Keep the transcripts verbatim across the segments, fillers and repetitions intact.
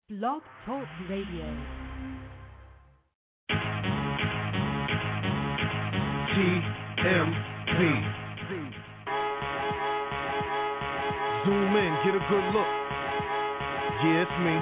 Blog Talk Radio. T M P. Zoom in, get a good look. Yeah, it's me.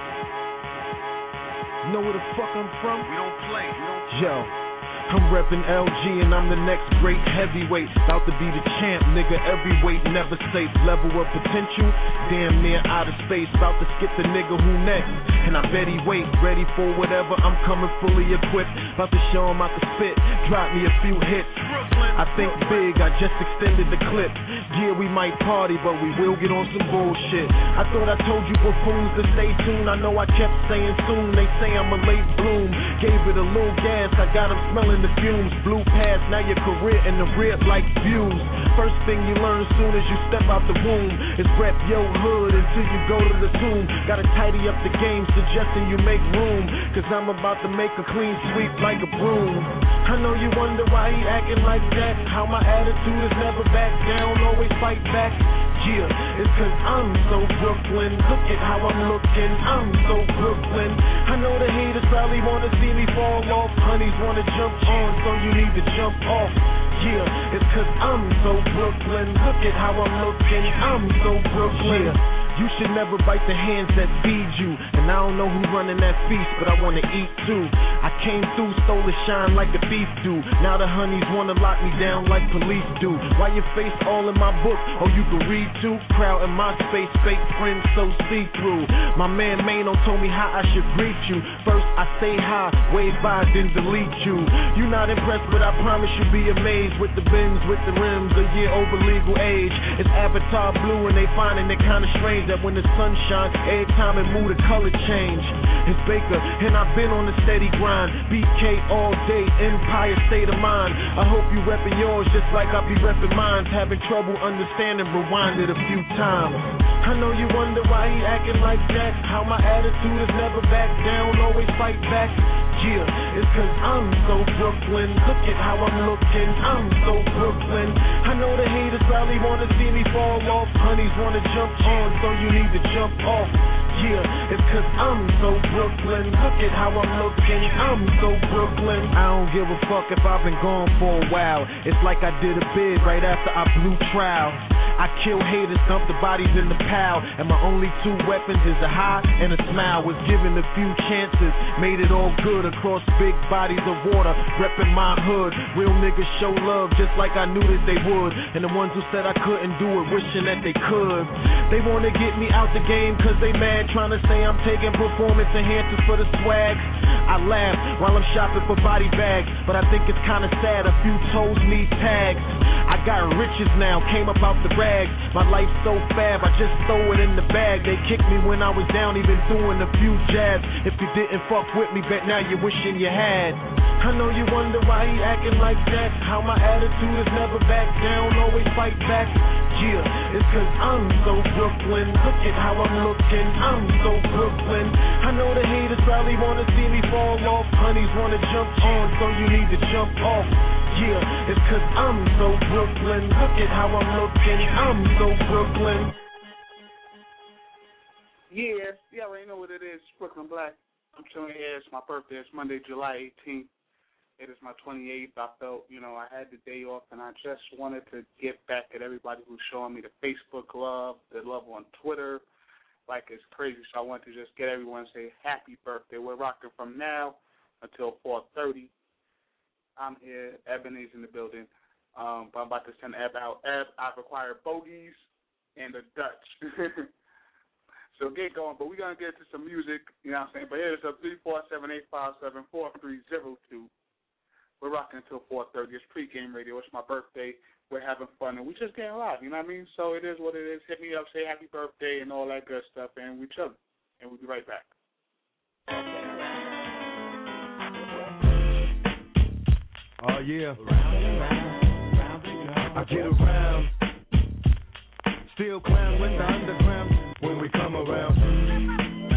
Know where the fuck I'm from? We don't play. We don't play. Yo. I'm reppin' L G and I'm the next great heavyweight. About to be the champ, nigga, every weight never safe. Level of potential, damn near out of space. About to skip the nigga who next, and I bet he wait. Ready for whatever, I'm coming fully equipped. About to show him I can spit, drop me a few hits. I think big, I just extended the clip. Yeah, we might party, but we will get on some bullshit. I thought I told you buffoons to stay tuned. I know I kept saying soon, they say I'm a late bloom. Gave it a little gas, I got him smelling the fumes. Blew past, now your career in the rib like views. First thing you learn soon as you step out the womb is rep your hood until you go to the tomb. Gotta tidy up the game, suggesting you make room, cause I'm about to make a clean sweep like a broom. I know you wonder why he acting like that, how my attitude is never back down, always fight back. Yeah, it's cause I'm so Brooklyn. Look at how I'm looking, I'm so Brooklyn. I know the haters probably wanna see me fall off. Honeys wanna jump on, so you need to jump off. Yeah, it's cause I'm so Brooklyn. Look at how I'm looking, I'm so Brooklyn. Yeah. You should never bite the hands that feed you. And I don't know who's running that feast, but I wanna eat too. I came through, stole the shine like a thief do. Now the honeys wanna lock me down like police do. Why your face all in my book? Oh, you can read too? Crowd in my space, fake friends so see-through. My man Mano told me how I should greet you. First I say hi, wave by, then delete you. You not impressed, but I promise you'll be amazed. With the bins, with the rims, a year over legal age. It's Avatar blue and they finding it kinda strange that when the sun shines, every time it move the color change. It's Baker, and I've been on the steady grind. B K all day, Empire state of mind. I hope you reppin' yours just like I be reppin' mine. Having trouble understanding, rewind it a few times. I know you wonder why he acting like that, how my attitude is never back down, always fight back. Yeah, it's cause I'm so Brooklyn. Look at how I'm looking, I'm so Brooklyn. I know the haters probably wanna see me fall off. Honeys wanna jump on, so you need to jump off. Yeah, it's cause I'm so Brooklyn. Look at how I'm looking, I'm so Brooklyn. I don't give a fuck if I've been gone for a while. It's like I did a bid right after I blew trial. I kill haters, dump the bodies in the pile, and my only two weapons is a high and a smile. Was given a few chances, made it all good across big bodies of water, reppin' my hood. Real niggas show love just like I knew that they would, and the ones who said I couldn't do it, wishing that they could. They wanna get me out the game cause they mad, trying to say I'm taking performance enhancers for the swag. I laugh while I'm shopping for body bags, but I think it's kinda sad a few toes need tags. I got riches now, came up out the rags. My life's so fab, I just throw it in the bag. They kicked me when I was down, even doing a few jabs. If you didn't fuck with me, bet now you're wishing you had. I know you wonder why he acting like that, how my attitude is never back down, always fight back. Yeah, it's cause I'm so Brooklyn. Look at how I'm looking, I'm so Brooklyn. I know the haters probably wanna see me fall off. Honeys wanna jump on, so you need to jump off. Yeah, it's cause I'm so Brooklyn. Look at how I'm looking, I'm so Brooklyn. Yeah, you already know what it is, Brooklyn Black. I'm showing here, it's my birthday, it's Monday, July eighteenth. It is my twenty-eighth. I felt, you know, I had the day off, and I just wanted to get back at everybody who's showing me the Facebook love, the love on Twitter, like it's crazy. So I wanted to just get everyone to say happy birthday. We're rocking from now until four thirty. I'm here. Ebony's in the building. Um, but I'm about to send Eb out. Eb, I've acquired bogeys and the Dutch. So get going. But we're going to get to some music, you know what I'm saying? But here's a three four seven eight five seven four three zero two. We're rocking until four thirty. It's pregame radio. It's my birthday. We're having fun, and we just getting live, you know what I mean? So it is what it is. Hit me up, say happy birthday, and all that good stuff, and we chilling. And we'll be right back. Oh, yeah. I get around. Still clown with the underground when we come around.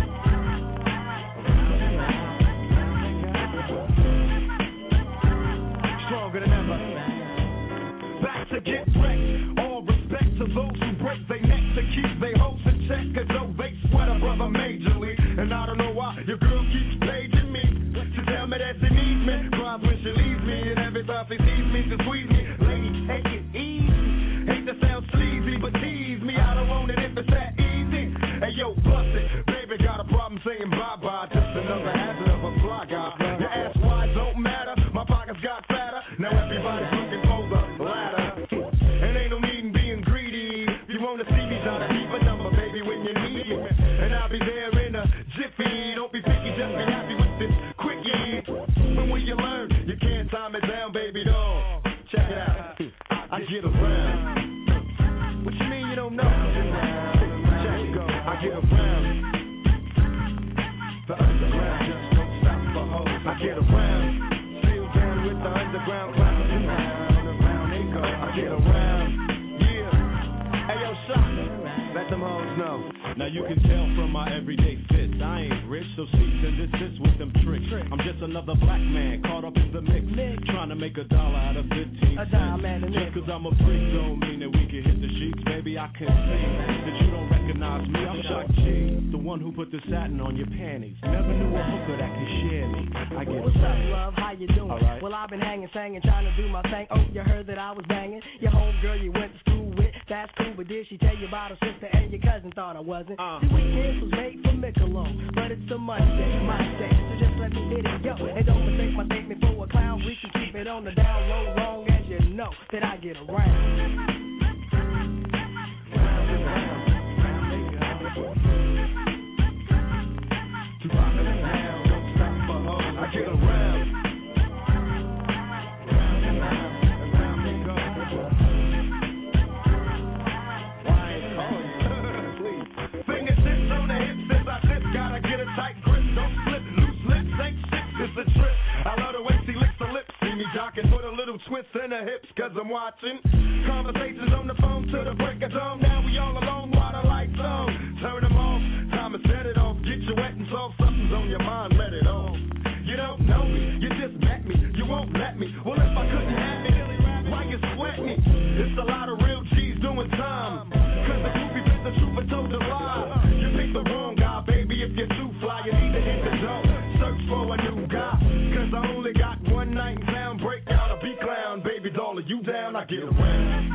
Stronger than ever. Back to get wrecked. All respect to those who break their necks to keep their hopes in check. Cause though they sweat a brother majorly, and I Your girl keeps paging me. She tell me that she needs me. Cries when she leaves me, and every time she sees me, she squeeze me. Lady, take it easy. Hate to sound sleazy, but tease me. I don't want it if it's that easy. Hey yo, bust it. Baby got a problem saying bye-bye. Just another habit of a fly guy. Your ass wide don't matter. My pockets got fatter. Now everybody's looking for the ladder. And ain't no need in being greedy. If you wanna see me, try to keep a number, baby, when you need me. And I'll be there in a jiffy. Don't be picky, just be happy with this quickie. But when you learn, you can't time it down, baby doll. Check it out. I get around. What you mean you don't know? Check it go. I get around. The underground just don't stop for hoes. I get around. Still down with the underground clowns. Around, around they go. I get around. Yeah. Hey yo, Shock. Let them hoes know. Now you can tell from my everyday fit, I ain't rich, so cease and desist with them tricks. I'm just another black man caught up in the mix, trying to make a dollar out of fifteen cents. Just cause I'm a freak don't mean that we can hit the sheets. Baby, I can see that you don't recognize me. I'm Shock G, the one who put the satin on your panties. Never knew a hooker that could share me. I get What's up, love? How you doing? Right. Well, I've been hanging, singing, trying to do my thing. Oh, you heard that I was banging? Your homegirl you went to school with, that's cool, but did she tell you about her sister and your cousin thought I wasn't? Uh. See, weekends was made for Michelob, but it's a Monday, my day, so just let me hit it, yo. And don't mistake my statement for a clown. We can keep it on the down low, long as you know that I get around. I get around. Fingertips on the hips as I dip. Gotta get a tight grip. Don't slip. Loose lips ain't shit. It's a trip. I love the way she licks her lips. See me jocking. Put a little twist in her hips cause I'm watching. Conversations on the phone to the break of dawn. Now we all alone while the lights on. Turn them off. Time to set it off. Get you wet and soft. Something's on your mind. Let it off. You don't know me, you just met me, you won't let me. Well, if I couldn't have it, why you sweat me? It's a lot of real G's doing time. Cause the groupie picked the truth and told the lie. You picked the wrong guy, baby, if you're too fly, you need to hit the door. Search for a new guy. Cause I only got one night in town, break out a B-clown. Baby doll, are you down? I get around.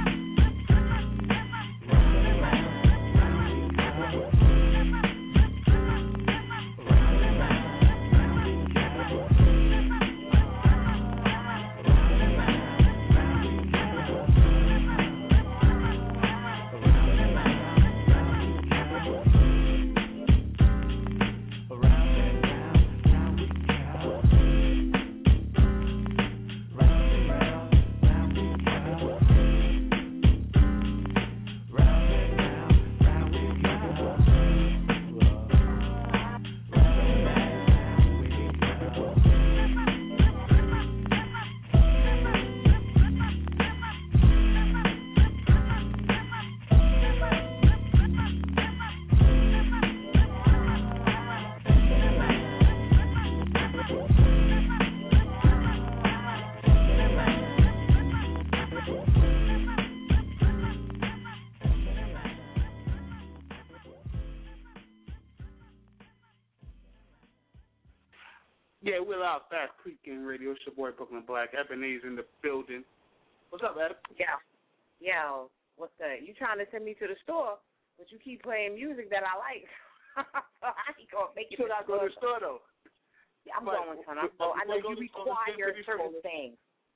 Yeah, we're out Fast Creek Gang Radio. It's your boy Brooklyn Black. Ebenezer's in the building. What's up, Adam? Yeah. Yo, what's good? You trying to send me to the store, but you keep playing music that I like. So I ain't going to make it Should I go to the store, though? Yeah, I'm But, going to. I'm going. I know you require certain things.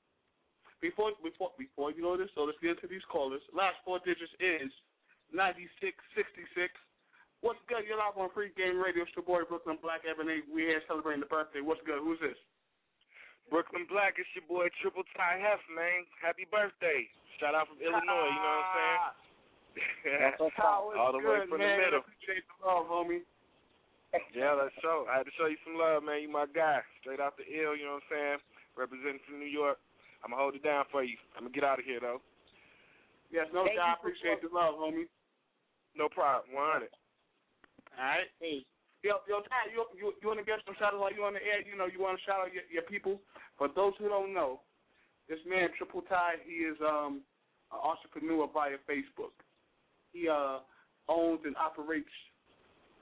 Before, before, before you go to the store, let's get into these callers. Last four digits is ninety-six sixty-six. What's good? You're live on Free Game Radio. It's your boy Brooklyn Black. Ebenezer. We're here celebrating the birthday. What's good? Who's this? Brooklyn Black, it's your boy Triple Tie Hef, man. Happy birthday. Shout out from Illinois, you know what I'm saying? That's how it's all the good, way from man. the middle. I appreciate the love, homie. Yeah, let's show. I had to show you some love, man. You my guy. Straight out the ill, you know what I'm saying? Representing from New York. I'm going to hold it down for you. I'm going to get out of here, though. Yes, no doubt. I appreciate the love, homie. No problem. one hundred. All right. Hey. Yo, yo, Dad, you, you, you want to get some shout outs while you on the air? You know, you want to shout out your, your people. For those who don't know, this man, Triple Tie, he is um, an entrepreneur via Facebook. He uh, owns and operates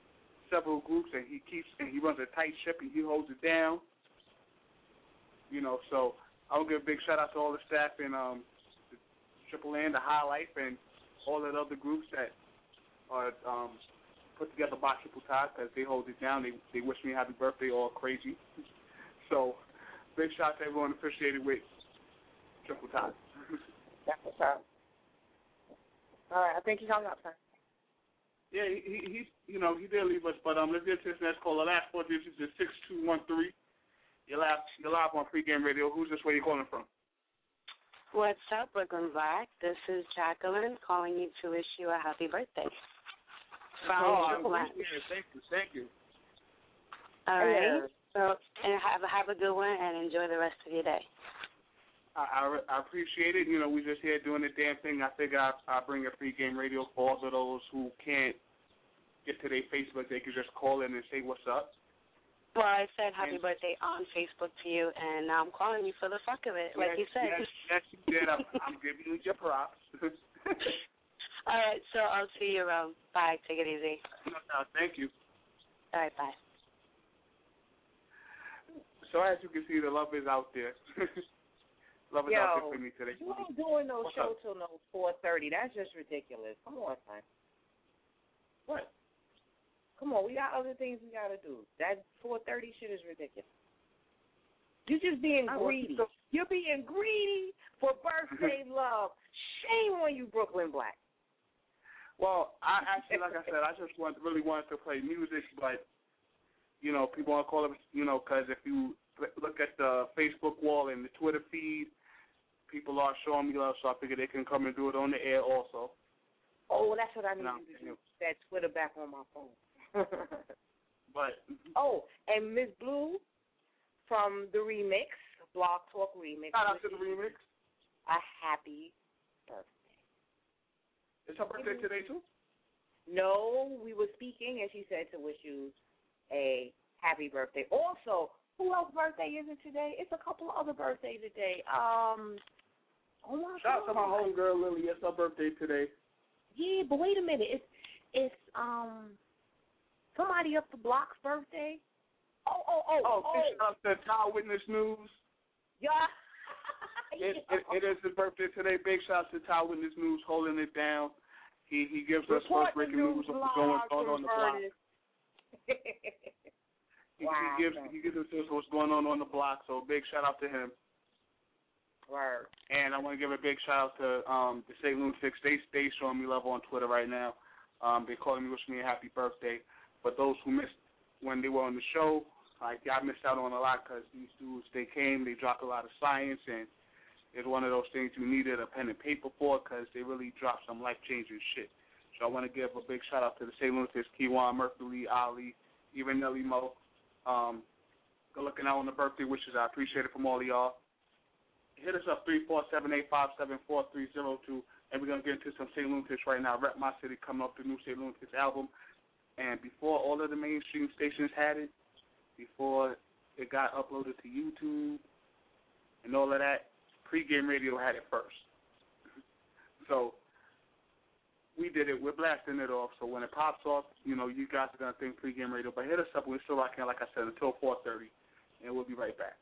several groups, and he keeps and he runs a tight ship and he holds it down. You know, so I'll give a big shout out to all the staff in um, the Triple A, the High Life, and all the other groups that are um, put together by Triple Todd because they hold it down. They they wish me happy birthday, all crazy. So big shout out to everyone associated with Triple Todd. That's what's up. All right, I think he's hung up, sir. Yeah, he, he, he you know, he did leave us, but um, let's get to this next call. The last four digits is six two one three. You're live, you're live on Pregame Radio. Who's this? Where you calling from? What's up, Brooklyn Black? This is Jacqueline calling you to wish you a happy birthday. From oh, Triple A. Thank you, thank you. All right. So, and have, have a good one and enjoy the rest of your day. I, I, I appreciate it. You know, we just here doing the damn thing. I figure I, I bring a Pregame Radio for all of those who can't get to their Facebook. They can just call in and say what's up. Well, I said happy and, birthday on Facebook to you, and now I'm calling you for the fuck of it, like yes, you said. Yes, yes, you did. I'm, I'm giving you your props. All right, so I'll see you around. Bye. Take it easy. No, no, thank you. All right, bye. So as you can see, the love is out there. Love is Yo, out there for me today. You ain't doing no What's show up? till no four thirty. That's just ridiculous. Come on, son. What? Come on, we got other things we got to do. That four thirty shit is ridiculous. You're just being I greedy. To... You're being greedy for birthday love. Shame on you, Brooklyn Black. Well, I actually, like I said, I just want, really wanted to play music, but, you know, people want to call it, you know, because if you look at the Facebook wall and the Twitter feed, people are showing me love, so I figure they can come and do it on the air also. Oh, that's what I need no, to do. That Twitter back on my phone. But oh, and Miss Blue from the remix, Blog Talk Remix. Shout out to the remix. A happy birthday. It's her birthday mm-hmm. today, too? No, we were speaking, and she said to wish you a happy birthday. Also, who else's birthday is it today? It's a couple of other birthdays today. Um, oh my Shout God. out to my homegirl Lily. It's her birthday today. Yeah, but wait a minute. It's it's um somebody up the block's birthday. Oh oh oh oh. Oh, shout out to Ty Witness News. Yeah. It, it, it is his birthday today. Big shout out to Ty Witness News holding it down. He he gives us first breaking news of what's going on on the block. he, wow. he gives he gives us what's going on on the block. So big shout out to him. Word. And I want to give a big shout out to um, the Saint Lunatics. They they showing me love on Twitter right now. Um, they're calling me, wishing me a happy birthday. But those who missed when they were on the show, like y'all missed out on a lot because these dudes, they came, they dropped a lot of science, and it's one of those things you needed a pen and paper for because they really dropped some life-changing shit. So I want to give a big shout-out to the Saint Lunatics, Kiwan, Mercury, Ali, even Nelly Mo. Um, good looking out on the birthday wishes. I appreciate it from all of y'all. Hit us up, three four seven, eight five seven, four three zero two, and we're going to get into some Saint Lunatics right now. Rep My City coming up, the new Saint Lunatics album. And before all of the mainstream stations had it, before it got uploaded to YouTube and all of that, Pregame Radio had it first. So we did it. We're blasting it off. So when it pops off, you know, you guys are going to think Pregame Radio. But hit us up. We're still rocking, like I said, until four thirty, and we'll be right back.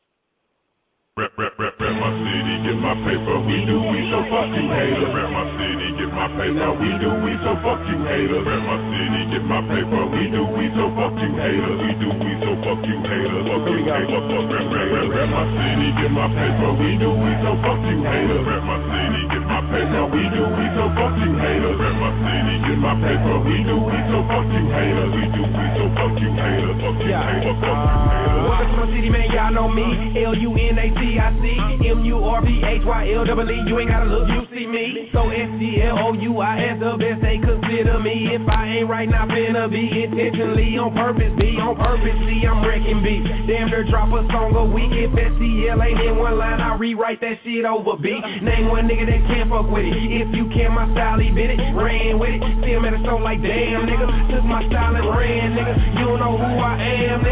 Rep, rep, rep, rep my city, get my paper, we do, we so fuck you haters. Rep my city, get my paper, we do, we so fuck you haters. Rep my city, get my paper, we do, we so fuck you haters. We do, we so fuck you haters. Fuck you haters, fuck, fuck, rep, rep, rep, rep my city, get my paper, we do, we so fuck you haters. Rep my city, get my paper, we do, we so fuck you haters. Rep my city, get my paper, we do, we so fuck you haters. We do, we so fuck you haters. Fuck you haters, fuck you haters. Welcome to my city, man, y'all know me. L U N A T I C M U R P H Y L E E. You ain't gotta look, you see me. So S T L O U I S, the best they consider me. If I ain't right now, finna be intentionally on purpose. Be on purpose, see, I'm wrecking beat. Damn near drop a song a week. If S T L ain't in one line, I rewrite that shit over beat. Name one nigga that can't fuck with it. If you can, my style, he bit it. Ran with it. See him at a show like, damn, nigga. Took my style and ran, nigga. You don't know who I am, nigga.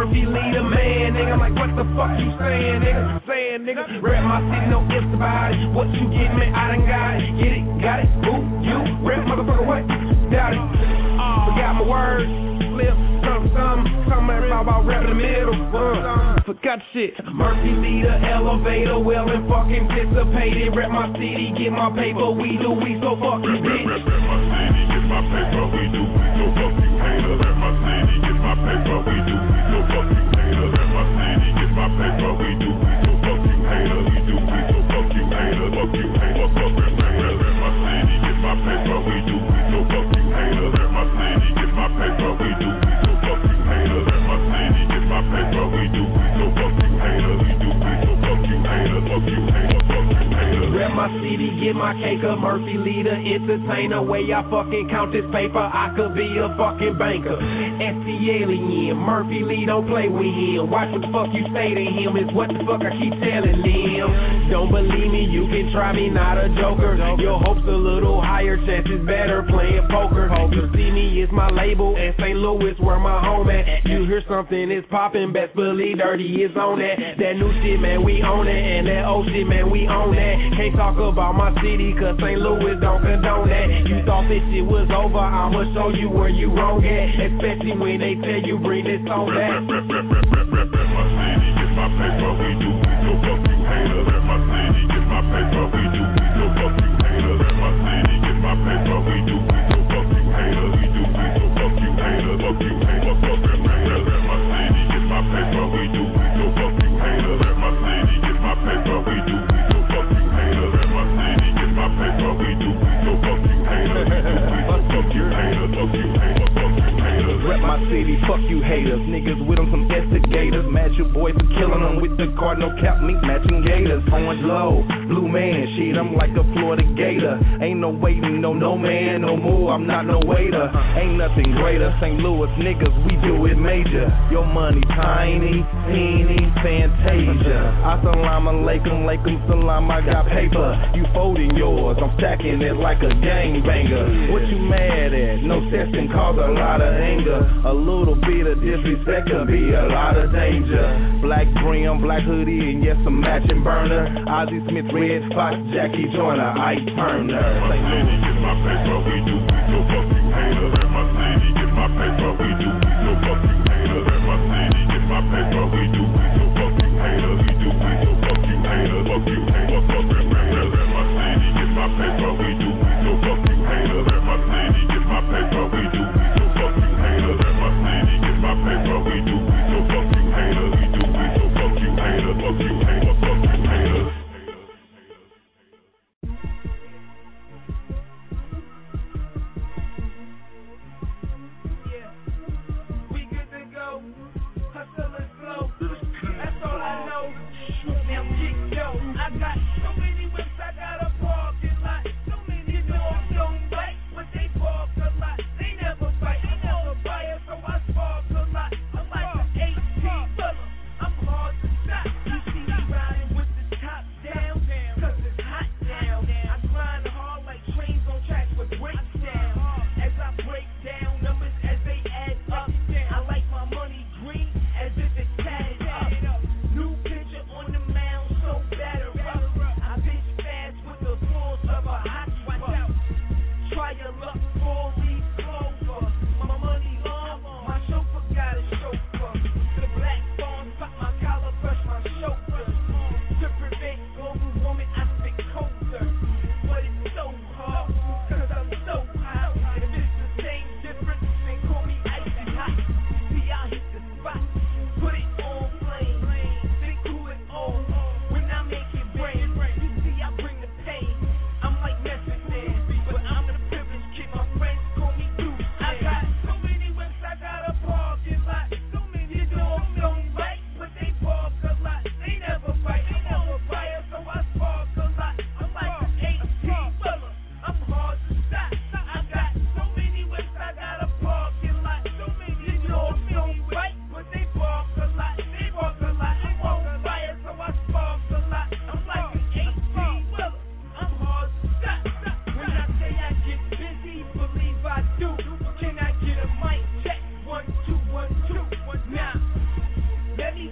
Murphy leader, man, nigga. I'm like, what the fuck you saying, nigga? Saying, nigga. Rep my city, no ifs about it. What you getting, man? I done got it. Get it, got it. Who? You? Rep, motherfucker, what? Doubt it. Forgot my words. Flip, something, something. Something about rap in the middle. Uh, forgot shit. Murphy leader, elevator, well and fucking anticipated. Rep my city, get my paper. We do, we so fucking bitch. Rep my city, get my paper. We do, we so fucking hater. Rep my city, get my paper. We do, we so fucking hater. Rep my city, get my paper. We do, we so fucking hater. We do, we so fucking hater. Fuck you, hater. Fuck you, hater. Rep my city, get my paper. We do, we so fucking hater. Rep my city, get my paper. We do, we so fucking hater. Rep my city, get my paper. We do, we so fucking hater. We do, we so fucking hater. Fuck you, hater. Fuck you, hater. Rep my city, get my cake up. Murphy leader, entertainer. Way I fucking count this paper, I could be a fucking banker. S C alien, Murphy Lee don't play with him. Watch what the fuck you say to him. Is what the fuck I keep telling them. Don't believe me, you can try me, not a joker. Your hopes a little higher, chances better playing poker. You see me, it's my label, and Saint Louis where my home at. You hear something is popping, best believe Dirty is on that. That new shit, man, we own it, and that old shit, man, we own that. Can't talk about my city, cause Saint Louis don't condone that. You thought this shit was over, I'ma show you where you wrong at. Especially when they tell you bring this song back. Rep, rep, rep, rep, rep, rep my city, get my paper. We do, we so fucking hater. Rep my city, get my paper. We do, we so fucking hater. Rep my city, get my paper. We do, we so fucking hater. We do, we so fucking hater. Fuck you, hater. Fuck you, hater. Rep my city, get my paper. We do, we so fucking hater. Rep my city, get my paper. We do, we so fucking hater. Rep my city, get my paper. We do, we so fucking hater. We do, we so fucking hater. Fuck you, hater. Fuck you, hater. Rep my city, fuck you haters. Niggas with them some instigators. Match your boys for killing them with the cardinal cap meat matching gators. Orange low, blue man, shit, I'm like a Florida gator. Ain't no waiting, no no man, no more, I'm not no waiter. Ain't nothing greater, Saint Louis niggas, we do it major. Your money tiny, teeny, Fantasia. Assalamu alaikum, alaikum salam, I got paper. You folding yours, I'm stacking it like a gangbanger. What you mad at? No sense can cause a lot of anger. A little bit of disrespect can be a lot of danger. Black brim, black hoodie, and yes, a matching burner. Ozzie Smith, Red Fox, Jackie Joyner, Ike Turner. Rep my city, get my paper, we do, we so fucking hater. Rep my city, get my paper, we do, we so fucking hater. Rep my city, get my paper, we do, we so fucking hater. We do, we so fucking hater. Fuck you, hater. Fuck you, hater. Rep my city, get my paper, we do, we so fucking hater. Rep my city, get my paper, we do, we so fucking hater. Rep my city, get my paper, we do, we so fucking hater. We do, we so fucking hater. Fuck you, hater. Fuck you, hater. We good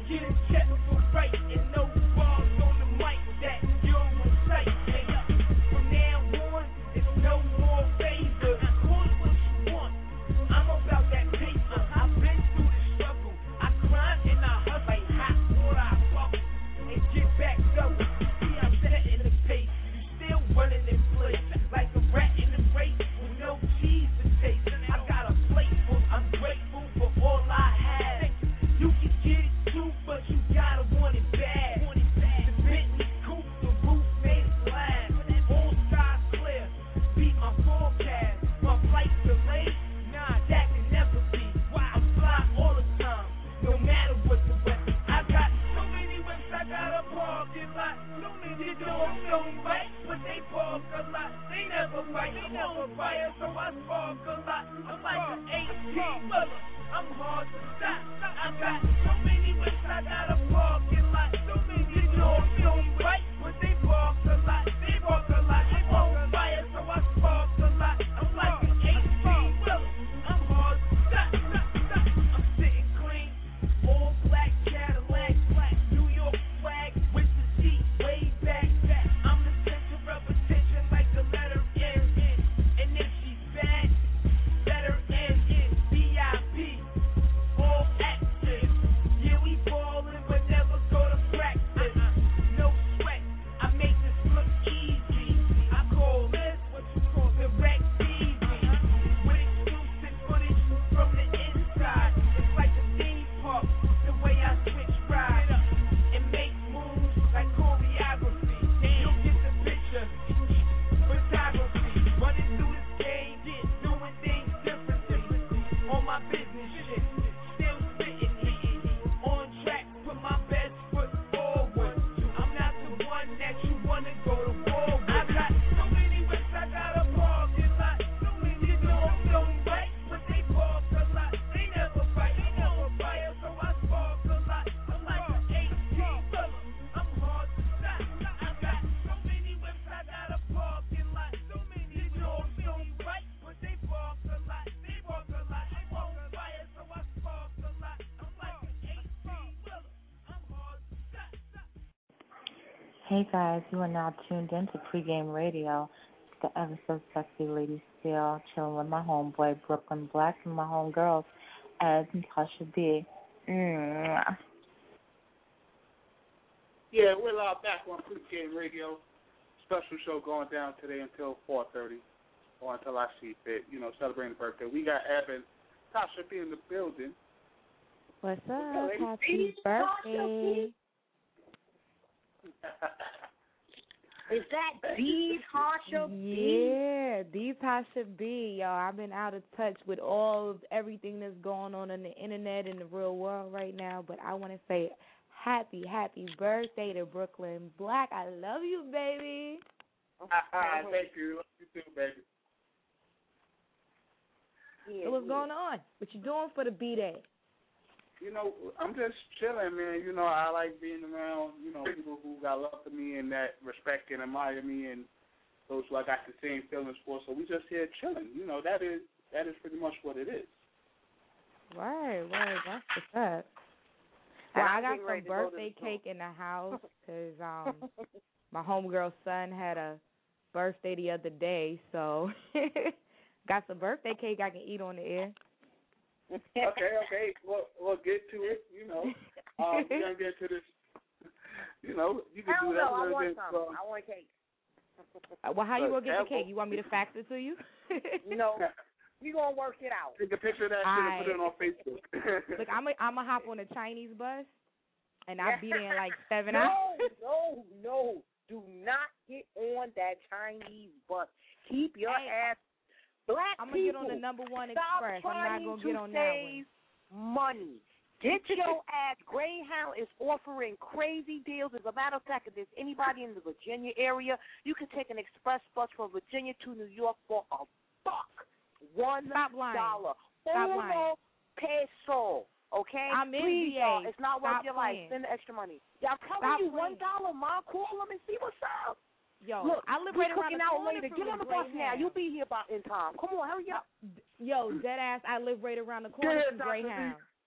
get a check for right and no balls on the mic that you're in sight. Hey, from now on, it's no more favor. Call it what you want. I'm about that paper. I've been through the struggle. I grind and I hustle like hot water. I bubble and get back up. See, I'm setting the pace. You still running in place like a rat in the race with no cheese to taste. I got a plate full. I'm grateful for all I have. You can get it too, but you gotta want it bad. The Bentley coupe, the roof made it glass. All skies clear. Beat my forecast. My flight delayed. Nah, that can never be. Why I fly all the time, no matter what the weather. I got so many whips, I got a parking lot. So many dogs don't bite, but they bark a lot. They never bite, I'm on fire, so I spark a lot. I'm like an eighteen wheeler, I'm hard to stop. I got so many whips, I got a parking lot. So many dogs don't bite, but they bark a lot. They bark a lot, I'm on fire, so I spark a lot. I'm like an eighteen wheeler, I'm hard to stop. I'm sitting clean, all black Cadillac, black New York flag with the seat way back. I'm the center of attention like the letter N. And if she's bad, better N. V I P, all active. Yeah, we ballin', but never go to practice. No sweat, I make this look easy. I call this what you call direct T V. With exclusive footage from the inside. It's like a theme park, the way I switch rides and make moves like choreography. You'll get the picture. Photography, running through this game, doing things differently. On my business shit, still spitting heat. On track, put my best foot forward. I'm not the one that you wanna go to war with. I got so many whips, I got a parking lot. So many dogs don't bite, but they bark a lot. They never bite, they never fire, so I spark a lot. I'm like an eighteen wheeler, I'm hard to stop. I got so many whips, I got a parking lot. So many dogs don't bite, but they bark a lot. They bark a lot, I'm on fire, so I spark a lot. I'm like an eighteen wheeler, I'm hard to stop. Hey guys, you are now tuned in to Pregame Radio. It's the ever so sexy lady still chilling with my homeboy Brooklyn Black and my homegirls as Natasha B. Mwah. Yeah, we're live back on Pregame Radio. Special show going down today until four thirty, or until I see fit. You know, celebrating the birthday. We got Evan, Tasha B in the building. What's up? lady? Happy birthday. Is that the Tasha B? Yeah, the Tasha B. Yo, I've been out of touch with all of everything that's going on in the internet and the real world right now, but I want to say happy, happy birthday to Brooklyn Black. I love you, baby. Thank you. Love you too, baby. Yeah, So what's yeah. going on? What you doing for the B-Day? You know, I'm just chilling, man. You know, I like being around, you know, people who got love for me and that respect and admire me, and those who I got the same feelings for. So we just here chilling. You know, that is that is pretty much what it is. Right, right. That's what's up. Well, I got some birthday cake in the house because um, my homegirl's son had a birthday the other day, so got some birthday cake I can eat on the air. okay, okay. Well, we'll get to it. You know, um, we're gonna get to this. You know, you can Hell do that. no, I little want bit, some. so. I want cake. Uh, well, how you Look, gonna get the Apple- cake? You want me to fax it to you? No, we gonna work it out. Take a picture of that shit and put it on Facebook. Look, I'm a, I'm gonna hop on a Chinese bus, and I'll be there in like seven no, hours. No, no, do not get on that Chinese bus. Keep your Hey, ass. Black I'm gonna get on people, the number one stop express. I'm not trying gonna to get on that save money. Get your ass. Greyhound is offering crazy deals. As a matter of fact, if there's anybody in the Virginia area, you can take an express bus from Virginia to New York for a buck. One Stop lying. dollar. Stop Uno lying. peso. Okay? I'm in Please, V A. y'all. It's not worth Stop your playing. life. Spend the extra money. Yeah, I'm telling Stop you, one playing. dollar, ma. Call them and see what's up. Yo, Look, I live we right around cooking the out corner later. from Get the on the bus now. Greyhound. You'll be here about in time. Come on, hurry up. Yo, dead ass, I live right around the corner Yeah, from Doctor B. Greyhound.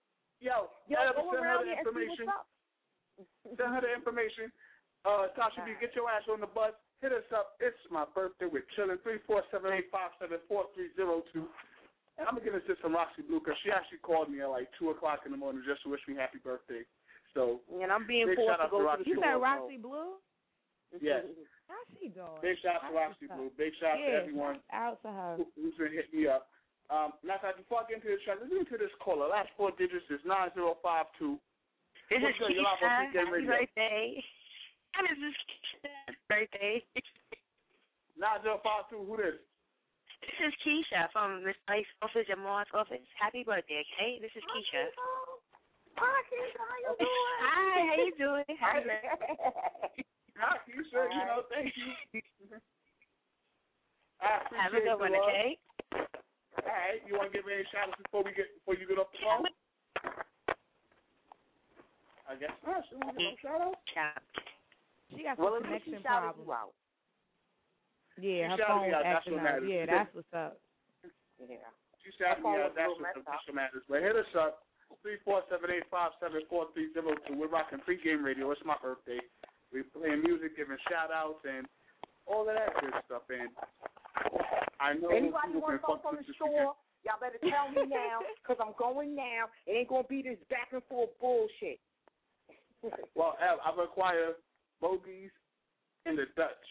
Yo, yo, Ev, go send her around the here and see information. what's up. Send her the information. Uh, Tasha B, get your ass on the bus. Hit us up. It's my birthday. We're chilling. three four seven eight five seven four three zero two. And I'm going to get into some Roxy Blue because she actually called me at like two o'clock in the morning just to wish me happy birthday. So, and I'm being big forced shout to go out to to the You Roxy said Blue. Roxy Blue? Yes. How's she doing? Big shout out to Roxy Blue. Big shout out yeah, to everyone out to her. who, who's been hitting me up. Um, now, before I get into the track, let's get into this caller. Last four digits is nine zero five two. This is Keisha. Happy birthday. This is Keisha's birthday. nine zero five two, who this? This is Keisha from Miss Mike's office and Ma's office. Happy birthday, okay? This is Keisha. Hi, Keisha. How you doing? Hi, how you doing? Hi, Hi Keisha. You know, thank you. I appreciate Have a good one, love. okay? All right. You want to give me any shout outs before we get before you get off the phone? I guess not. She want to give no shout outs? She got some well, connection problems. problems. Yeah, She her shouted phone me out. That's acting what up. matters. Yeah, that's what's up. Yeah. She shouted me out. That's what, that's what matters. But hit us up. three four seven eight five seven four three zero two. We're rocking pregame radio. It's my birthday. We're playing music, giving shout outs, and all of that good stuff. And I know anybody want to fuck come from the this store, y'all better tell me now, because I'm going now. It ain't going to be this back and forth bullshit. Well, Ev, I require bogeys and the Dutch.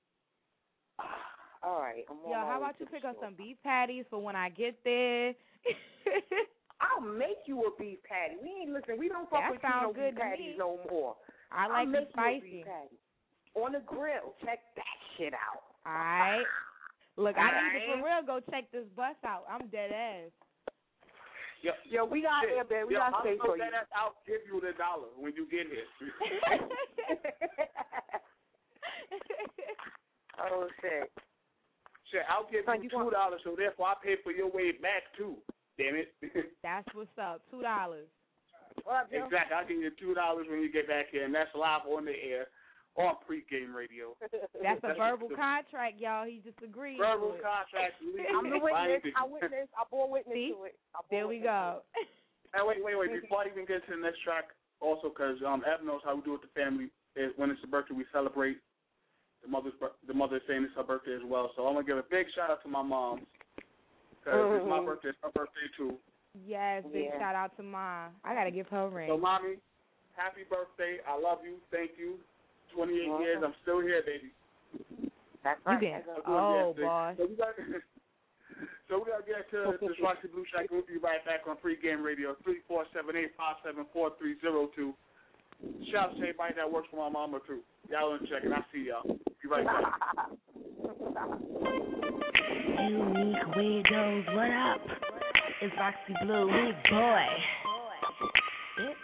All right. I'm Yo, how about you pick up some beef patties for when I get there? I'll make you a beef patty. We ain't listen. We don't fuck That with you sounds no good beef to patties me. no more. I I'll like make it spicy. You a beef patty. On the grill. Check that shit out. All right. Look, All I need right. to for real go check this bus out. I'm dead ass. Yo, Yo, we got shit. here, baby. We Yo, got I'm space so for you. that I'll give you the dollar when you get here. Oh shit. Shit, I'll give Son, you you two dollars, so therefore I pay for your way back too. Damn it. That's what's up. Two dollars. What up, Joe? Exactly. I'll give you two dollars when you get back here, and that's live on the air on pregame radio. That's a verbal contract, y'all. He just agreed. Verbal to it. contract. I'm the witness. I witness. I bore witness See? to it. I bore There we witness go. Hey, wait, wait, wait. Before I even get to the next track, also because um, Ev knows how we do it with the family. Is when it's her birthday, we celebrate. The mother's the mother's saying it's her birthday as well. So I'm gonna give a big shout out to my mom because Mm-hmm. it's my birthday. It's her birthday too. Yes, big Yeah. shout out to Mom. I gotta give her a ring. So, mommy, happy birthday. I love you. Thank you. twenty-eight Welcome. years. I'm still here, baby. That's You right. been That's oh Yeah, boss. So we got so we gotta get to this Roxy Blue Shack. We'll be right back on pregame radio three four seven eight five seven four three zero two. Shout out to everybody that works for my mama too. Y'all want to check it. I see y'all. Be right back. Unique weirdos, what up? It's Roxy Blue, big boy. Bitch.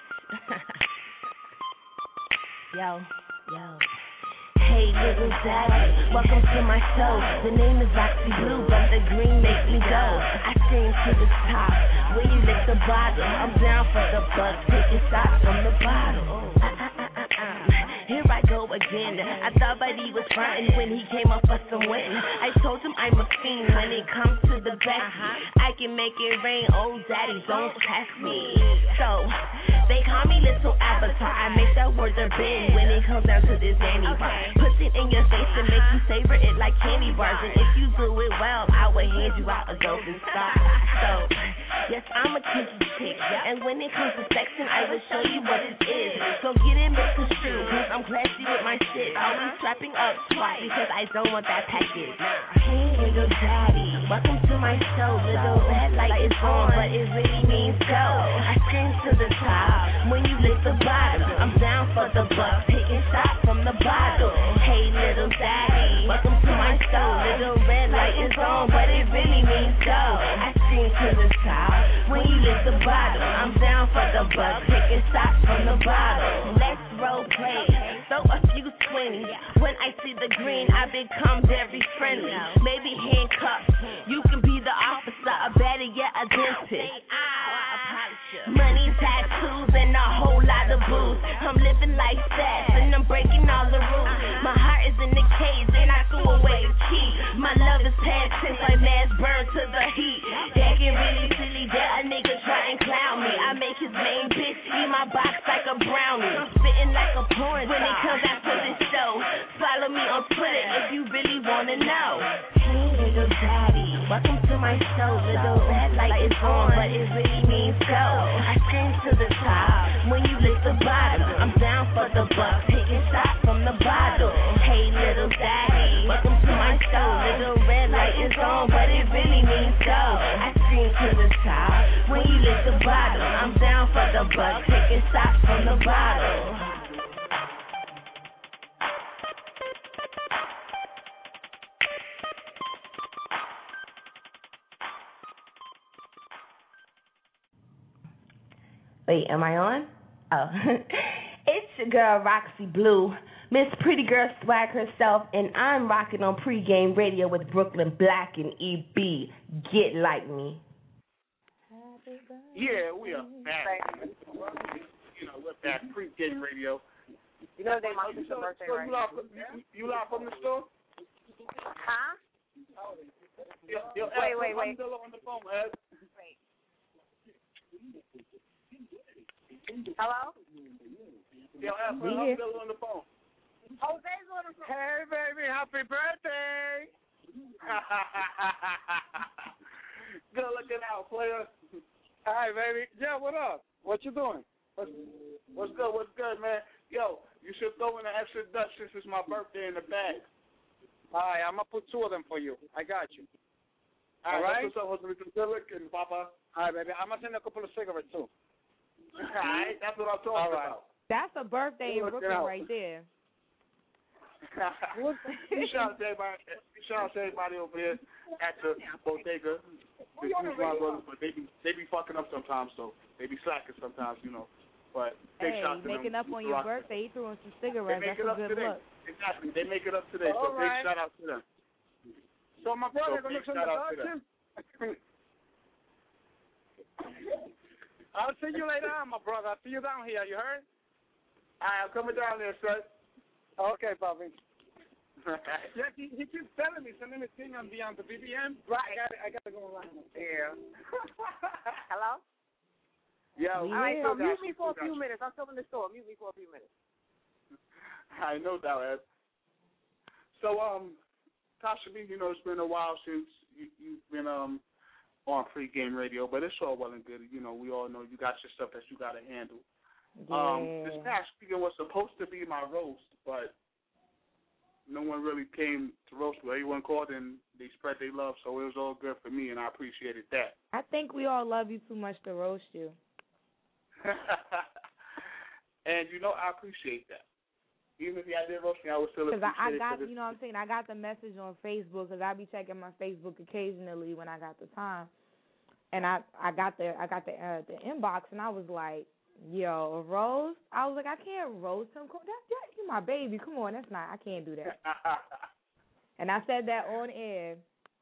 Yo, yo. Hey, little daddy, welcome to my show. The name is Roxy Blue, but the green makes me go. I scream to the top, where you lick the bottle. I'm down for the bucks, taking shots from the bottle. Uh, uh, uh, uh, uh. Here I go again. I thought Buddy was frontin' when he came up for some win. I told him I'm a fiend when it comes to the best. I can make it rain, oh daddy, don't test me. So, they call me Little Avatar. I make that word a bend when it comes down to this Danny bar. Put it in your face and make you savor it like candy bars. And if you do it well, I will hand you out a golden star. So, yes, I'm a kinky chick. And when it comes to sexing, I will show you what it is. So get it misconstrued, cause I'm classy with my shit. Always strapping up twice, because I don't want that package. Hey, little daddy, welcome to my show. Little red light is on, but it really means go. I scream to the top when you lick the bottom. I'm down for the bucks, taking shots from the bottle. Hey, little daddy, welcome to my show. Little red light is on, but it really means go. I scream to the top when you lick the bottom. I'm down for the bucks, taking shots from the bottle. Let's role play, throw a few twenties. When I see the green, I become very friendly. Maybe handcuffs, you can be the officer, or better yet, a dentist. Money, tattoos, and a whole lot of booze. I'm living life fast, and I'm breaking all the rules. My heart is in the cage, and I threw away the key. My love is past tense, like mass burn to the heat. That can really silly that a nigga try and clown me. I make his main the butt, taking shots from the bottle. Wait, am I on? Oh. It's your girl, Roxy Blue, Miss Pretty Girl Swag herself, and I'm rocking on Pregame Radio with Brooklyn Black and E B. Get like me. Yeah, we are back. You know, we're back. Pregame Radio. You know they my sister's birthday, right? You live from, you, you live from the store? Huh? Yo, yo, wait, Ed, wait, wait. I'm still on the phone, Ed. Wait. Hello? Yo, Ed, I'm still on the phone. Jose's on the phone. Hey, baby, happy birthday! Good looking out, player. Hi, baby. Yeah, what up? What you doing? What's, what's good? What's good, man? Yo, you should throw in an extra Dutch since it's my birthday in the bag. All right, I'm going to put two of them for you. I got you. All, All right? What's up? What's up? Good looking, Papa. All right, baby. I'm going to send a couple of cigarettes, too. All right, that's what I'm talking All right. about. That's a birthday in Brooklyn right there. shout out to everybody, shout out to everybody over here at the bodega. Excuse my brothers, but they be they be fucking up sometimes, so they be slacking sometimes, you know. But big hey, shout to making them. up on your birthday, he threw in some cigarettes. They make That's it a up good today. look. Exactly, they make it up today. All so right. big shout out to them. So my brother so going to send the Dutch. I'll see you later on, my brother. I'll see you down here. You heard? All right, I'm coming down there, son. Okay, Bobby. Yeah, he, he keeps telling me, sending me thing on the on the B B M. Right. I got I got to go around. Yeah. Hello? Yeah. All right, so mute me for a few minutes. I'm still in the store. Mute me for a few minutes. I know that, Ed. So, um, Tasha B, you know, it's been a while since you, you've been um on Pregame Radio, but it's all well and good. You know, we all know you got your stuff that you got to handle. Yeah. Um, this past weekend was supposed to be my roast, but no one really came to roast me. Everyone called and they spread their love, so it was all good for me, and I appreciated that. I think we all love you too much to roast you. And, you know, I appreciate that. Even if y'all did roast me, I would still appreciate I, I it. got, you know what I'm saying, I got the message on Facebook because I be checking my Facebook occasionally when I got the time. And I, I got the I got the uh, the inbox, and I was like, yo, a roast? I was like, I can't roast him. That, that, you my baby. Come on, that's not, I can't do that. And I said that on air.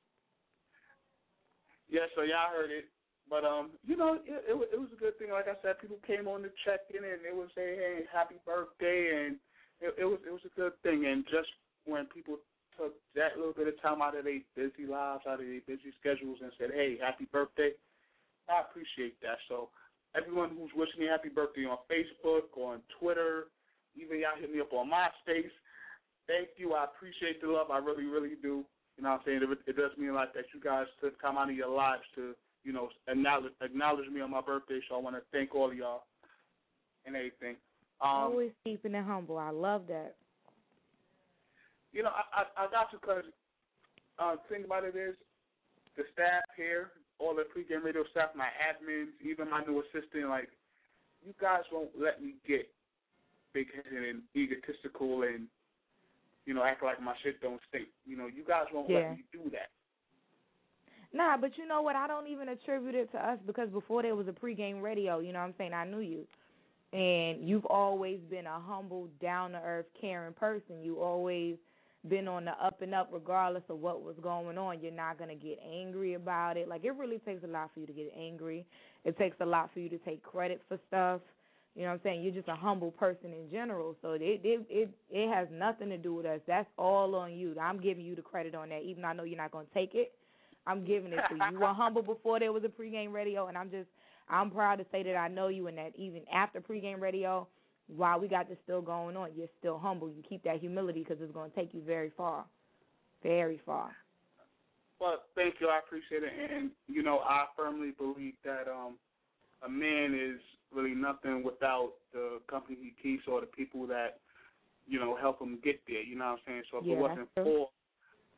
Yeah, so y'all heard it. But, um, you know, it, it, it was a good thing. Like I said, people came on to check in, and they would say, hey, happy birthday, and it, it was it was a good thing. And just when people took that little bit of time out of their busy lives, out of their busy schedules, and said, hey, happy birthday, I appreciate that. So everyone who's wishing me happy birthday on Facebook, on Twitter, even y'all hit me up on MySpace, thank you. I appreciate the love. I really, really do. You know what I'm saying? It, it does mean a lot that you guys took time out of your lives to, you know, acknowledge, acknowledge me on my birthday, so I want to thank all of y'all and everything. Um, Always keeping it humble. I love that. You know, I, I, I got to because uh, the thing about it is the staff here, all the Pregame Radio staff, my admins, even my new assistant, like, you guys won't let me get big-headed and egotistical and, you know, act like my shit don't stink. You know, you guys won't Yeah. let me do that. Nah, but you know what? I don't even attribute it to us because before there was a Pregame Radio, you know what I'm saying, I knew you. And you've always been a humble, down-to-earth, caring person. You always been on the up and up regardless of what was going on. You're not going to get angry about it. Like, it really takes a lot for you to get angry. It takes a lot for you to take credit for stuff. You know what I'm saying? You're just a humble person in general. So it it it, it has nothing to do with us. That's all on you. I'm giving you the credit on that, even though I know you're not going to take it. I'm giving it to you. You were humble before there was a Pregame Radio, and I'm just, I'm proud to say that I know you and that even after Pregame Radio, while we got this still going on, you're still humble. You keep that humility because it's going to take you very far, very far. Well, thank you. I appreciate it. And, you know, I firmly believe that um, a man is really nothing without the company he keeps or the people that, you know, help him get there. You know what I'm saying? So if Yeah, it wasn't that's for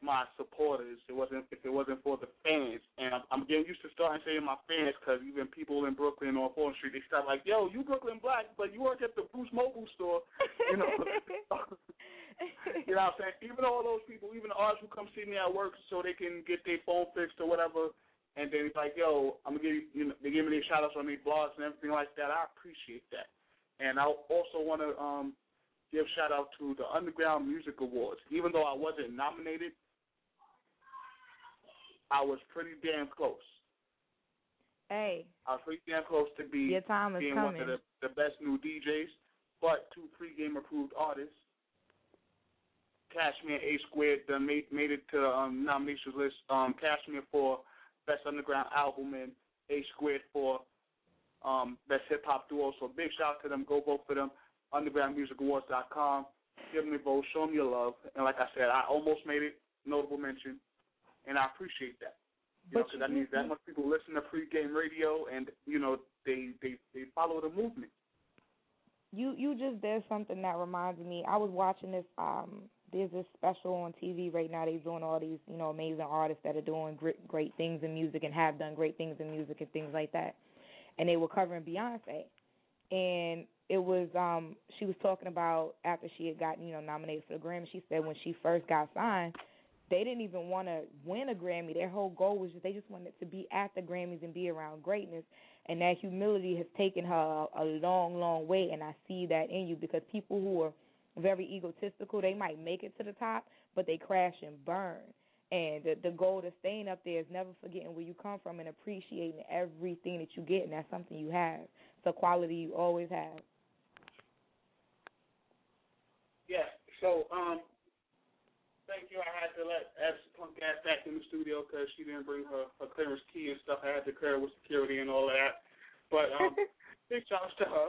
my supporters, it wasn't if it wasn't for the fans. And I'm, I'm getting used to starting saying my fans because even people in Brooklyn on Fulton Street, they start like, yo, you Brooklyn Black, but you work at the Bruce Mobile store. You know, you know what I'm saying? Even all those people, even the artists who come see me at work so they can get their phone fixed or whatever, and then it's like, yo, I'm going to give you, you know, they give me their shout-outs on their blogs and everything like that. I appreciate that. And I also want to um, give shout-out to the Underground Music Awards. Even though I wasn't nominated, I was pretty damn close. Hey. I was pretty damn close to be Your time is being coming. one of the, the best new D Js, but two pregame approved artists. Cashmere A Squared done made, made it to the um, nominations list. Um, Cashmere for Best Underground Album and A Squared for um, Best Hip Hop Duo. So big shout out to them. Go vote for them. underground music awards dot com. Give them a vote. Show them your love. And like I said, I almost made it. Notable mention. And I appreciate that. You know, because that means that much people listen to pregame radio and, you know, they, they, they follow the movement. You you just did something that reminds me. I was watching this, um, there's this special on T V right now. They're doing all these, you know, amazing artists that are doing great, great things in music and have done great things in music and things like that. And they were covering Beyonce. And it was, um, she was talking about after she had gotten, you know, nominated for the Grammy, she said when she first got signed, they didn't even want to win a Grammy. Their whole goal was just they just wanted to be at the Grammys and be around greatness. And that humility has taken her a, a long, long way, and I see that in you because people who are very egotistical, they might make it to the top, but they crash and burn. And the, the goal to staying up there is never forgetting where you come from and appreciating everything that you get, and that's something you have. It's a quality you always have. Yeah, so, um, thank you. I had to let S punk ass back in the studio because she didn't bring her, her clearance key and stuff. I had to clear with security and all of that. But um, big shout out to her.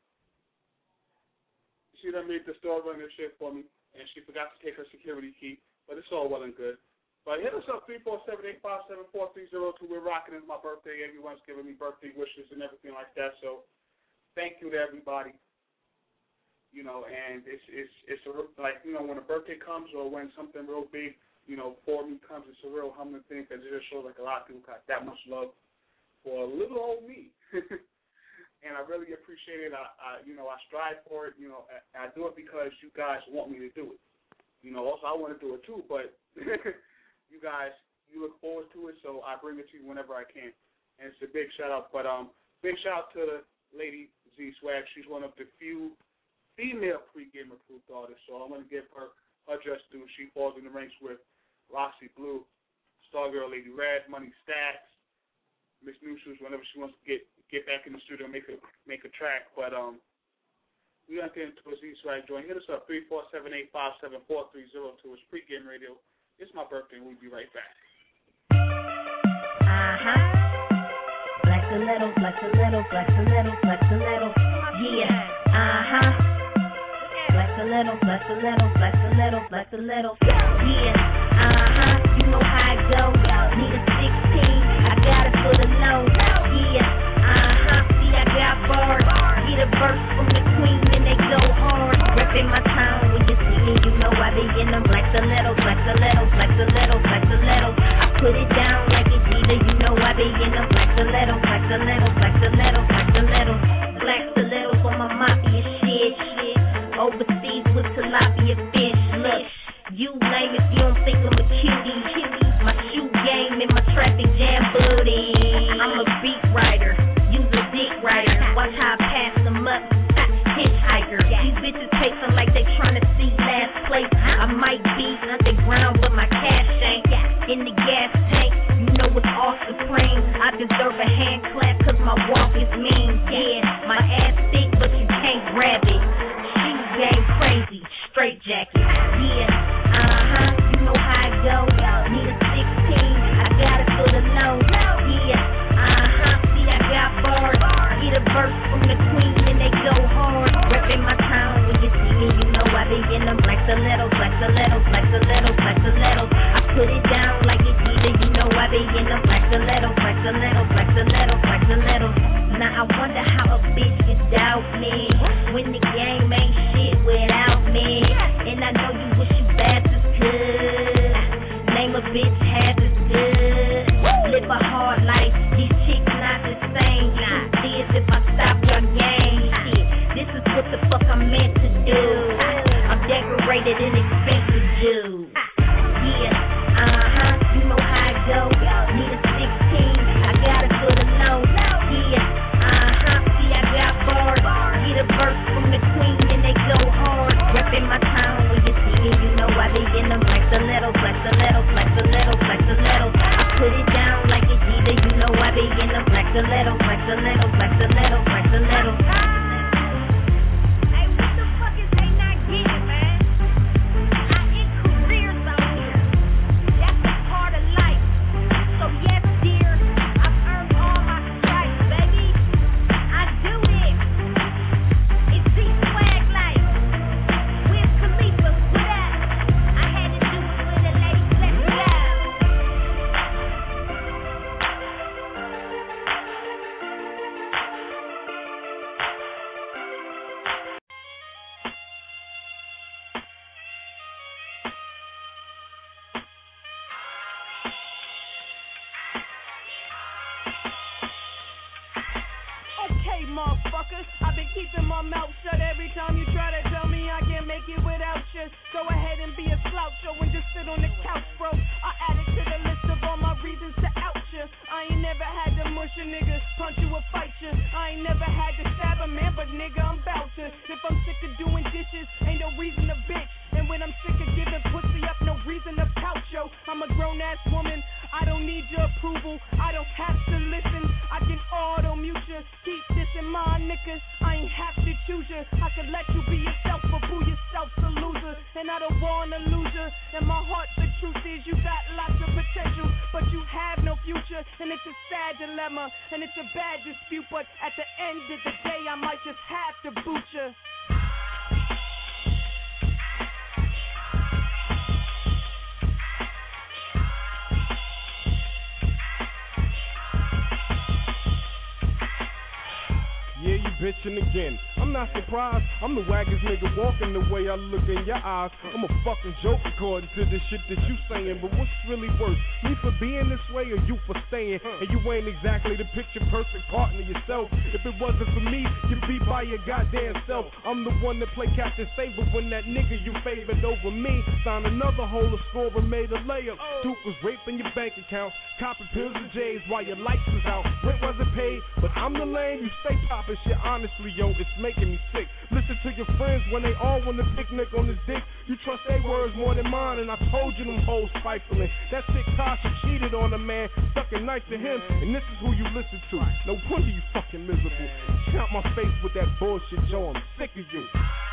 She done made the store run this shit for me, and she forgot to take her security key. But it's all well and good. But hit us up, three four seven, eight five seven, four three zero two. We're rocking. It's my birthday. Everyone's giving me birthday wishes and everything like that. So thank you to everybody. You know, and it's it's it's a, like, you know, when a birthday comes or when something real big, you know, for me comes, it's a real humbling thing because it just shows like a lot of people got that much love for a little old me. And I really appreciate it. I, I, you know, I strive for it. You know, I, I do it because you guys want me to do it. You know, also I want to do it too, but you guys, you look forward to it, so I bring it to you whenever I can. And it's a big shout out. But um, big shout out to the lady Z Swag. She's one of the few female pregame approved artists, so I'm going to give her her just due. She falls in the ranks with Roxy Blue, Stargirl, Lady Red, Money Stacks, Miss New Shoes, whenever she wants to get get back in the studio and make a make a track. But um, we're going to get into a Z-Swag joint. Hit us up, three four seven, eight five seven, four three zero two. It's pregame radio. It's my birthday, and we'll be right back. Uh-huh. Flex a little, flex a little, flex a little, flex a little. Yeah. Uh-huh. Flex a little, flex a little, flex a little, flex a little. Yeah. Uh-huh. You know how it go. Need a sixteen. I got it for the low. Yeah. Uh-huh, see I got bars. Get a verse from the queen and they go hard. Reppin' my town when you see me, you know I be in them. Flex a little, flex a little, flex a little, flex a little. I put it down like it's either, you know I be in them. Flex a little, flex a little, flex a little, flex a little. Flex a little for my mafia shit, shit. Overseas with tilapia fish, look. You name it, you don't think I'm a cutie. My shoe game and my traffic jam booty. I'm a beat writer. Dick rider, watch how I pass them up, hitchhiker. These bitches pacing like they tryna see last place. I might be underground, but my cash ain't in the gas tank. You know it's all supreme. I deserve a hand clap cause my walk is mean. Yeah, my ass thick, but you can't grab it. Shoe game crazy, straight jacket. Yeah, uh-huh, you know how it go. Need a sixteen, I got it for the low. Yeah, uh-huh, see I got bars. Get a verse from the queen and they go hard. Reppin' my town when you see me, you know I be in them. Flex a little, flex a little, flex a little, flex a little. I put it down like it's either, you know I be in them. Flex a little, flex a little, flex a little, flex a little. Now I wonder how a bitch could doubt me when the game ain't shit without me. And I know you wish you bastards could. if I'm sick of doing dishes, ain't no reason to bitch. And when I'm sick of giving pussy up, no reason to pout, yo. I'm a grown-ass woman, I don't need your approval. I don't have to listen, I can auto-mute you. Keep this in mind, niggas, I ain't have to choose you. I could let you be yourself, but boo yourself's a loser. And I don't wanna lose you. In my heart, the truth is you got lots of potential, but you have no future. And it's a sad dilemma, and it's a bad dispute. But at the end of the day, I might just have to boot you. Yeah, you bitching again. I'm not surprised. I'm the waggest nigga walking the way I look in your eyes. I'm a fucking joke according to the shit that you saying. But what's really worse, me for being this way or you for staying? And you ain't exactly the picture perfect partner yourself. If it wasn't for me, you'd be by your goddamn self. I'm the one that play Captain Saber when that nigga you favored over me signed another hole of score and made a layup. Duke was raping your bank accounts, copping pills and J's while your lights was out. Rent wasn't paid, but I'm the lame. You stay popping shit. Honestly, yo, it's making me sick. Listen to your friends when they all want to picnic on this dick. You trust their words more than mine, and I told you them hoes spitefully. That chick Tasha cheated on a man, stuck a knife to him, and this is who you listen to. No wonder you fucking miserable. Count my face with that bullshit, yo. I'm sick of you.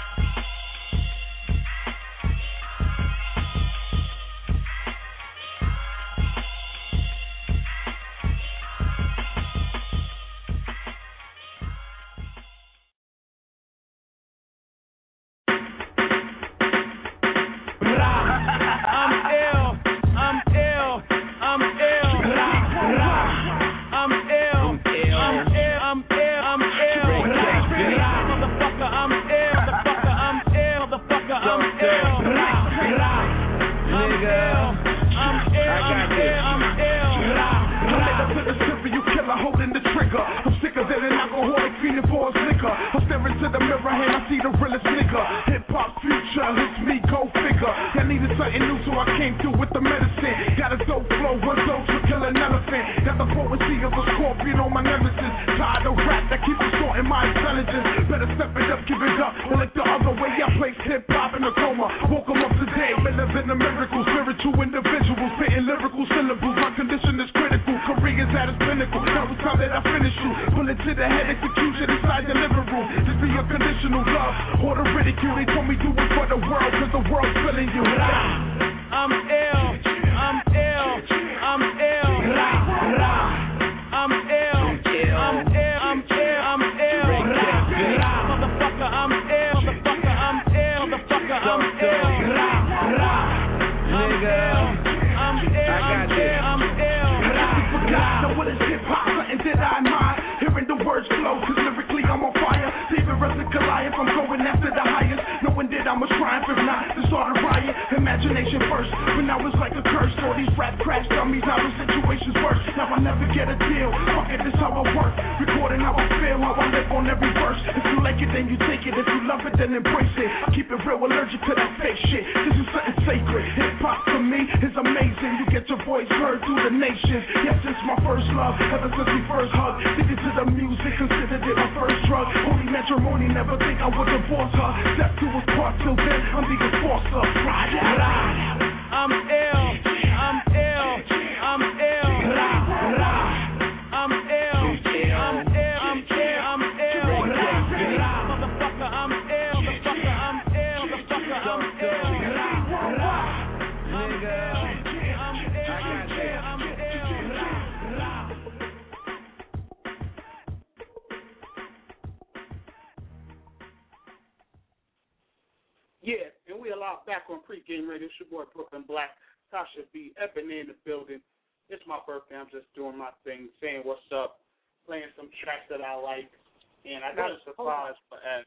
Yeah, and we are live back on Pregame Radio. It's your boy Brooklyn Black, Tasha B, Ebony in the building. It's my birthday. I'm just doing my thing, saying what's up, playing some tracks that I like, and I got a surprise for Ed.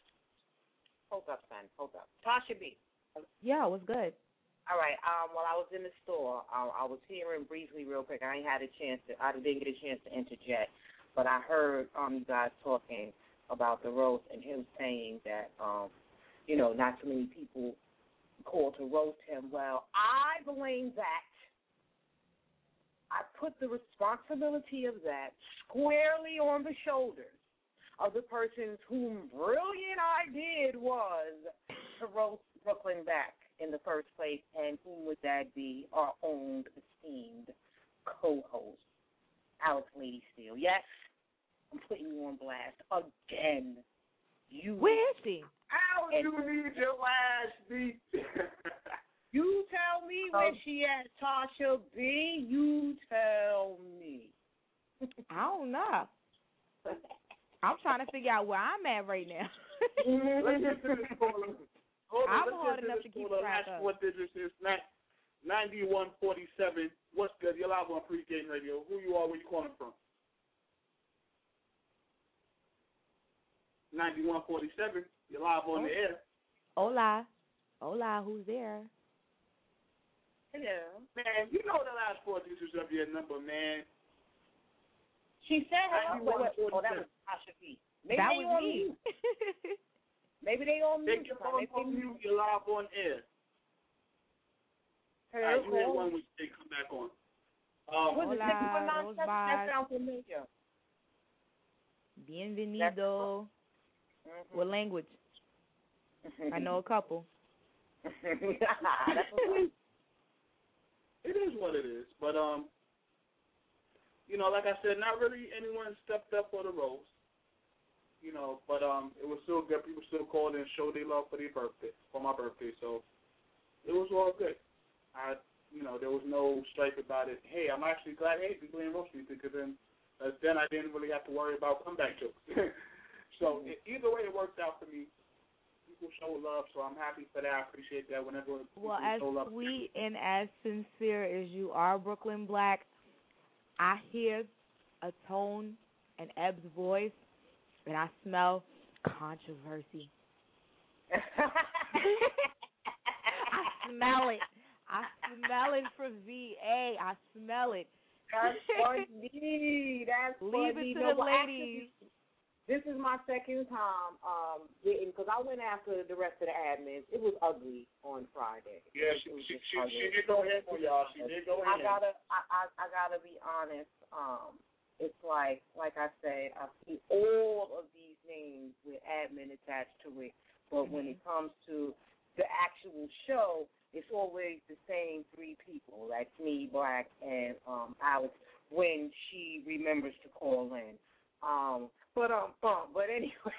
Hold up, son. Hold up. Tasha B. Yeah, it was good. All right. Um, while I was in the store, I, I was hearing briefly, real quick. I ain't had a chance to. I didn't get a chance to interject, but I heard um you guys talking about the roast and him saying that um. you know, not too many people called to roast him. Well, I blame that. I put the responsibility of that squarely on the shoulders of the person whose brilliant idea it was roast Brooklyn back in the first place, and who would that be? Our own esteemed co-host, Alex Lady Steele. Yes, I'm putting you on blast again. You Where is she? How do you need your last beat? You tell me um, where she at, Tasha B. You tell me. I don't know. I'm trying to figure out where I'm at right now. Let's get to this caller. Hold on, I'm let's hard get enough to, to keep caller. track Last of. four digits is ninety-one forty-seven. What's good? You're live on Pregame Radio. Who you are? Where you calling from? ninety-one forty-seven. You're live on the air. Hola. Hola, who's there? Hello. Man, you know the last four digits of your number, man. She said hello. Wait, wait. Oh, that was Tasha B. Maybe that they was on me. mute. Maybe they on mute. Take your phone on mute. You're live on air. Hello. All right, you hear one when they come back on. Um, What's Hola, the Rose That sounds familiar. Bienvenido. Mm-hmm. What language? I know a couple. That's what it is what it is. But, um, you know, like I said, not really anyone stepped up for the roast. You know, but um, it was still good. People still called and showed their love for their birthday, for my birthday. So it was all good. I, you know, there was no strife about it. Hey, I'm actually glad, hey, people didn't roast me because then, uh, then I didn't really have to worry about comeback jokes. So it, either way, it worked out for me. People show love, so I'm happy for that. I appreciate that whenever Well, people as show love. sweet and as sincere as you are, Brooklyn Black, I hear a tone in Eb's voice, and I smell controversy. I smell it. I smell it for V A. I smell it. That's funny. That's Leave funny. it to no, the well, ladies. Actually, this is my second time um, getting, because I went after the rest of the admins. It was ugly on Friday. Yeah, she she, she, she did go ahead for y'all. She did go ahead. I gotta, I, I, I gotta be honest. Um, it's like, like I said, I see all of these names with admin attached to it, but mm-hmm. when it comes to the actual show, it's always the same three people. That's me, Black, and um, Alex, when she remembers to call in. Um, but um, um, but anyway.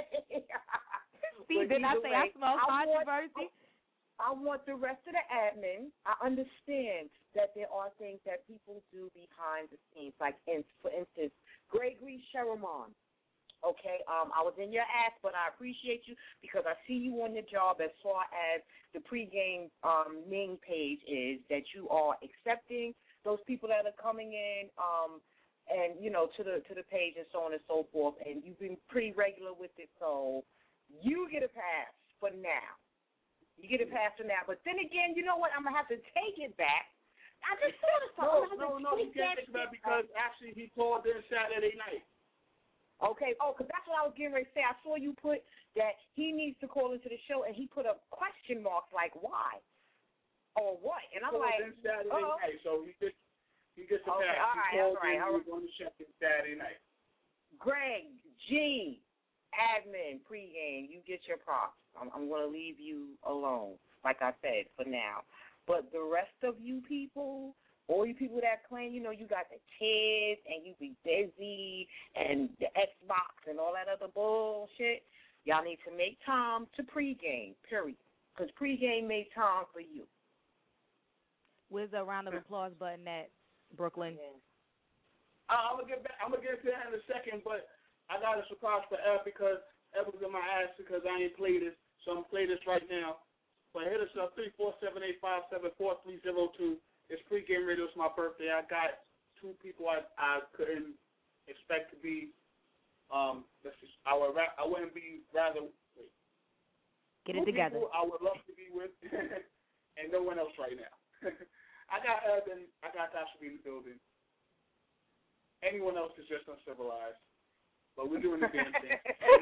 See, didn't I say way, I smell controversy? I want the rest of the admin. I understand that there are things that people do behind the scenes, like in, for instance, Gregory Sherman. Okay, um, I was in your ass, but I appreciate you because I see you on your job as far as the pregame um, Ning page is, that you are accepting those people that are coming in, um, and you know, to the to the page and so on and so forth. And you've been pretty regular with it, so you get a pass for now. You get a pass for now. But then again, you know what? I'm gonna have to take it back. I just thought of something. No, no, no, you can't take it back because actually he called in Saturday night. Okay, oh, because that's what I was getting ready to say. I saw you put that he needs to call into the show, and he put up question marks like why or what, and I'm like, in Saturday uh-oh. night, so he gets he gets a okay, pass. all he right, called all right, in, all right. He was on the check in Saturday night. Greg G, admin pregame, you get your props. I'm, I'm going to leave you alone, like I said, for now. But the rest of you people, all you people that claim, you know, you got the kids and you be busy and the Xbox and all that other bullshit, y'all need to make time to pregame, period. Because pregame made time for you. Where's the round of applause button at, Brooklyn? Yeah. Uh, I'm gonna get back. I'm gonna get to that in a second, but I got a surprise for Ed because Ed was in my ass because I ain't played this, so I'm gonna play this right now. But hit us up three four seven eight five seven four three zero two. It's pregame radio. It's my birthday. I got two people I I couldn't expect to be. Um, let's just, I would I wouldn't be rather. Wait. Get it two together. People I would love to be with, and no one else right now. I got Ed and I got Tasha B in the building. Anyone else is just uncivilized, but we're doing the damn thing.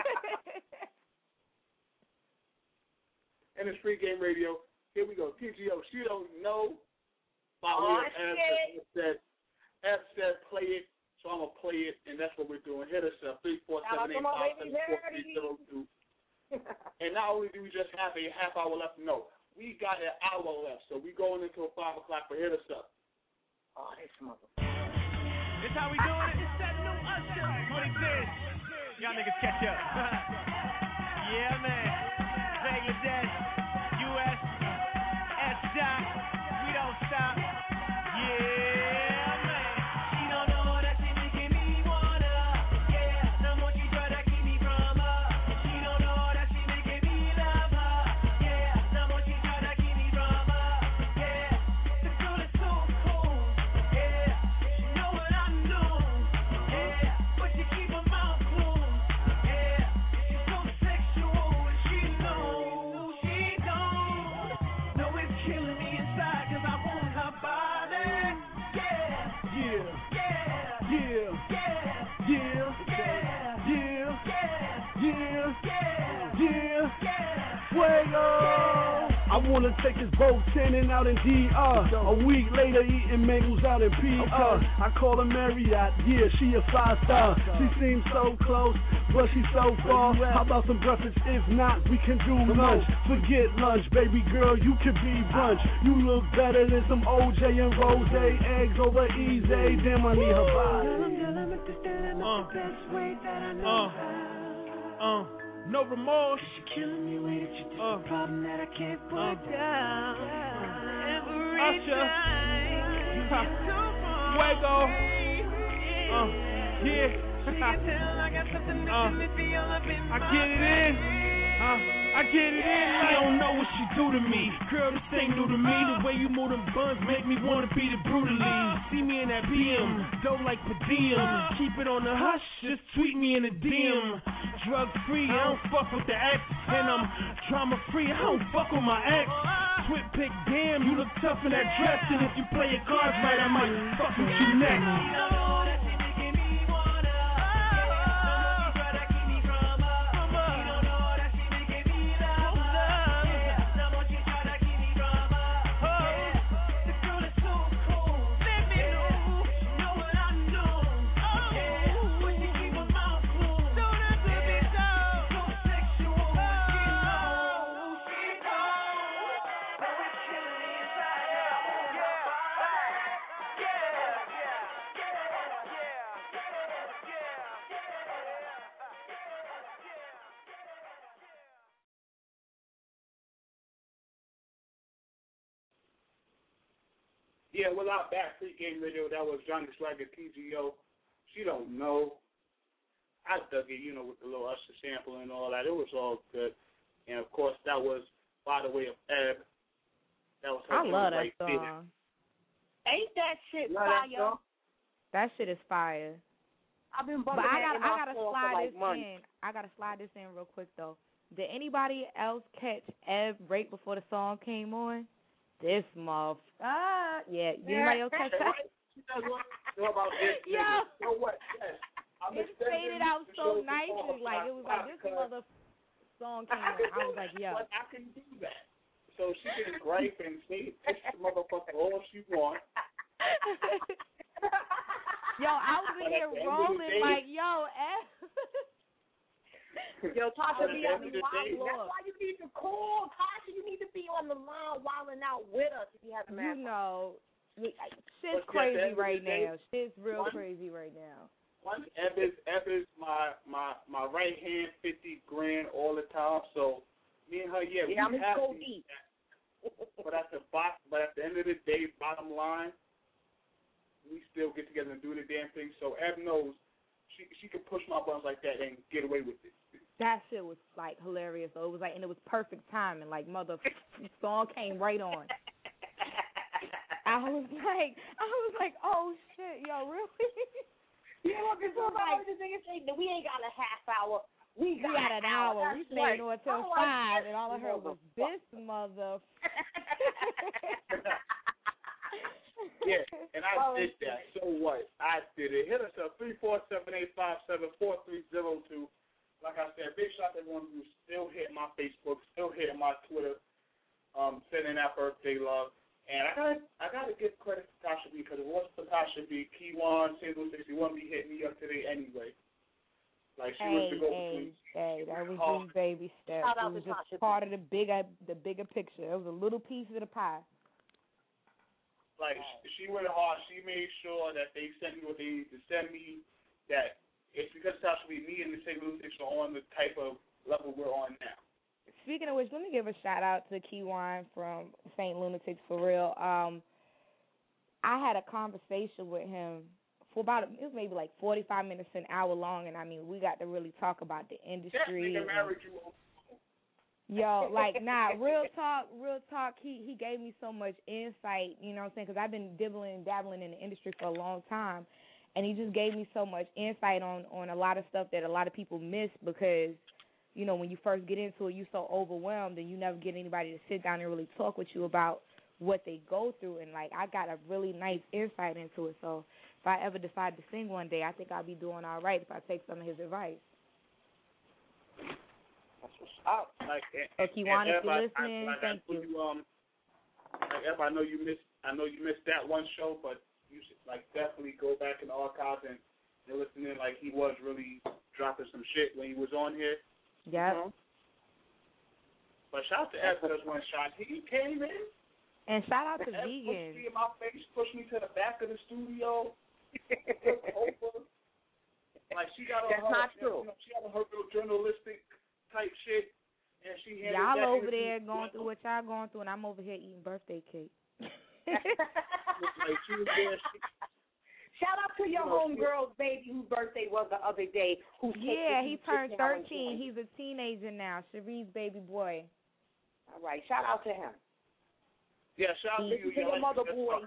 And it's pregame radio. Here we go. T G O. She don't know. By oh, way of F said, F said play it, so I'm gonna play it, and that's what we're doing. Hit us up three four seven eight five seven four three zero two. And And not only do we just have a half hour left, no, we got an hour left. So we going into a five o'clock for hit us up. Oh, this mother. This how we doing it? It's that new Usher. twenty-ten. Y'all niggas catch up. Yeah, man. Bangladesh, U S, S-Dot. We don't stop. Yeah, man. She don't know that she making me wanna. Yeah, the more she try to keep me from her. She don't know that she making me love her. Yeah, the more she try to keep me from her. Yeah, the girl is so cool. Yeah, she know what I know. Yeah, but she keep her mouth closed. Yeah, she's so sexual and she knows she don't. Know it's killing me inside 'cause I want her body. Yeah, Yeah, yeah, yeah, yeah, yeah, yeah, yeah, yeah, yeah, yeah, yeah. Fuego! I wanna take this boat tanning out in D R. A week later eating mangoes out in P R. I call her Marriott, yeah, she a five star. She seems so close, but she's so far. How about some breakfast? If not, we can do lunch. Forget lunch, baby girl, you could be brunch. You look better than some O J and Rose. Eggs over easy, damn I need her body. Uh, uh, no remorse. Killing me with it, you just Uh, a problem that I can't put uh, down. Every Usher. time Ha. Fuego. Uh, yeah. uh, I get it in. Uh, I get it in. She don't know what she do to me. Girl, this ain't new to me. The way you move them buns make me wanna beat it brutally. See me in that B M, dope like per diem. Keep it on the hush, just tweet me in the D M. Drug free, I don't fuck with the ex. And I'm trauma free, I don't fuck with my ex. Twit pick, damn, you look tough in that dress. And if you play your cards right, I might fuck with you next. Yeah, well, out back pregame radio, that was Johnny Swagger, T G O. She don't know. I dug it, you know, with the little Usher sample and all that. It was all good. And, of course, that was By the Way of Ebb. That was her I love that right song. There. Ain't that shit Love fire? that song? That shit is fire. I've been But bumping I that got in I my gotta phone slide for like this months. in. I gotta slide this in real quick though. Did anybody else catch Ebb right before the song came on? This motherfucker. Ah, yeah. Did anybody else catch that? She does what? Know about this Yo. nigga. So what? Yes. I'm It extending faded out the so show nicely. to Like it was like this because mother song came I on. can I was do like, that, yo. but I can do that. So she can gripe and say, "Pitch the motherfucker all she wants." Yo, I was in But at here the end of the rolling day- like, yo, Ebb. Yo, Tasha, At be the on end the of the day- line. That's why you need to call. Tasha, you need to be on the line wilding out with us if you haven't You met. know, shit's But at the end crazy of the right day, now. Shit's real one- crazy right now. One, Ebb is, Ebb is my, my, my right hand, fifty grand all the time. So me and her, yeah, Yeah, I'm we his have go these- eat. But at the bot, but at the end of the day, bottom line, we still get together and do the damn thing. So Ebb knows she she can push my buttons like that and get away with it. That shit was like hilarious. So it was like, and it was perfect timing. Like mother song came right on. I was like, I was like, oh shit, yo, really? Yeah, look, it's all about this nigga saying that we ain't got a half hour. We got, We got an hour. That's We stayed right. on till I'm like, five, this and all I heard was this mother. Yeah, and I did that. So what? I did it. Hit us up three four seven eight five seven four three zero two. Like I said, big shout out to everyone who still hit my Facebook, still hit my Twitter, um, sending that birthday love. And I gotta, I gotta give credit to Tasha B because it wasn't for Tasha B, Keywan, Single sixty-one be hitting me up today anyway. Like she hey, was the go hey, hey, that was hard. just baby steps. Shout It out was to just Tasha. part of the bigger, the bigger picture. It was a little piece of the pie. Like she went hard. She made sure that they sent me what they needed to send me. That it's because Tasha be me and the Saint Lunatics are on the type of level we're on now. Speaking of which, let me give a shout out to Keywan from Saint Lunatics for real. Um, I had a conversation with him for about, it was maybe like forty-five minutes to an hour long, and I mean, we got to really talk about the industry. That nigga married you. Yo, like, nah, real talk, real talk, he, he gave me so much insight, you know what I'm saying, because I've been dibbling and dabbling in the industry for a long time, and he just gave me so much insight on, on a lot of stuff that a lot of people miss because, you know, when you first get into it, you're so overwhelmed and you never get anybody to sit down and really talk with you about what they go through. And, like, I got a really nice insight into it. So if I ever decide to sing one day, I think I'll be doing all right if I take some of his advice. That's what's up. Like, so Keywan, if you're listening, I, like thank I you. you. Um, like, Eb, I know you missed. I know you missed that one show, but you should like definitely go back in the archives and, and listen in. Like he was really dropping some shit when he was on here. Yeah. Mm-hmm. But shout out to Ed because one shot he came in. And shout out to Ed Vegan. Pushed me in my face, pushed me to the back of the studio. over. Like she got on That's her, not you true. know, she had her real journalistic type shit, and she handled y'all that over interview. there going through what y'all going through, and I'm over here eating birthday cake. Like she was there. She, Shout out to your you know, homegirl's baby whose birthday was the other day. Who yeah, he turned thirteen. He's a teenager now. Cherie's baby boy. All right, shout out to him. Yeah, shout out to you. To your like, mother boy.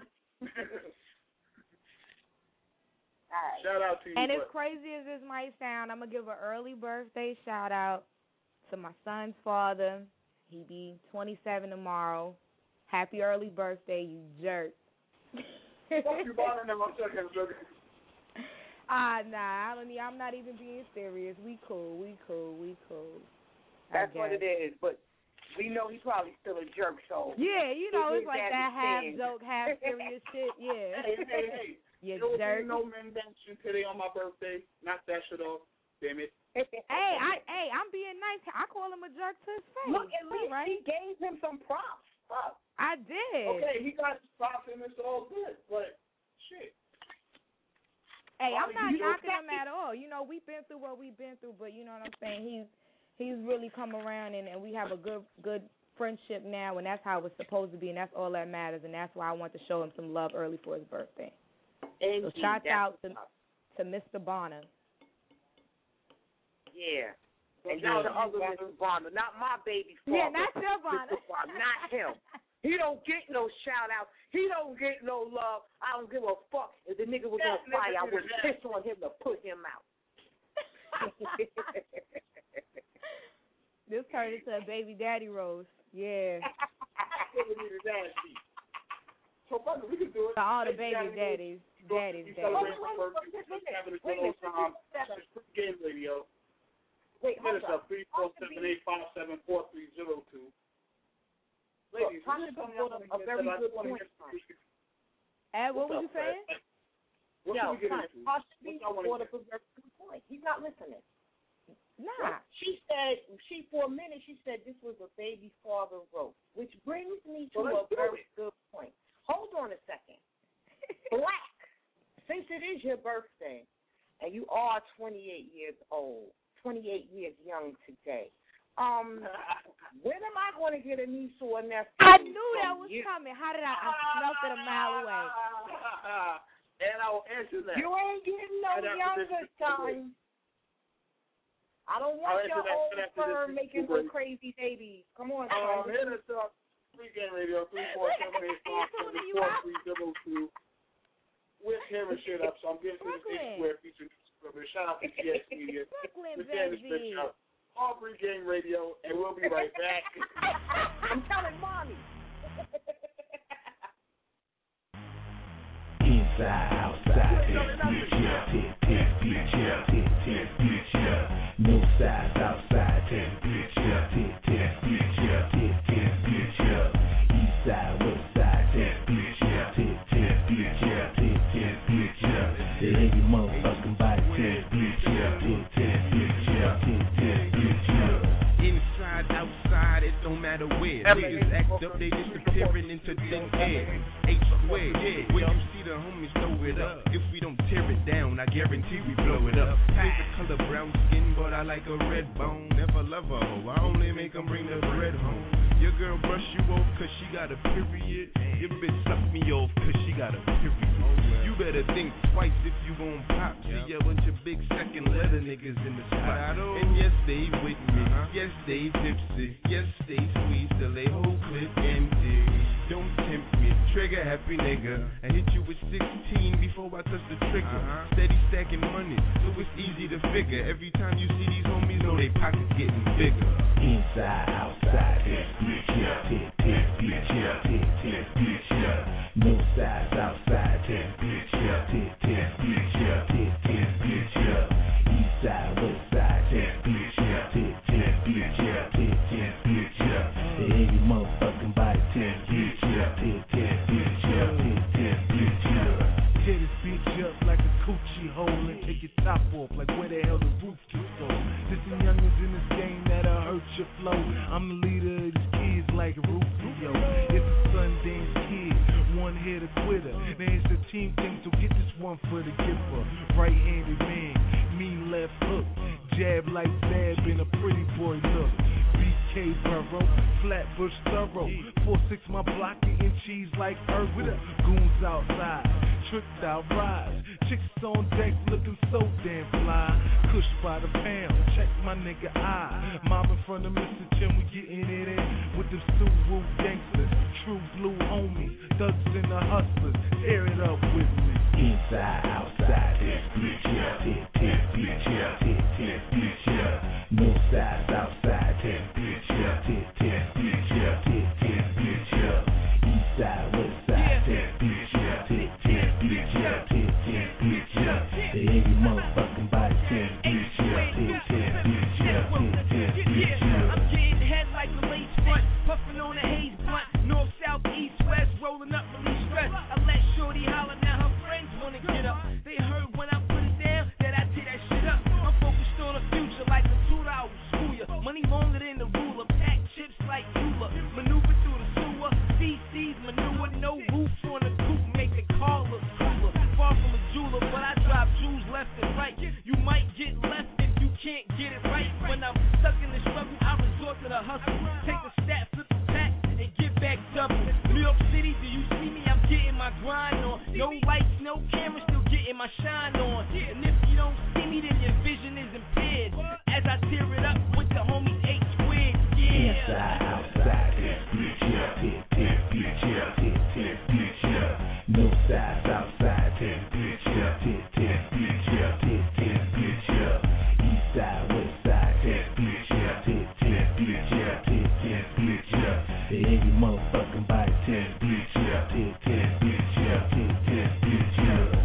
All right. Shout out to you. And but, as crazy as this might sound, I'm going to give an early birthday shout out to my son's father. He be twenty-seven tomorrow. Happy early birthday, you jerk. Fuck you, Bonner, and I'm joking, joking. Ah, nah, I don't need, I'm not even being serious. We cool, we cool, we cool. That's what it is, but we know he's probably still a jerk, so. Yeah, you know, it's like that half stand. joke, half serious shit, yeah. Hey, hey, hey. You There will jerk. be no mention today on my birthday. Knock that shit off. Damn it. Hey, I, hey, I'm being nice. I call him a jerk to his face. Look, at least right? he gave him some props. Fuck. I did. Okay, he got his props and it's all good, but shit. Hey, I'm not you knocking know, him at all. You know, we've been through what we've been through, but you know what I'm saying? He's he's really come around, and, and we have a good good friendship now, and that's how it's supposed to be, and that's all that matters, and that's why I want to show him some love early for his birthday. Indeed, so shout out to up. to Mister Bonner. Yeah. And not the other Mister Bonner, not my baby father. Yeah, not your Bonner. Not him. He don't get no shout out. He don't get no love. I don't give a fuck. If the nigga was That on fire, I nigga would is piss on him to put him out. This turned into a baby daddy roast. Yeah. So, brother, we can do it. To all the baby daddies. Daddies, daddies. Celebrate my birthday. We're having a good old time. It's free game radio. Wait, Hit us up, three four seven eight five seven four three zero two. Ladies, Tasha this is something brought I up a want to very get to. good I want point. to get to. Ed, what What's was you up, saying? Fred? What Yo, should we get son, into? Tasha B What y'all want brought to up a very good point. He's not listening. Nah. She said, she for a minute, she said this was a baby father roast, which brings me to Well, a let's do very it. good point. Hold on a second. Black, since it is your birthday, and you are twenty-eight years old, twenty-eight years young today, um, when am I going to get a niece or a nephew? I knew that was you? coming. How did I? I smelled it a mile away. And I will answer that. You ain't getting no Right after younger, this son. I don't want I'll your answer that old right after sperm this making break. some crazy babies. Come on, Um, son. hit us up. Free game radio, three four seven eight five seven four three zero two. We're tearing shit up, so I'm getting to this eight square feature. Shout out to T S Media. Brooklyn, We're tearing this bitch baby. up. All free game radio, and we'll be right back. I'm telling mommy. Inside, outside, test future, test, test future, test, test future. No sides outside, test future, test, test future, test, test future. East side, west side, test future, test, test future, test, test future. Every motherfucking body, test future, test, test future. matter where. Niggas act up, they disappearing into thin air. H squared, yeah. When you see the homies throw it up, if we don't tear it down, I guarantee we blow it up. Favorite color brown skin, but I like a red bone. Never love a hoe, I only make them bring the bread home. Your girl brush you off cause she got a period. Your bitch suck me off cause she got a period. You better think twice if you gon' pop. See a bunch of big second letter niggas in the spot. And yes, they with me. Yes, they tipsy. Yes, they sweet. Still they whole clip empty. Don't tempt me. Trigger happy nigga. I hit you with sixteen before I touch the trigger. Steady stacking money, so it's easy to figure. Every time you see these homies, know they pockets getting bigger. Inside, outside, this bitch, yeah, this, this bitch, yeah, this, this bitch, yeah. No sides outside, this bitch, yeah, this, this bitch, yeah, this, this bitch, yeah. East side, west side, this bitch, yeah, this, this bitch, yeah, this, this bitch, yeah. Every motherfucking body, this bitch, yeah, this, this bitch, yeah, this, this bitch, yeah. Tear this bitch up like a coochie hole and take your top off like where the hell the roof just go. There's some youngins in this game that'll hurt your flow. I'm the leader of these kids like Rufio. It's a Sundance kid, one hitter quitter. Now it's a team thing, so get this one for the giver. Right-handed man, mean left hook, jab like Zab in a pretty boy look. B K Burrow, Flatbush thorough. four six my block eating cheese like Urkel. Goons outside, tricked out rides. Chicks on deck looking so damn fly. Kush by the pound, check my nigga eye. Mom in front of Mister Chin, we getting it in with the Subaru gangsters. True blue homies, thugs and the hustlers. Tear it up with me. Inside, outside, this bitch, yeah, this, this bitch, yeah, this, this bitch, yeah. No sides outside, this bitch, yeah, this, this bitch, yeah, this, this bitch, yeah. East side, west side, this bitch, yeah, this, this bitch, yeah, this, this bitch, yeah. Every motherfucking body, this bitch, yeah, this, this bitch, yeah, this, this bitch, yeah. I'm getting head like a lace front, puffing on a haze blunt, north, south, east, west, rolling up, release stress. I let shorty holler, now her friends wanna get up. They heard when I put it down that I tear that shit up. I'm focused on the future like a two dollar school ya. Money longer than the ruler, pack chips like Eula. Maneuver through the sewer, C C's manure, no roof on the coupe, make the car look cooler. Far from a jeweler, but I drop jewels left and right. You might get left if you can't get it right. When I'm stuck in the struggle, I resort to the hustle. Take a stat, flip a pack, and get back double. New York City, do you see me? I'm getting my grind on. No lights, no camera, still getting my shine on. And if you don't see me, then your vision is impaired. As I tear it up with the homie eight squared, yeah. Inside, outside, this bitch, yeah, this, this bitch, yeah, this, this bitch, yeah. No sides outside, this bitch, yeah, this, this bitch, yeah, this, this bitch, yeah. East side, west side, this bitch, yeah, this, this bitch, yeah, this, this bitch, yeah. Every motherfucking body, this bitch, yeah, this, this bitch, yeah, this, this bitch, yeah.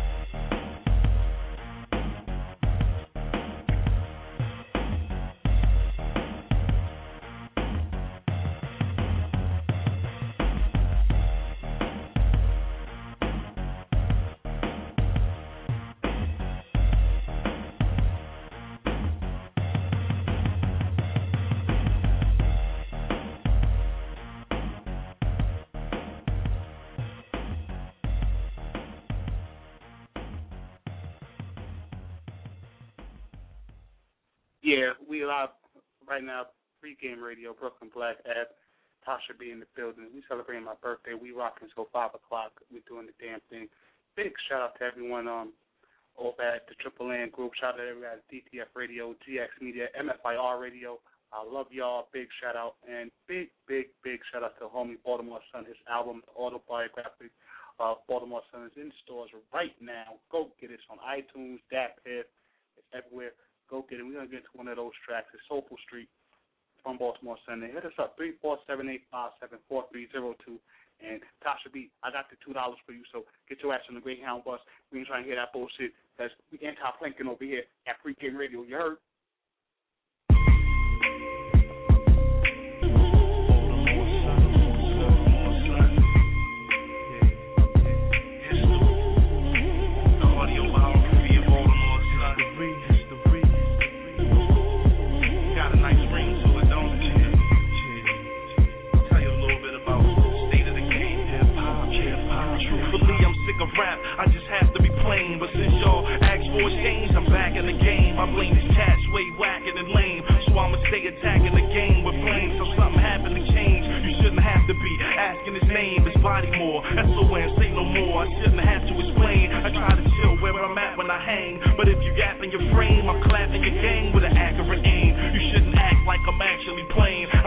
Yeah, we live right now, pregame radio, Brooklyn Black at Tasha B in the building. We celebrating my birthday. We rocking till five o'clock. We're doing the damn thing. Big shout out to everyone um over at the Triple N group. Shout out to everybody at D T F Radio, G X Media, M F I R Radio. I love y'all. Big shout out. And big, big, big shout out to homie Baltimore Sun. His album, the autobiography of Baltimore Sun, is in stores right now. Go get it. It's on iTunes, DatPiff. It's everywhere. Go get it. We're going to get to one of those tracks. It's Soulful Street from Baltimore Sunday. Hit us up, three four seven, eight five seven, four three zero two. And Tasha B, I got the two dollars for you, so get your ass on the Greyhound bus. We ain't trying to hear that bullshit. That's we anti-planking over here at Pregame Radio. You heard?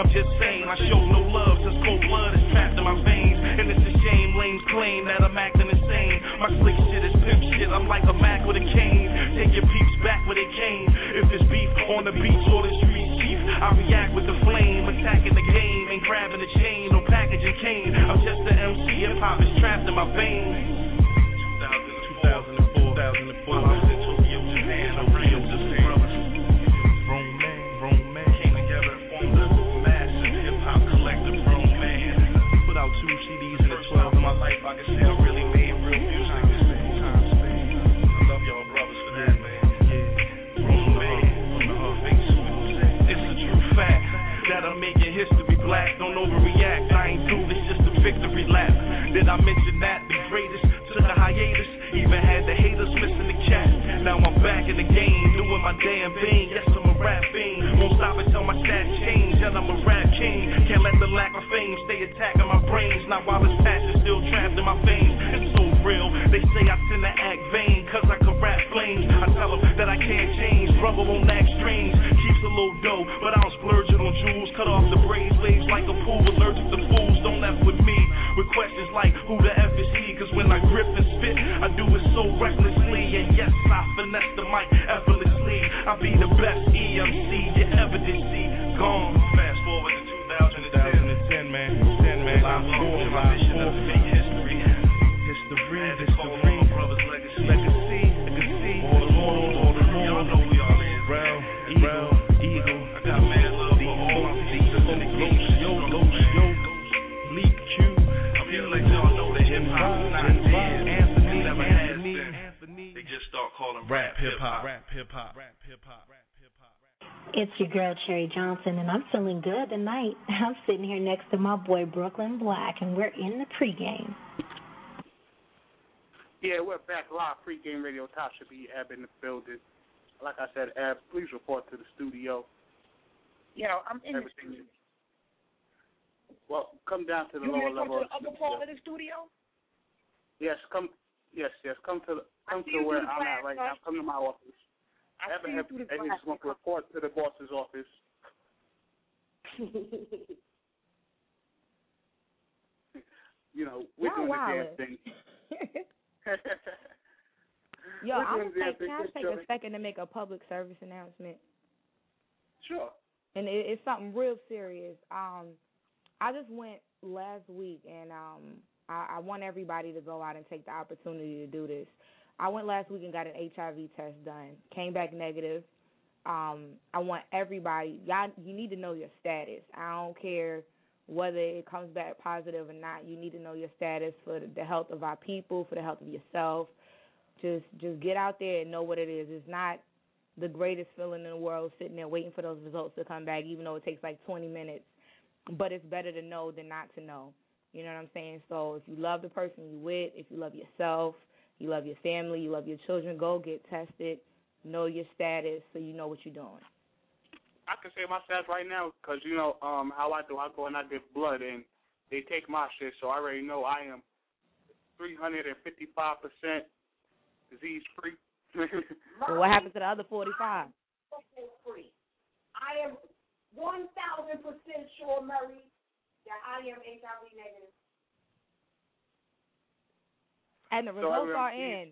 just saying. I show no love since cold blood is trapped in my veins. And it's a shame lames claim that I'm acting insane. My slick shit is pimp shit, I'm like a Mac with a cane. Take your peeps back where they came. If it's beef on the beach or the streets, chief, I react with the flame. Attacking the game, ain't grabbing the chain or packaging cane. I'm just an M C, hip-hop is trapped in my veins. two thousand four, two thousand four, I was in Tokyo, Japan, no Rio, Japan. Grown man, grown man, came together and formed a massive hip-hop collective. Grown man, put out two C Ds in the twelve of my life. I can say I really made real music. Time spent, I love y'all brothers for that, man. Yeah, grown man, on the hard face. It's a true fact that I'm making history black. Don't overreact, I ain't through this, just a victory lap. Did I mention that the greatest took a hiatus? Even had the haters missing the cat. Now I'm back in the game, doing my damn thing. Yes, I'm a rap fiend. Won't stop until my stats change. And I'm a rap king. Can't let the lack of fame stay attacking my brains. Not while this passion still trapped in my veins. It's so real. They say I tend to act vain, cause I can rap flames. I tell them that I can't change. Brother won't act strange. Keeps a little dough, but I don't splurge it on jewels. Cut off the braids, waves like a pool. Allergic to fools. Don't F with me. With questions like who the F is he? Cause when I grip and spit, I do it so recklessly. And yes, I finesse the mic effortlessly. I be the best E M C you ever did see. Gone. Fast forward to two thousand ten, man. ten, man. I'm on my mission of fake history. History, history. Brothers' legacy. Legacy, legacy. All the more, all the more. Y'all know we all is. Rel, Eagle, Eagle. I got mad love for all my seasons in the game. Yo, yo, yo. Leak Q. I'm here to let y'all know that hip hop is not dead. Anthony, never has been. They just start calling rap hip hop. Rap hip hop. Rap hip hop. Rap hip hop. It's your girl Cherry Johnson, and I'm feeling good tonight. I'm sitting here next to my boy Brooklyn Black, and we're in the pregame. Yeah, we're back live, pregame radio. Tasha B. Ebb in the building. Like I said, Ebb, please report to the studio. Yeah, I'm in Everything the studio. Well, come down to the you lower want to level. go to the upper part of the studio? Yes, come. Yes, yes, come to the, come to where I'm at right now. Come to my office. I Evan, see you through the Evan glass. just want to report to the boss's office. You know, we're Y'all doing wildin'. the damn thing. Yo, We're I'm doing gonna the damn take, thing. can I Just take chilling. a second to make a public service announcement? Sure. And it, it's something real serious. Um, I just went last week, and um, I, I want everybody to go out and take the opportunity to do this. I went last week and got an H I V test done. Came back negative. Um, I want everybody, y'all, you need to know your status. I don't care whether it comes back positive or not. You need to know your status for the health of our people, for the health of yourself. Just, just get out there and know what it is. It's not the greatest feeling in the world sitting there waiting for those results to come back, even though it takes like twenty minutes. But it's better to know than not to know. You know what I'm saying? So if you love the person you with, if you love yourself, you love your family, you love your children, go get tested, know your status so you know what you're doing. I can say my stats right now because, you know, um, how I do. I go and I give blood, and they take my shit, so I already know I am three hundred fifty-five percent disease-free. So what happened to the other forty-five? Free. I am one thousand percent sure, Murray, that I am H I V negative. And the So results everyone, are in.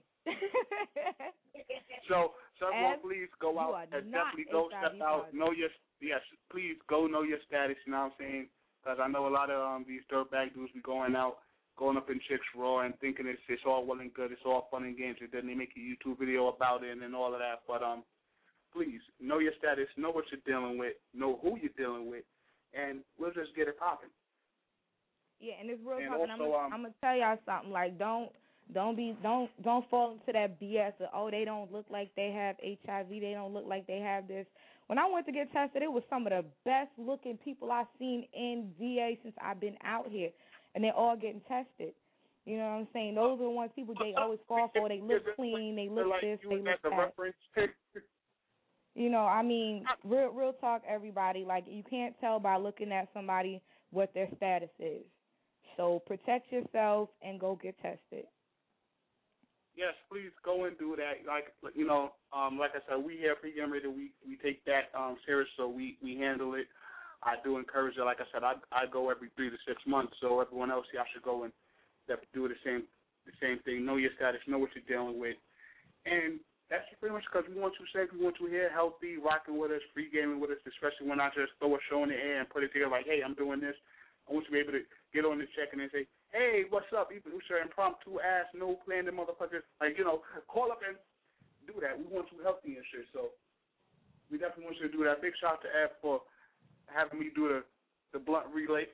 so, so everyone, As please go you out are and not definitely go H I V step out. positive. Know your yes, please go know your status. You know what I'm saying? Because I know a lot of um, these dirtbag dudes be going out, going up in chicks raw and thinking it's it's all well and good, it's all fun and games, and then they make a YouTube video about it and all of that. But um, please know your status, know what you're dealing with, know who you're dealing with, and we'll just get it popping. Yeah, and it's real And talk. And I'm also, gonna, um, I'm gonna tell y'all something. Like, don't don't be don't don't fall into that B S of, oh, they don't look like they have H I V, they don't look like they have this. When I went to get tested, it was some of the best looking people I've seen in V A since I've been out here, and they're all getting tested. You know what I'm saying? Those are the ones people they always fall for. They look clean, they look like this, you they was look at the that. reference. You know, I mean, real real talk, everybody. Like, you can't tell by looking at somebody what their status is. So protect yourself and go get tested. Yes, please go and do that. Like you know, um, like I said, we here at Pregame Radio, we we take that um serious, so we we handle it. I do encourage it. Like I said, I I go every three to six months, so everyone else, y'all should go and do the same the same thing. Know your status, know what you're dealing with, and that's pretty much because we want you safe, we want you here healthy, rocking with us, free gaming with us, especially when I just throw a show in the air and put it together like, hey, I'm doing this. I want you to be able to get on the check and then say, hey, what's up? Even if you're impromptu ass, no plan, the motherfuckers, like, you know, call up and do that. We want you healthy and shit, so we definitely want you to do that. Big shout out to Ed for having me do the, the blunt relay.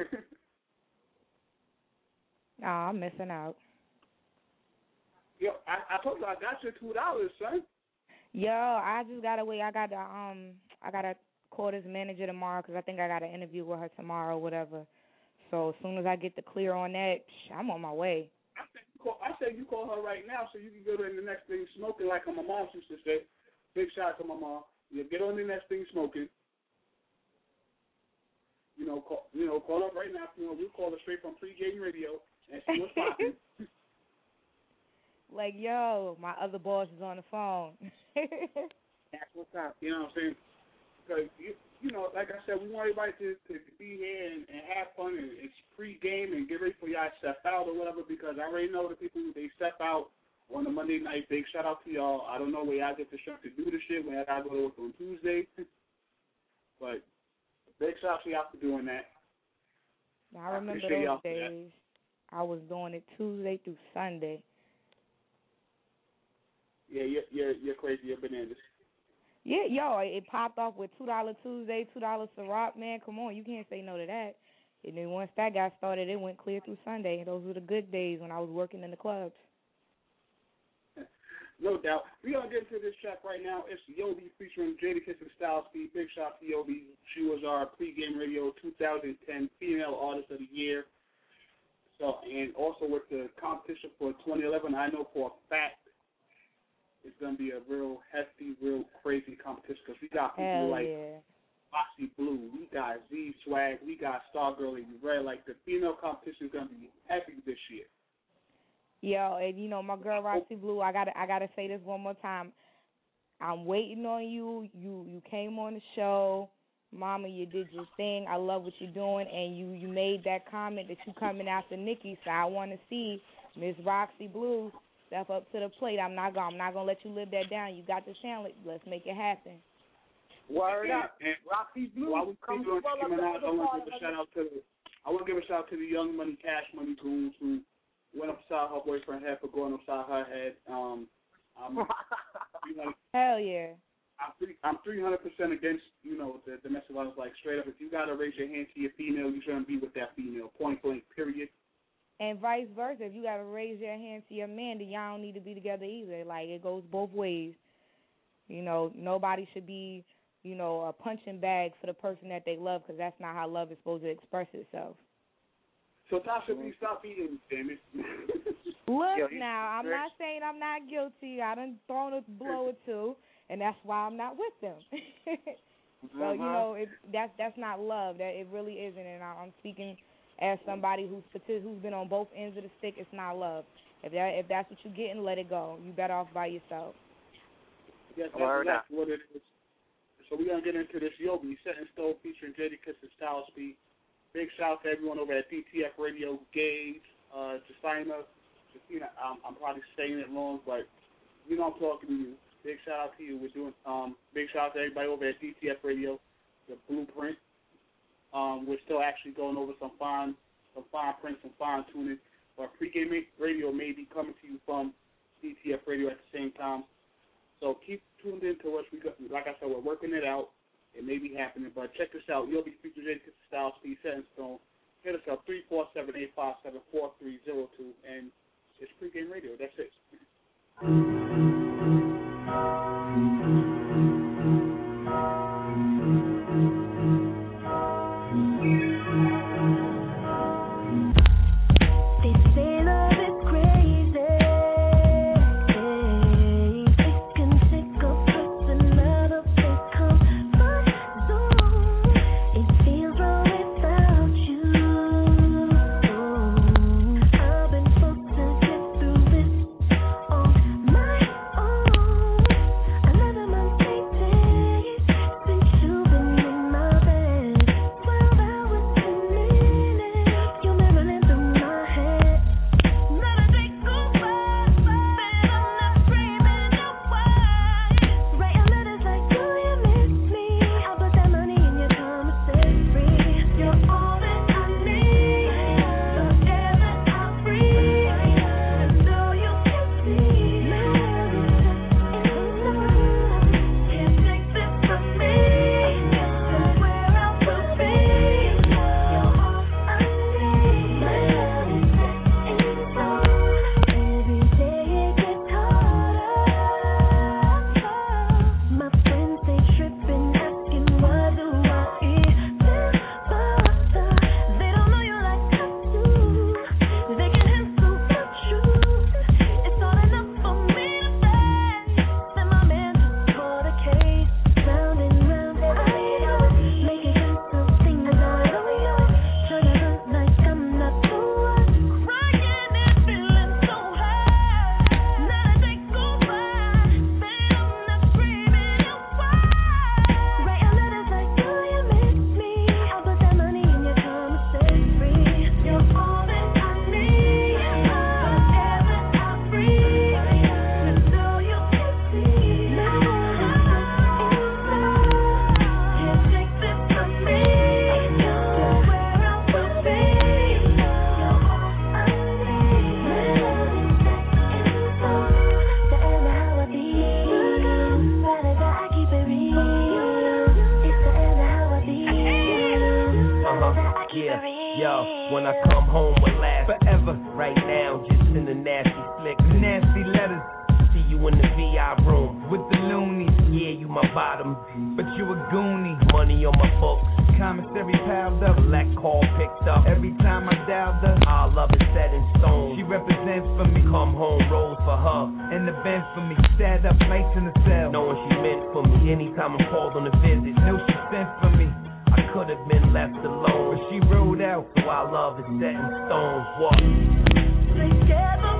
Oh, I'm missing out. Yo, I, I told you I got you two dollars, son. Yo, I just gotta wait. I gotta um, I gotta call this manager tomorrow because I think I got an interview with her tomorrow, or whatever. So as soon as I get the clear on that, I'm on my way. I said you call, I said you call her right now so you can go to the next thing smoking, like my mom used to say. Big shout out to my mom. You get on the next thing smoking. You know, call, you know, call up right now. You know, we'll call her straight from Pregame Radio and see what's popping. Like, yo, my other boss is on the phone. That's what's up. You know what I'm saying? Because, you, you know, like I said, we want everybody to, to be here and, and have fun, and it's pre-game and get ready for y'all to step out or whatever, because I already know the people, they step out on a Monday night. Big shout out to y'all. I don't know where y'all get the strength to do the shit, when I go to work on Tuesday. But big shout out to y'all for doing that. I remember I those days. I was doing it Tuesday through Sunday. Yeah, you're, you're, you're crazy. You're bananas. Yeah, yo, it popped off with two dollar Tuesday, two dollar Ciroc, man. Come on, you can't say no to that. And then once that got started, it went clear through Sunday. Those were the good days when I was working in the clubs. No doubt. We're going to get into this track right now. It's Yobi featuring Jadakiss and Styles P. Big shout out to Yobi. She was our Pregame Radio twenty ten Female Artist of the Year. So, and also with the competition for twenty eleven, I know for a fact it's going to be a real hefty, real crazy competition because we got people Hell like yeah. Foxy Blue, we got Z Swag, we got Stargirl, and Red. Like, the female competition is going to be heavy this year. Yo, and you know, my girl Roxy Blue, I gotta I gotta say this one more time. I'm waiting on you. You you came on the show. Mama, you did your thing. I love what you're doing, and you, you made that comment that you coming after Nikki, so I want to see Miss Roxy Blue step up to the plate. I'm not gonna I'm not gonna let you live that down. You got the talent. Let's make it happen. Word and, up, and Roxy Blue. While we keep on coming out, I want to give a shout out to the I want to give a shout out to the Young Money Cash Money goons who went upside her boyfriend's head for going upside her head. Um, I'm, you know, Hell yeah. I'm three, I'm three hundred percent against, you know, the domestic violence. Like, straight up, if you got to raise your hand to your female, you shouldn't be with that female, point blank, period. And vice versa. If you got to raise your hand to your man, then y'all don't need to be together either. Like, it goes both ways. You know, nobody should be, you know, a punching bag for the person that they love, because that's not how love is supposed to express itself. So Tasha B, stop eating, damn it. Look, Yo, now, I'm not saying I'm not guilty. I done thrown a blow or two, and that's why I'm not with them. So, uh-huh. you know, it, that's that's not love. That it really isn't, and I'm speaking as somebody who's who's been on both ends of the stick. It's not love. If that if that's what you're getting, let it go. You better off by yourself. Yes, that's exactly what it is. So we're going to get into this Yobi, Set in Stone, featuring Jadakiss and Styles P. Big shout out to everyone over at D T F Radio, Gage, uh, Justina. Justina, I'm, I'm probably saying it wrong, but you know I'm talking to you. Big shout out to you. We're doing um, big shout out to everybody over at D T F Radio, the Blueprint. Um, we're still actually going over some fine, some fine prints and fine tuning. But Pregame Radio may be coming to you from D T F Radio at the same time. So keep tuned in to us. We got, like I said, we're working it out. It may be happening, but check this out. You'll be featured in Styles P, Set in Stone. Hit us up, three four seven, eight five seven, four three zero two, and it's Pregame Radio. That's it. It feels wrong without you. Yeah, yo, when I come home, we'll laugh forever. Right now, just in the nasty flicks, nasty letters. See you in the V I room with the loonies. Yeah, you my bottom, but you a goonie. Money on my books, commissary piled up, black call picked up. Every time I dialed her, our love is set in stone. She represents for me, come home rolls for her, and the Benz for me. Stand up nights in the cell, knowing she meant for me. Anytime I'm called on a visit, knew she sent for me. I could have been left alone, but she rode out, so our love is set in stone. What? Together.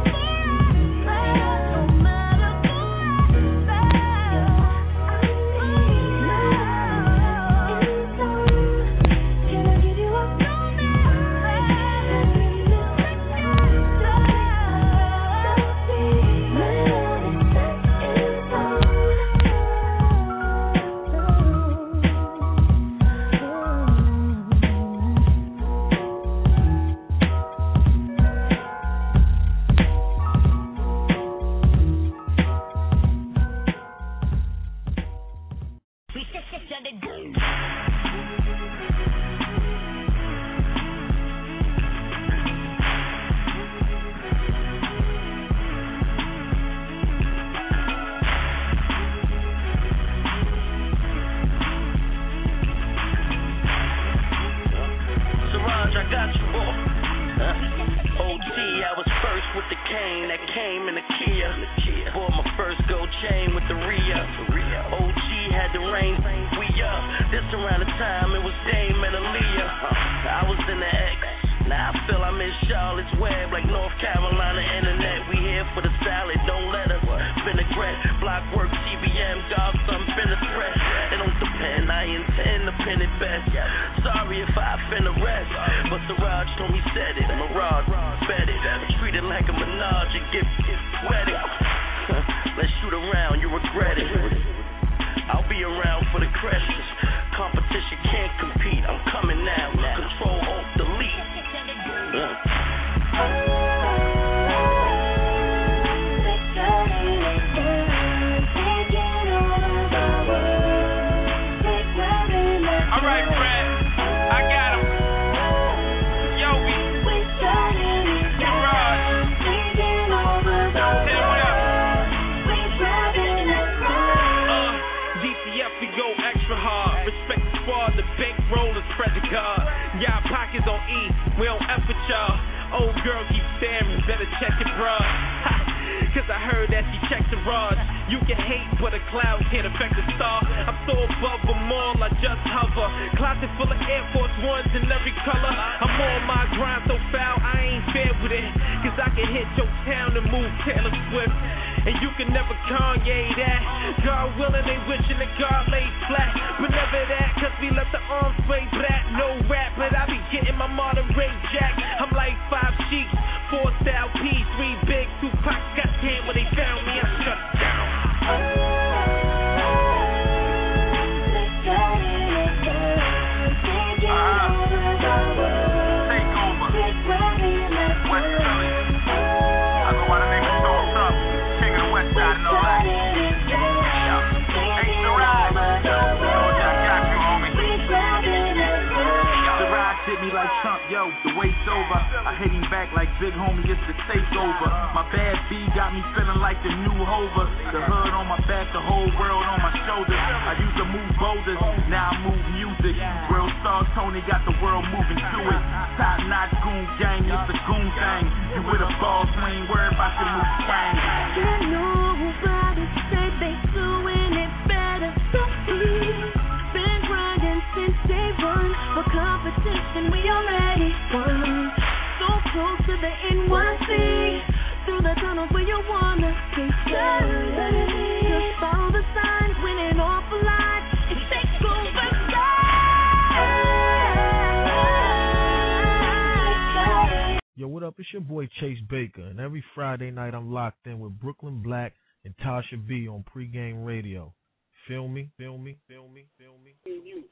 It's your boy Chase Baker, and every Friday night I'm locked in with Brooklyn Black and Tasha B on Pregame Radio. Feel me? Feel me? Feel me? Feel me? You.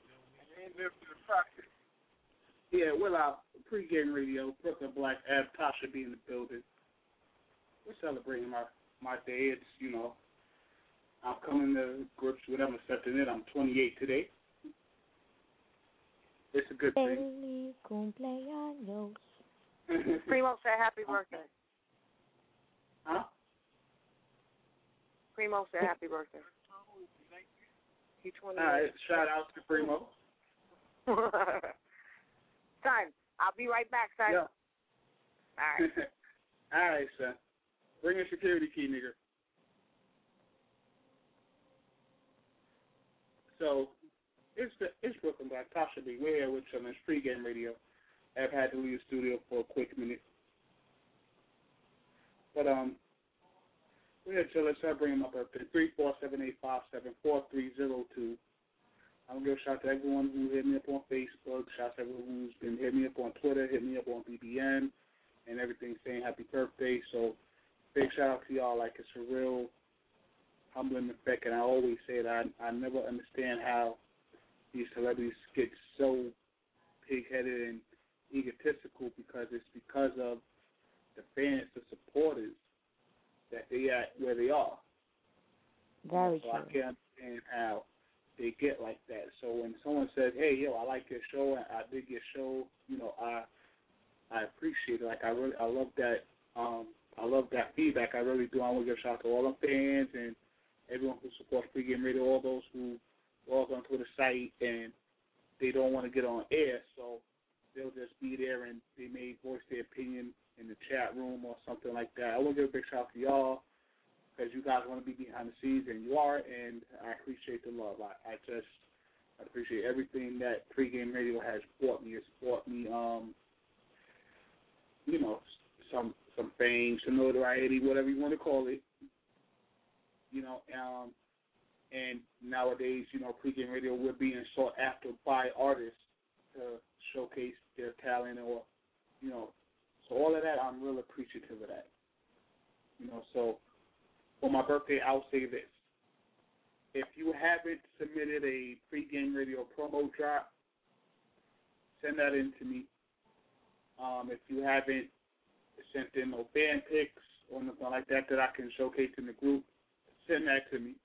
Yeah, well, our Pregame Radio, Brooklyn Black, and Tasha B in the building. We're celebrating my my day. It's, you know, I'm coming to grips with I'm accepting it. I'm twenty-eight today. It's a good thing. Primo said happy birthday. Huh? Primo said happy birthday. He's twenty. All right, shout out to Primo. Son, I'll be right back, son. Yeah. All right. All right, son. Bring a security key, nigga. So, it's the it's Brooklyn Black. Tasha B. We're here with you on this pregame radio. I've had to leave the studio for a quick minute. But, um, we're here till let's start bringing my birthday. three four seven eight five seven four three zero two. I'm going to give a shout out to everyone who hit me up on Facebook. Shout out to everyone who's been hit me up on Twitter, hit me up on B B N, and everything saying happy birthday. So, big shout out to y'all. Like, it's a real humbling effect, and I always say that I, I never understand how these celebrities get so pig-headed and egotistical, because it's because of the fans, the supporters, that they at where they are. Very so true. I can't understand how they get like that. So when someone says, "Hey, yo, I like your show, and I dig your show," you know, I I appreciate it. Like I really, I love that. Um, I love that feedback. I really do. I want to give a shout out to all the fans and everyone who supports Pregame Radio, all those who log onto the site and they don't want to get on air, so they'll just be there and they may voice their opinion in the chat room or something like that. I want to give a big shout out to y'all because you guys want to be behind the scenes, and you are, and I appreciate the love. I, I just I appreciate everything that Pregame Radio has brought me. It's brought me, um, you know, some some fame, some notoriety, whatever you want to call it. You know, um, and nowadays, you know, Pregame Radio, we're being sought after by artists to showcase their talent, or, you know, so all of that, I'm real appreciative of that. You know, so for my birthday, I'll say this. If you haven't submitted a Pregame Radio promo drop, send that in to me. Um, if you haven't sent in no fan pics or nothing like that that I can showcase in the group, send that to me.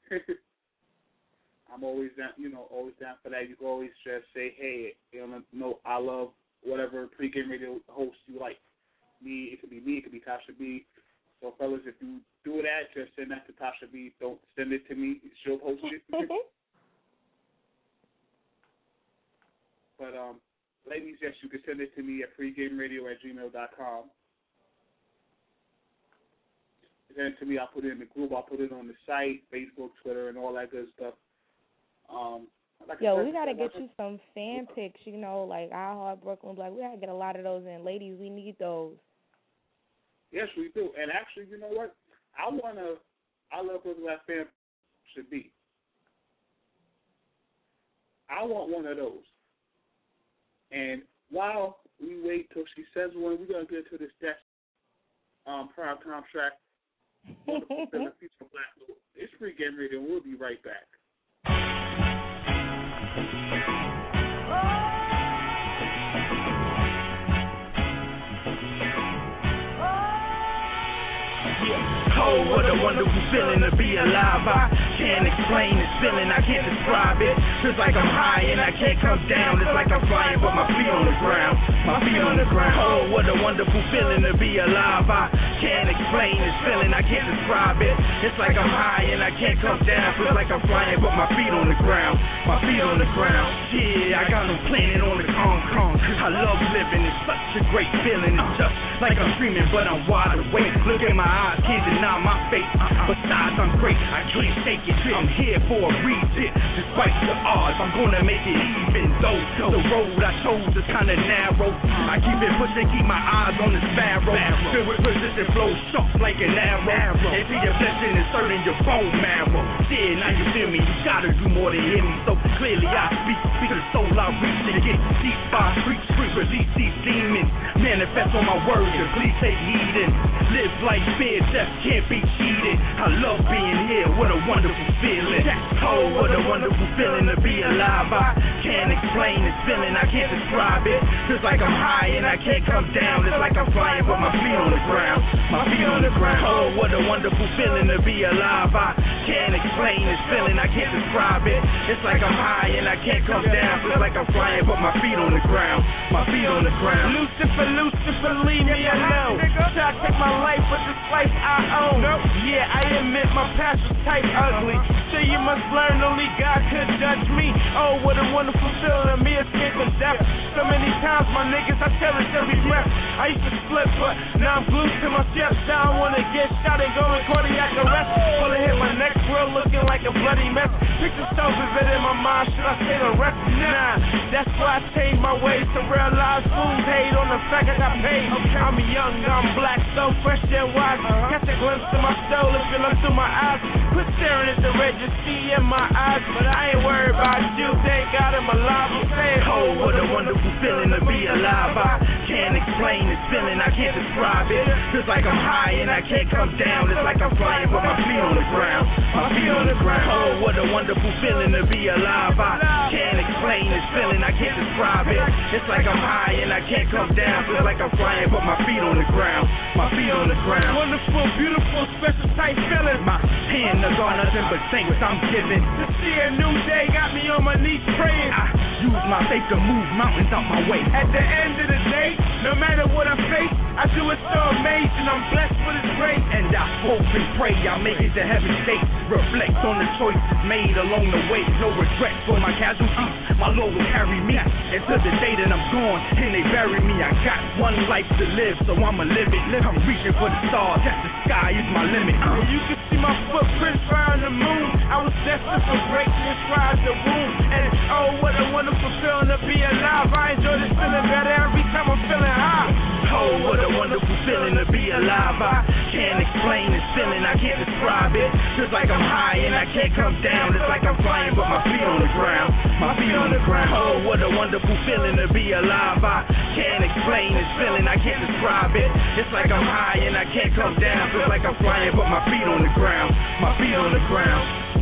I'm always down, you know, always down for that. You can always just say, hey, you know, no, I love whatever Pregame Radio host you like. Me, it could be me, it could be Tasha B. So, fellas, if you do that, just send that to Tasha B. Don't send it to me. She'll post it. But, um, ladies, yes, you can send it to me at pregameradio at gmail dot com. Send it to me. I'll put it in the group. I'll put it on the site, Facebook, Twitter, and all that good stuff. Um, like Yo, we got to get you some fan pics, you know, like I Heart Brooklyn Black. We got to get a lot of those in. Ladies, we need those. Yes, we do. And actually, you know what? I want to, I love Brooklyn Black fan should be. I want one of those. And while we wait till she says one, we're going to get to this desk um, prime time track. It's Pregame Radio, and we'll be right back. Oh, what a wonderful feeling to be alive. I can't explain this feeling, I can't describe it. Feels like I'm high and I can't come down. It's like I'm flying but my feet on the ground. My feet on the ground. Oh, what a wonderful feeling to be alive. I can't explain this feeling, I can't describe it. It's like I'm high and I can't come down. Feels like I'm flying but my feet on the ground. My feet on the ground. Yeah, I got no planet on the concrete. I love living, it's such a great feeling. It's just like I'm dreaming but I'm wide awake. Look at my eyes, can't deny my face. Besides, I'm great, I can't take it. I'm here for a reason. Despite the odds, I'm gonna make it even though the road I chose is kinda narrow. I keep it pushing, keep my eyes on the sparrow. Filled with persistent flow, sharp like an arrow. And see your blessing inserting your bone marrow. Yeah, now you feel me, you gotta do more than hear me. So clearly I speak, speak to the soul I reach to get deep by street, street, release these demons. Manifest on my words, and please take heed and live like fear, death can't be cheated. I love being here, what a wonderful feeling. Oh, what a wonderful feeling to be alive. I can't explain this feeling, I can't describe it. Feels like I'm high and I can't come down. It's like I'm flying but my feet on the ground. My feet on the ground. Oh, what a wonderful feeling to be alive. I Can't explain this feeling, I can't describe it. It's like I'm high and I can't come down. Feels like I'm flying, but my feet on the ground. My feet on the ground. Lucifer, Lucifer, leave me alone. Try to take my life, but this life I own. Yeah, I admit my past was type ugly. So you must learn only God could judge me. Oh, what a wonderful feeling, me escaping death. So many times, my niggas, I cherish every breath. I used to split, but now I'm glued to my steps. I don't wanna get shot and go in cardiac arrest. Bullet hit my neck, grill looking like a bloody mess. Picture so vivid in my mind, should I say the rest? Nah, that's why I changed my ways to realize fools hate on the fact I got paid. I'm young, I'm black, so fresh and wise. Catch a glimpse of my soul if you look through my eyes. Quit staring at the red, just see in my eyes. But I ain't worried about you, thank God I'm alive. I'm saying, oh, what a wonderful feeling to be alive. I can't explain this feeling, I can't describe it. Feels like I'm high and I can't come down. It's like I'm flying, but my feet on the ground. My feet on the ground. Oh, what a wonderful feeling to be alive. I can't explain this feeling, I can't describe it. It's like I'm high and I can't come down. Feels like I'm flying, but my feet on the ground. My feet on the ground. Wonderful, beautiful, special type feeling. My hand has got nothing but thanks I'm giving. To see a new day got me on my knees praying. I use my faith to move mountains out my way. At the end of the day, no matter what I face, I do it so amazing. I'm blessed with His grace. And I hope and pray I make it to heaven's gate. Reflect on the choices made along the way. No regrets for my casualties. My Lord will carry me until the day that I'm gone and they bury me. I got one life to live, so I'ma live it. I'm reaching for the stars. The sky is my limit. Uh. You can see my footprints around the moon. I was destined for greatness, rise the womb. And oh, what a wonderful feeling to be alive. I enjoy this feeling better every time I'm feeling high. Oh, what a wonderful feeling to be alive. I can't explain this feeling, I can't describe it. Feels like I'm high and I can't come down. It's like I'm flying, but my feet on the ground. My feet on the ground. Oh, what a wonderful feeling to be alive. I can't explain this feeling, I can't describe it. It's like I'm high and I can't come down. Feels like I'm flying, but my feet on the ground. My feet on the ground.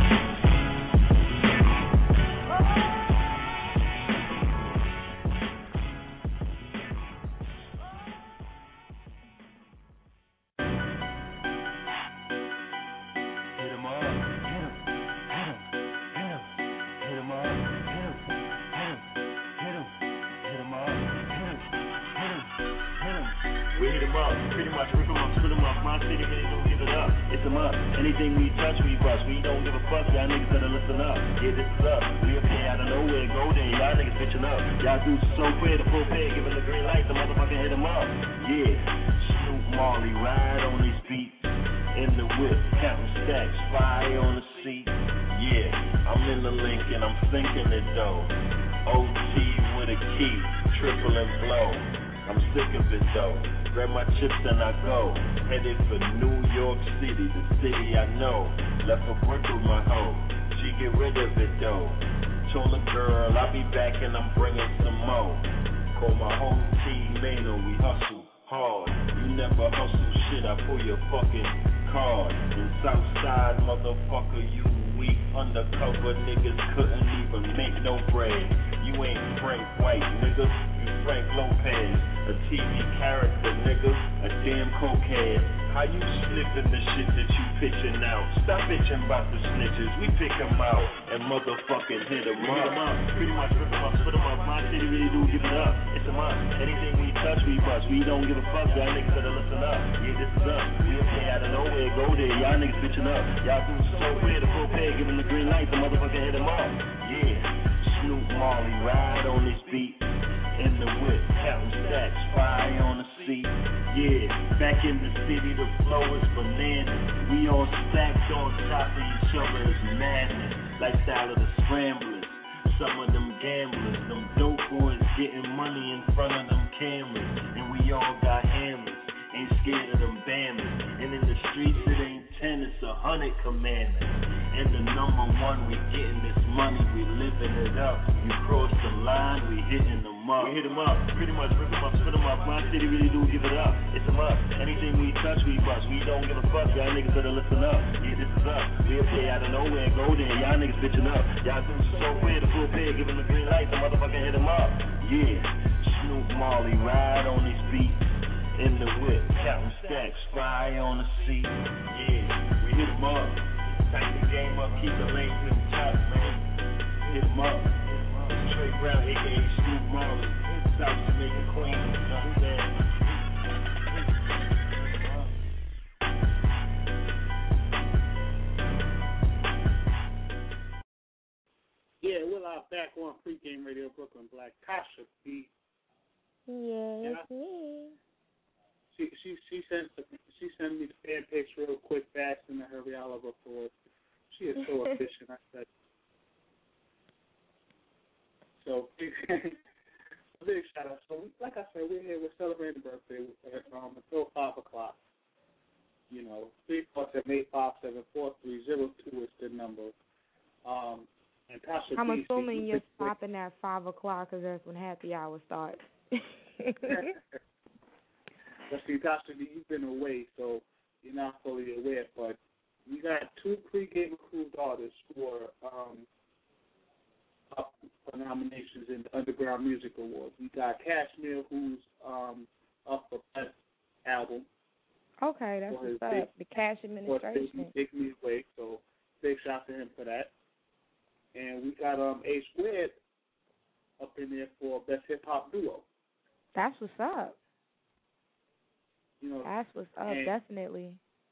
Anything we touch, we bust. We don't give a fuck, y'all niggas better listen up. Yeah, this is up. We appear out of nowhere, go there, y'all niggas bitching up. Y'all dudes so clear, the full pay, giving the green light, the motherfucker hit them up. Yeah, Snoop Marley, ride on these beats. In the whip, counting stacks, fire on the seat. Yeah, I'm in the link and I'm thinking it though. O T with a key, triple and blow. I'm sick of it though. Grab my chips and I go. Headed for New York City, the city I know. Left a brick with my hoe. She get rid of it though. Told the girl I'll be back and I'm bringing some more. Call my whole team, man, and we hustle hard. You never hustle shit, I pull your fucking card. In Southside, motherfucker, you weak. Undercover niggas couldn't even make no bread. You ain't Frank White, nigga. You Frank Lopez. A T V character, nigga, a damn cokehead. How you sniffing the shit that you pitching out? Stop bitching about the snitches, we pick them out and motherfucking hit them up. up. Pretty much rip them up, split them up. My city really do give it up. It's a must. Anything we touch, we bust. We don't give a fuck, y'all niggas better listen up. Yeah, this is up. We appear out of nowhere, go there. Y'all niggas bitching up. Y'all do so clear, the full pay, giving the green light, the motherfucker hit them up. Yeah, Snoop Marley, ride on this beat. In the whip, counting stacks, fire on the seat. Yeah, back in the city, the flow is bananas. We all stacked on top of each other, it's madness. Lifestyle of the scramblers, some of them gamblers. Them dope boys getting money in front of them cameras. And we all got hammers, ain't scared of them bammers. And in the streets it ain't ten, it's a hundred commandments. And the number one, we getting this money, we living it up. You cross the line, we hitting them up. We hit them up, pretty much rip them up, split them up. My city really do give it up. It's a must. Anything we touch, we bust. We don't give a fuck. Y'all niggas better listen up. Yeah, this is up. We appear out of nowhere, go there. Y'all niggas bitching up. Y'all do so clear, the full pay, giving the green light. The motherfucker hit them up. Yeah, Snoop Marley, ride on these beats. In the whip, counting stacks, fire on the seat. Yeah, we hit them up. Tighten the game up, keep the lanes in the top, man. Hit 'em up. Trey Brown, a k a. Snoop Marley. South Jamaica Queen, you know what I'm saying? Yeah, we're live back on Pregame Radio Brooklyn Black. Tasha B. Yes, I, me. She she she sent she sent me the fan pics real quick, fast in a hurry. I love her for it. She is so efficient. I said. So big, big shout out. So like I said, we're here. We're celebrating birthday um, until five o'clock. You know, three four seven eight five seven four three zero two is the number. Um, and Tasha I'm B, assuming you're stopping at five o'clock because that's when happy hour starts. But see, Tasha B, you've been away, so you're not fully aware. But we got two pregame approved artists who are um, up for nominations in the Underground Music Awards. We got Cashmere, who's um, up for Best Album. Okay, that's what's up. Big, the Cash Administration. Take Me Away, so big shout to him for that. And we got um, A Squared up in there for Best Hip Hop Duo. That's what's up. You know, that's what's up, and, definitely.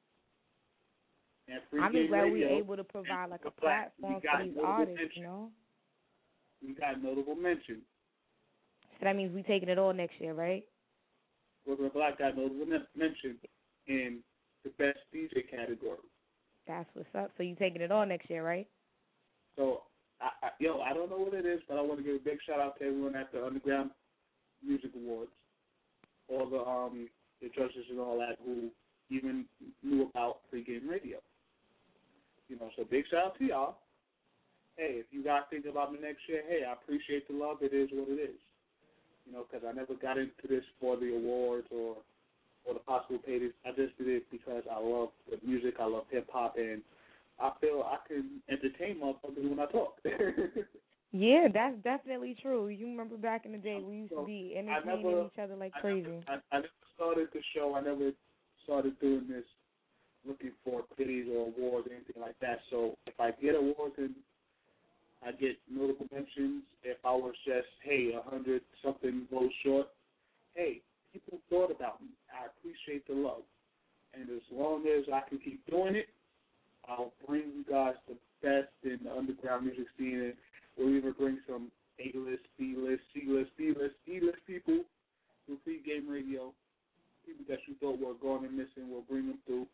And I'm just glad radio, we're able to provide like a platform for these artists, mention. you know? We got notable mention. So that means we taking it all next year, right? Brooklyn Black got notable mention in the Best D J category. That's what's up. So you taking it all next year, right? So, I, I, yo, I don't know what it is, but I want to give a big shout out to everyone at the Underground Music Awards, all the um the judges and all that who even knew about pregame radio. You know, so big shout out to y'all. Hey, if you guys think about me next year, hey, I appreciate the love. It is what it is. You know, because I never got into this for the awards or or the possible pay. I just did it because I love the music. I love hip hop, and I feel I can entertain motherfuckers when I talk. Yeah, that's definitely true. You remember back in the day, we used so to be entertaining never, each other like I crazy. Never, I, I never started the show. I never started doing this looking for goodies or awards or anything like that. So if I get awards and I get notable mentions, if I was just, hey, a hundred something goes short, hey, people thought about me. I appreciate the love. And as long as I can keep doing it, I'll bring you guys the best in the underground music scene. And we'll even bring some A-list, B-list, C-list, D-list, E-list people through pregame radio. People that you thought were gone and missing, we'll bring them through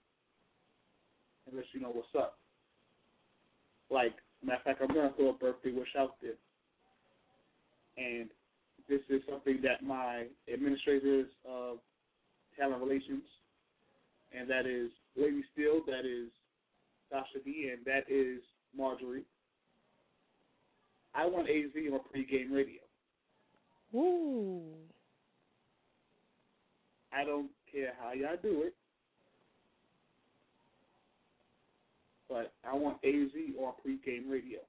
and let you know what's up. Like, matter of fact, I'm going to throw a birthday wish out there. And this is something that my administrators of talent relations, and that is Lady Steele, that is Sasha B, and that is Marjorie. I want A Z on pregame radio. Ooh. I don't care how y'all do it, but I want A Z on pregame radio.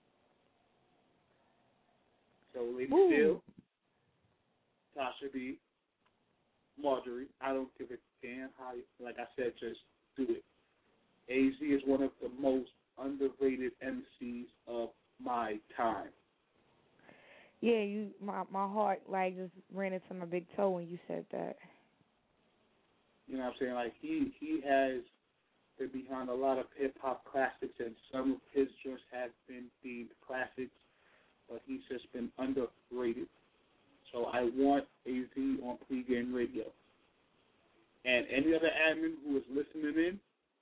So Lady Ooh. Steele, Tasha B, Marjorie, I don't give a damn how, like I said, just do it. A Z is one of the most underrated M Cs of my time. Yeah, you my my heart like just ran into my big toe when you said that. You know what I'm saying? Like he he has been behind a lot of hip hop classics, and some of his joints have been deemed classics, but he's just been underrated. So I want A Z on pregame radio. And any other admin who is listening in,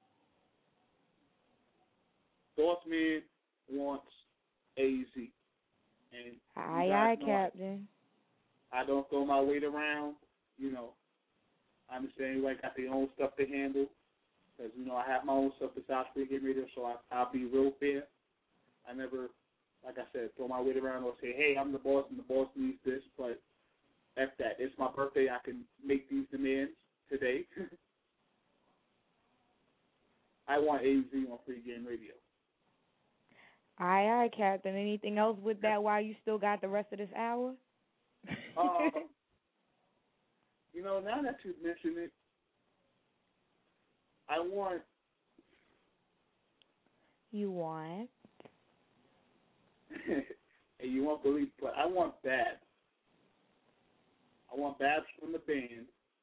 Bossman wants A Z. And aye, aye, Captain. I, I don't throw my weight around. You know, I understand everybody got their own stuff to handle. Because, you know, I have my own stuff besides pregame radio, so I, I'll be real fair. I never, like I said, throw my weight around or say, hey, I'm the boss and the boss needs this. But F that. It's my birthday. I can make these demands today. I want A Z on pregame radio. Aye, aye, Captain. Anything else with that while you still got the rest of this hour? uh, you know, now that you've mentioned it, I want You want? And you won't believe, but I want Babs. I want Babs from the band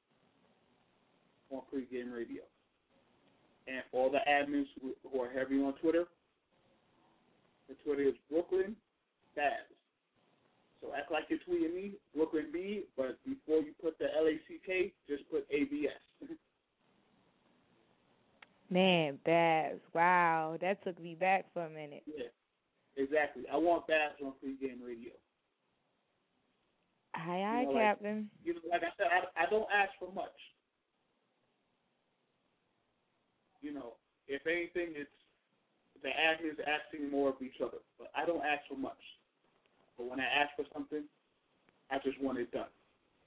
on pregame radio. And for all the admins who, who are heavy on Twitter, the Twitter is Brooklyn Babs. So act like you're tweeting me, Brooklyn B, but before you put the L A C K, just put A B S. Man, Babs. Wow, that took me back for a minute. Yeah, exactly. I want Babs on pregame radio. Aye, aye, you know, Captain. Like, you know, like I said, I, I don't ask for much. You know, if anything, it's the admins asking more of each other. But I don't ask for much. But when I ask for something, I just want it done.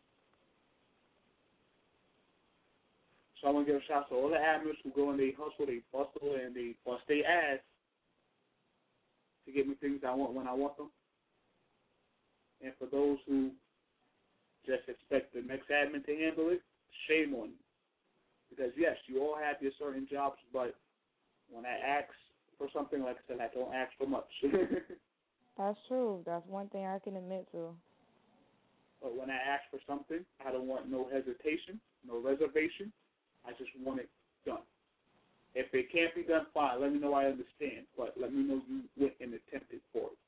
So I want to give a shout out to all the admins who go and they hustle, they bustle, and they bust their ass to get me things I want when I want them. And for those who just expect the next admin to handle it, shame on you. Because, yes, you all have your certain jobs, but when I ask for something, like I said, I don't ask for much. That's true. That's one thing I can admit to. But when I ask for something, I don't want no hesitation, no reservation. I just want it done. If it can't be done, fine. Let me know I understand. But let me know you went and attempted for it.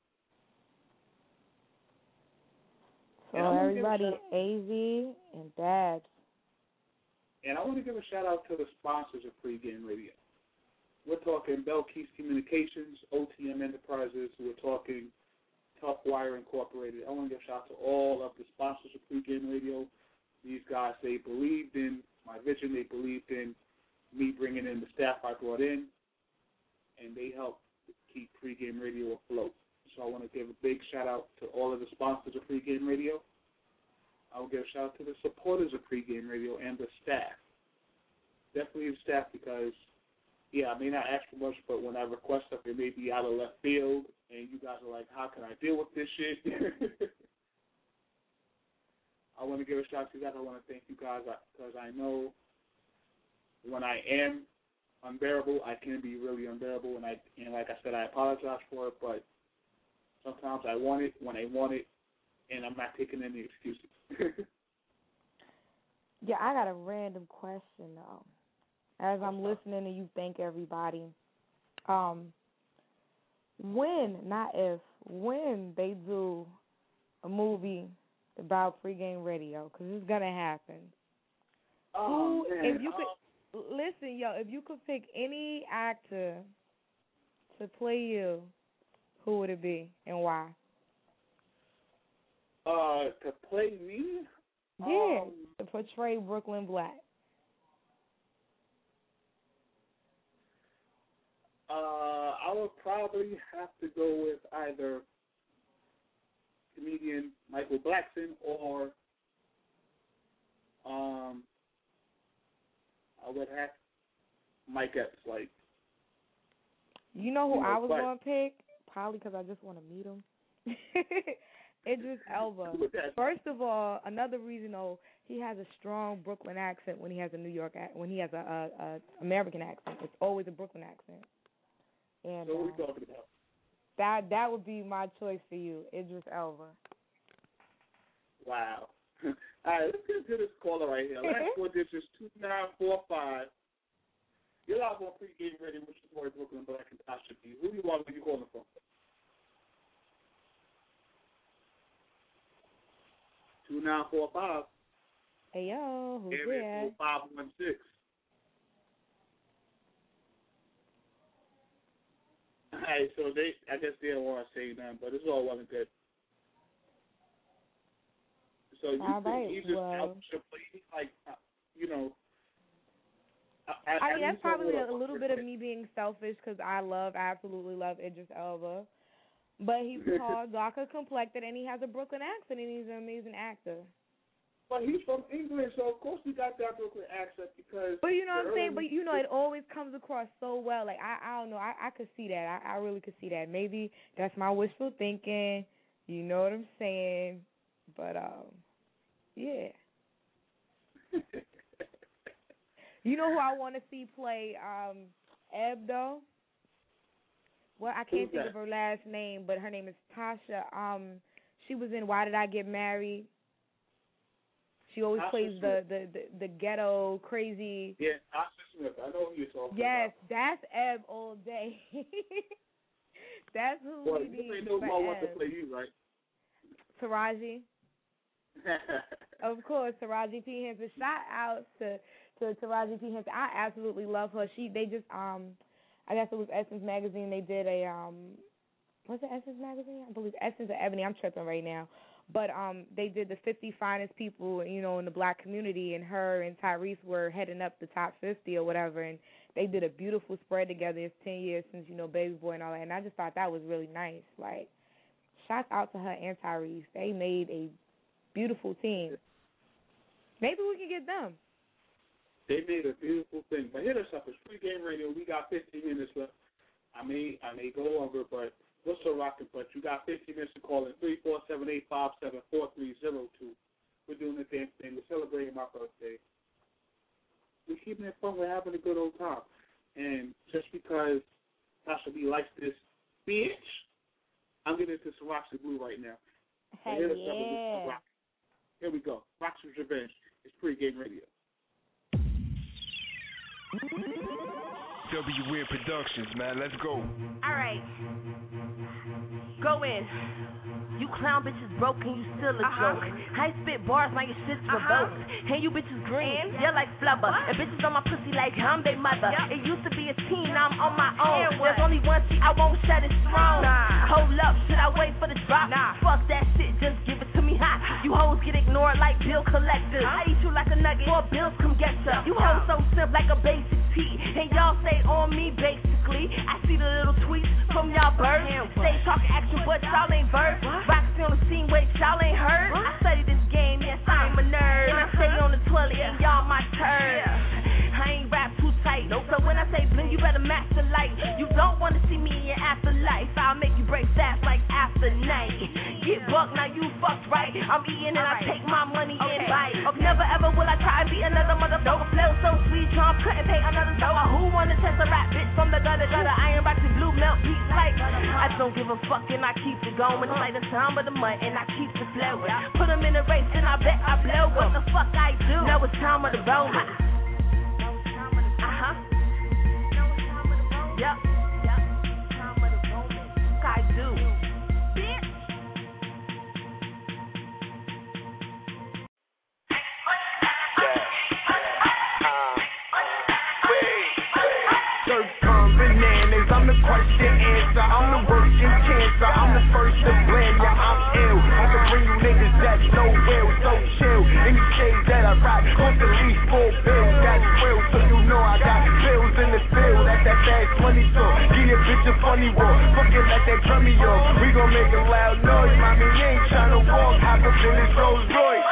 So everybody, A Z and Babs. And I want to give a shout-out to the sponsors of Pregame Radio. We're talking Bell Keys Communications, O T M Enterprises. We're talking Tough Wire Incorporated. I want to give a shout-out to all of the sponsors of Pregame Radio. These guys, they believed in my vision. They believed in me bringing in the staff I brought in, and they helped keep Pregame Radio afloat. So I want to give a big shout-out to all of the sponsors of Pregame Radio. I will give a shout-out to the supporters of Pregame Radio and the staff. Definitely the staff because, yeah, I may not ask for much, but when I request stuff, it may be out of left field, and you guys are like, how can I deal with this shit? I want to give a shout-out to you guys. I want to thank you guys because I know when I am unbearable, I can be really unbearable, and I and like I said, I apologize for it, but sometimes I want it when I want it, and I'm not taking any excuses. Yeah, I got a random question, though. As I'm listening to you thank everybody, um, when, not if, when they do a movie about pregame radio, because it's going to happen. Oh, Who, man. if you could, listen, yo, if you could pick any actor to play you, who would it be and why? Uh, to play me? Yeah, um, to portray Brooklyn Black. Uh, I would probably have to go with either comedian Michael Blackson or um, I would have Mike Epps. Like, you know who you know, I was but, going to pick? Probably because I just want to meet him. Idris Elba. First of all, another reason, though, he has a strong Brooklyn accent when he has a New York ac- when he has a, a, a American accent. It's always a Brooklyn accent. And so what are we uh, talking about? That that would be my choice for you, Idris Elba. Wow. All right, let's get to this caller right here. Last four digits, two nine four five. You're live on Pregame Radio, which is Boy Brooklyn Black and Tasha B. Who do you want? Where you calling from? Two nine four five. Hey yo, who's Area there? four five one six. All right, so they, I guess they don't want to say nothing, but it's all wasn't good. So you all think right, he's just well, out to play, like, uh, you know? I, I mean, I that's probably a, a a little bit of me being selfish because I love, absolutely love Idris Elba. But he's tall, darker complected, and he has a Brooklyn accent, and he's an amazing actor. But he's from England, so of course he got that Brooklyn accent because. But you know what I'm saying? But you know, it always comes across so well. Like I, I don't know. I, I could see that. I, I really could see that. Maybe that's my wishful thinking. You know what I'm saying? But um, yeah. You know who I want to see play um Eb though? well, I can't Who's think that? of her last name, but her name is Tasha. Um, she was in Why Did I Get Married? She always Tasha plays the, Smith. the, the, the ghetto crazy. Yeah, Tasha Smith. I know who you're talking Yes, about. that's Eb all day. That's who Boy, we you need ain't know for who I want to Eb. play you, right? Taraji. Of course, Taraji P. Henson. Shout out to, to Taraji P. Henson. I absolutely love her. She they just um I guess it was Essence Magazine. They did a um was it Essence Magazine? I believe Essence or Ebony. I'm tripping right now. But um they did the fifty finest people, you know, in the black community, and her and Tyrese were heading up the top fifty or whatever, and they did a beautiful spread together. It's ten years since, you know, Baby Boy and all that, and I just thought that was really nice. Like, shouts out to her and Tyrese. They made a beautiful team. Maybe we can get them. They made a beautiful thing. But hit us up. It's Pregame Radio. We got fifteen minutes left. I may I may go longer, but we're still rocking. But you got fifteen minutes to call in. three four seven, eight five seven, four three zero two. We're doing the damn thing. We're celebrating my birthday. We're keeping it fun. We're having a good old time. And just because Tasha B likes this bitch, I'm getting into some Roxy Blue right now. So Hey, hit us up and yeah. get rock. Here we go. Roxy's Revenge. It's Pregame Radio. W Weird Productions, man. Let's go. All right. Go in. You clown bitches broke and you still a Uh-huh. joke. I spit bars, now your shit's Uh-huh. revoked. And you bitches green, And? you're like flubber. What? And bitches on my pussy like I'm they mother. Yep. It used to be a teen, now I'm on my own. And what? There's only one seat, I won't shut it strong. Nah. Hold up, should I wait for the drop? Nah. Fuck that shit, just give it to me hot. You hoes get ignored like bill collectors. Huh? I eat you like a nugget, more bills come get ya. You hoes so simp like a basic tee. And y'all stay on me basically. I see the little tweets from y'all birds. Stay talking action, but y'all ain't birds. Roxy on the scene, wait, y'all ain't heard. I study this game, yes, I'm a nerd. And I stay on the toilet, and y'all my turds. I ain't rap too tight, so when I say bling, you better match the light. You don't want to see me in your afterlife. I'll make you break fast like after night. Get bucked, now you fucked right. I'm eating and I take my money and bite. Never ever will I try and be another motherfucker. Flow so sweet, John couldn't pay another dollar. Who wanna test a rap bitch from the gutter gutter? Iron Roxy Blue melt beats like I don't give a fuck and I keep it going. It's like the sound of the mud and I keep it flowing. Put them in a race and I bet I blow. What the fuck I do? Now it's time of the roll. Uh-huh. Yep. Yep. Time of the moment. I do. Bitch. Search con bananas, I'm the question answer, I'm the working cancer, I'm the first to blame ya, I'm ill. I can bring you niggas that's no will, so chill. Any shades that I rock, cost at least four bills, that's real, so you know I got bills in the field, that's that fast money talk. Give your bitch a funny walk, fucking let that drummy off. We gon' make a loud noise, mommy, you ain't tryna walk, hop up in this Rolls Royce.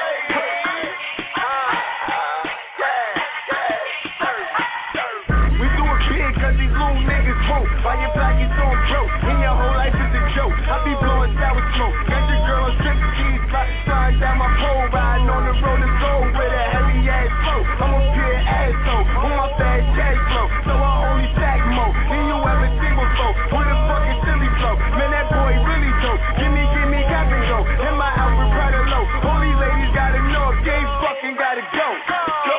Cause these little niggas broke. While your pockets on broke, and your whole life is a joke. I be blowing sour smoke. Got your girl on strip keys, sliding down my pole, riding on the road to gold with a heavy ass flow. I'm a pure asshole on my fast cash flow, so I only stack more than you ever see before. With a fucking silly flow, man, that boy really dope. Give me, give me, cap and go. And my outfit Prada low. All these ladies gotta know if they ain't fucking gotta go. Go.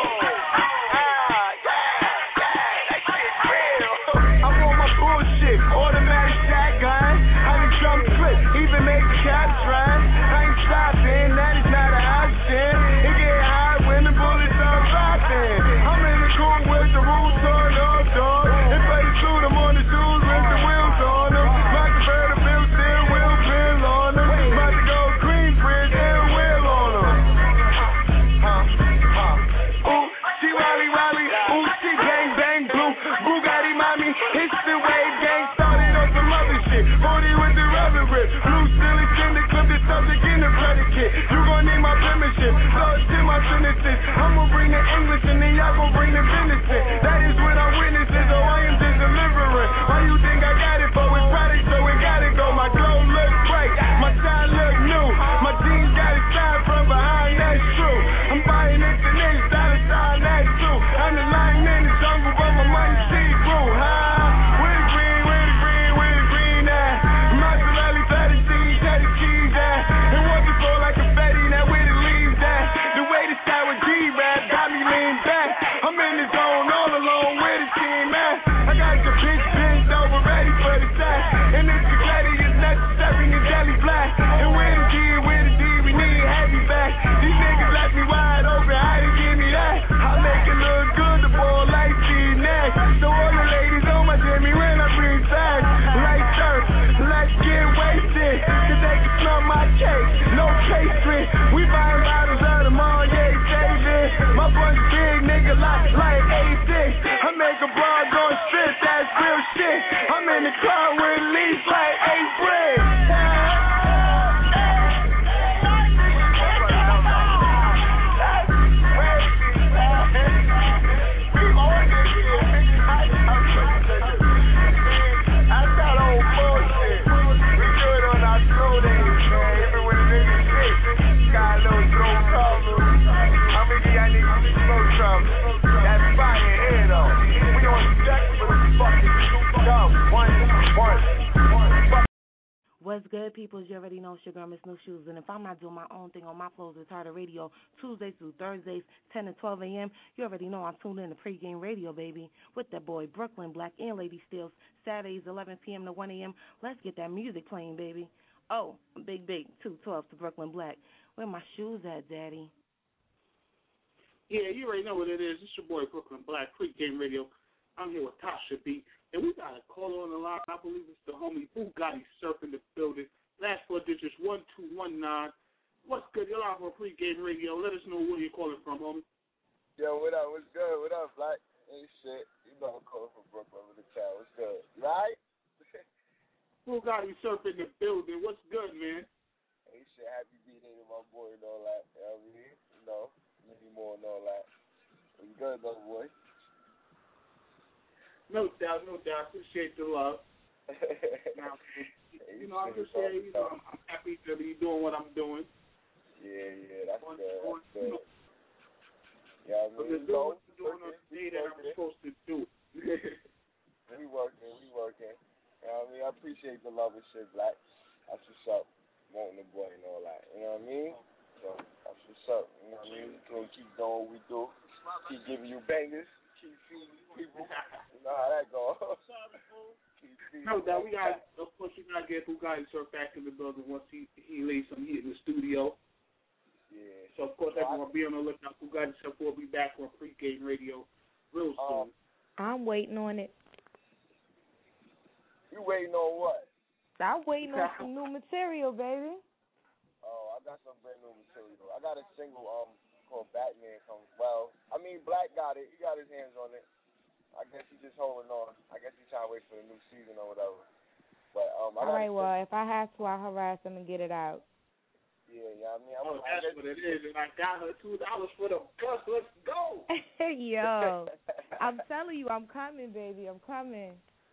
Bullshit, automatic shotgun, how the drum clip, even make shots run. I ain't stopping, that is not an option. It get high when the bullets are popping. I'm in the cool with the rules turned off, dog. If I shoot them on the shoes with the wheels on them. My convertible still will bill on them. About to go green bridge and wheel on them. Huh, huh. Ooh, she Raleigh, Raleigh. Ooh, she bang, bang, blue. Bugatti, mommy. It's the wave gang started on some other shit. forty with the rubber grip. Blue still in the clip, the subject in the predicate. You gon' need my penmanship. Lord, to my sentences. I'ma bring the English and then y'all gon' bring the venison. That is what I'm witnessing, so I am just delivering. Why you think I got it for? It's product, so it gotta go. My glow look bright, my style look new. My jeans got it style from behind, that's true. I'm buying it the next dollar sign, that's true. I'm the lion in the jungle, but my money see through, huh? With the green, with the green, with the green. That fire here though. We on the deck for the fucking go. One, one, one. What's good, people? You already know it's your girl, Miss New Shoes. And if I'm not doing my own thing on my Flows Retarded Radio, Tuesdays through Thursdays, ten to twelve a.m., you already know I'm tuned in to pregame radio, baby, with that boy Brooklyn Black and Lady Steels, Saturdays, eleven p.m. to one a.m. Let's get that music playing, baby. Oh, big, big, two twelve to Brooklyn Black. Where my shoes at, Daddy? Yeah, you already know what it is. It's your boy Brooklyn Black, pregame radio. I'm here with Tasha B. And we got a caller on the line. I believe it's the homie Bugatti Surf in the building. Last four digits, one two one nine. What's good? You're live on pregame radio. Let us know where you're calling from, homie. Yo, what up? What's good? What up, Black? Ain't shit. You know I'm calling from Brooklyn with the town. What's good? Right? Bugatti Surf in the building. What's good, man? Ain't shit. Happy B-Day to my boy and all that. You know what I mean? You know, maybe more and all that. What's good, though, boy? No doubt, no doubt. Appreciate the love. now, you know, I'm just saying, you know, I'm, I'm happy to be doing what I'm doing. Yeah, yeah, that's on, good. On, That's good. You know, yeah, I so mean, just doing what I'm doing on the day that I'm supposed to do. we working, we working. You know what I mean? I appreciate the love and shit, Black. That's what's up. Wanting the boy and all that. You know what I mean? So, that's what's up. You know what I mean? We're going to keep doing what we do. Keep giving you bangers. Keep feeding people. You know how that goes. No doubt. We got, of course, we got to get Bugatti Surf back in the building once he, he lays some heat in the studio. Yeah. So, of course, everyone be on the lookout. Bugatti Surf will be back on pregame radio real soon. Um, I'm waiting on it. You waiting on what? I'm waiting on some new material, baby. Oh, I got some brand new material. I got a single um called Batman. Come well, I mean Black got it. He got his hands on it. I guess he's just holding on. I guess he's trying to wait for the new season or whatever. But um, I all right. Well, if I have to, I'll harass him and get it out. Yeah, yeah. I mean, I'm oh, that's what it is, and I got her two dollars for the bus. Let's go. Yo, I'm telling you, I'm coming, baby. I'm coming.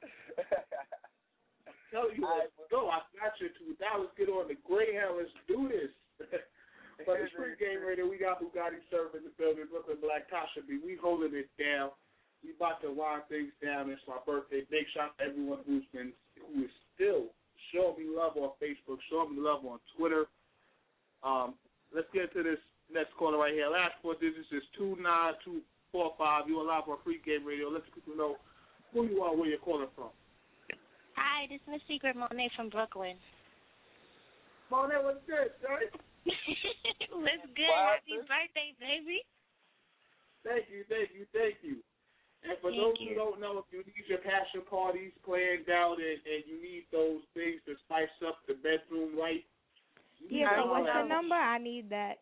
Tell you, let's go. I got your two dollars. Get on the Greyhound. Let's do this. But it's pregame radio. We got Bugatti Surf in the building. Brooklyn Black, Tasha B. We holding it down. We about to wind things down. It's my birthday. Big shout to everyone who's been, who is still showing me love on Facebook, showing me love on Twitter. Um, let's get to this next caller right here. Last four digits is two nine two four five. You are live on pregame radio. Let people know who you are, where you're calling from. Hi, this is Miss Secret Monet from Brooklyn. Monet, what's good, son? What's good? What? Happy birthday, baby. Thank you, thank you, thank you. And for thank those you. who don't know, if you need your passion parties planned out and, and you need those things to spice up the bedroom light. Yeah, so what's your number? I need that.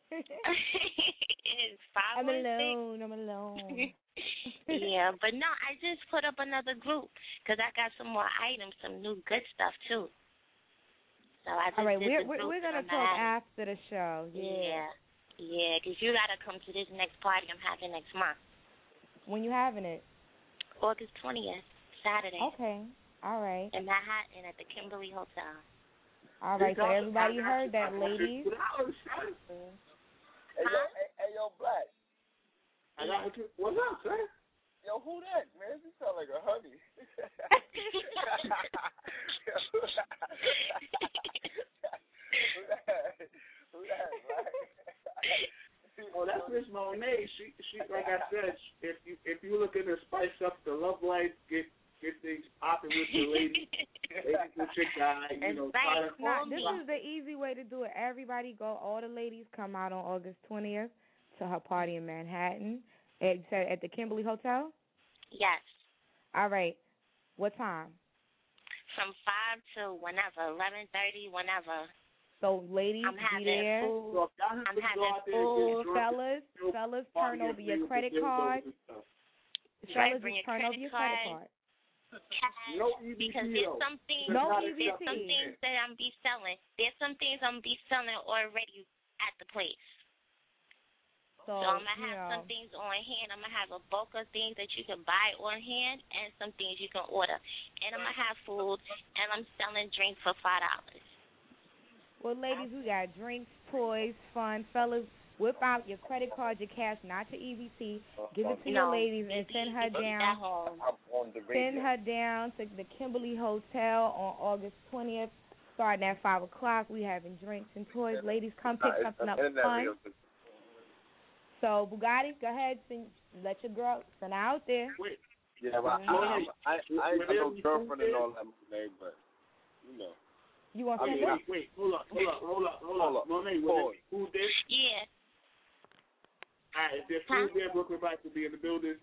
It's five I'm one six. alone, I'm alone. Yeah, but no, I just put up another group because I got some more items, some new good stuff, too. So I just All right, did we're, the we're, group we're going to on talk that. after the show. Yeah, yeah, because you got to come to this next party I'm having next month. When you having it? August twentieth, Saturday. Okay, all right. In Manhattan at the Kimberly Hotel. All right, so everybody heard that, ladies. Hey, yo, hey, hey, yo, Black. I got what you, what's up, sir? Yo, who that, man? You sound like a honey. Who that? Who that, Black? Well, that's Miss Monet. She, she, like I said, if you if you looking to spice up the love life, get get things popping with your lady, ladies with your guy, you know, try to. Now, this is the easy way to do it. Everybody go. All the ladies come out on August twentieth to her party in Manhattan. At, at the Kimberly Hotel? Yes. All right. What time? From five to whenever, eleven thirty, whenever. So, ladies, I'm be there. Food. I'm having food. Fellas, fellas, turn over your credit card. Fellas, just turn over your credit card. Cash, no E B T, because there's some things, no E B T. there's some things that I'm be selling. There's some things I'm be selling already at the place. So, so I'm going to have you know, some things on hand. I'm going to have a bulk of things that you can buy on hand and some things you can order. And I'm going to have food, and I'm selling drinks for five dollars. Well, ladies, we got drinks, toys, fun. Fellas, whip out your credit card, your cash, not your E B T. Give it to No. your ladies and send her down. Send her down to the Kimberly Hotel on August twentieth, starting at five o'clock. We having drinks and toys. Ladies, come pick Nah, something up it's- fun. real. So Bugatti, go ahead, send, let your girl send her out there. Wait. Yeah, but I, I, I, I ain't got no girlfriend and all that, Monet, but, you know. You want I to mean, send wait, wait, hold up, hold up, hold up, hold Hold up. up. Monet, Pause. who this? Yeah. All right, if there's food there, Brooklyn Black will be in the building.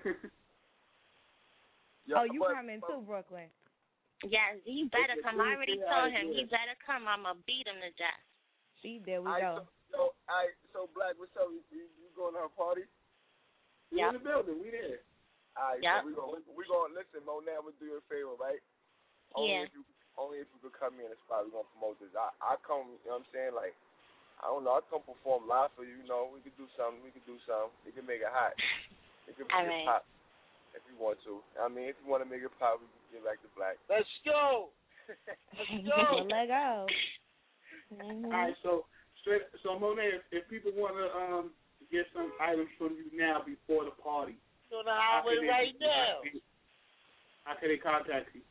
oh, you coming too, Brooklyn? Yes, he better come. I already told him he better come. I'm going to beat him to death. See, there we All right, go. So, yo, all right, so Black, what's up? You, you going to her party? We in the building. We there. All right, Yep. so we going we going listen, Monet, I'm gonna do you a favor, right? Only Yeah. if you only if you could come in the spot, we're gonna promote this. I I come, you know what I'm saying? Like, I don't know, I come perform live for you, you know, we could do something, we could do something. We can make it hot. We can make All it right. pop if you want to. I mean, if you want to make it pop, we can get back to Black. Let's go. Let's go. Let go. Mm-hmm. All right, so straight, so Monet, if, if people want to um get some items from you now before the party, On the highway right now. how can they contact you?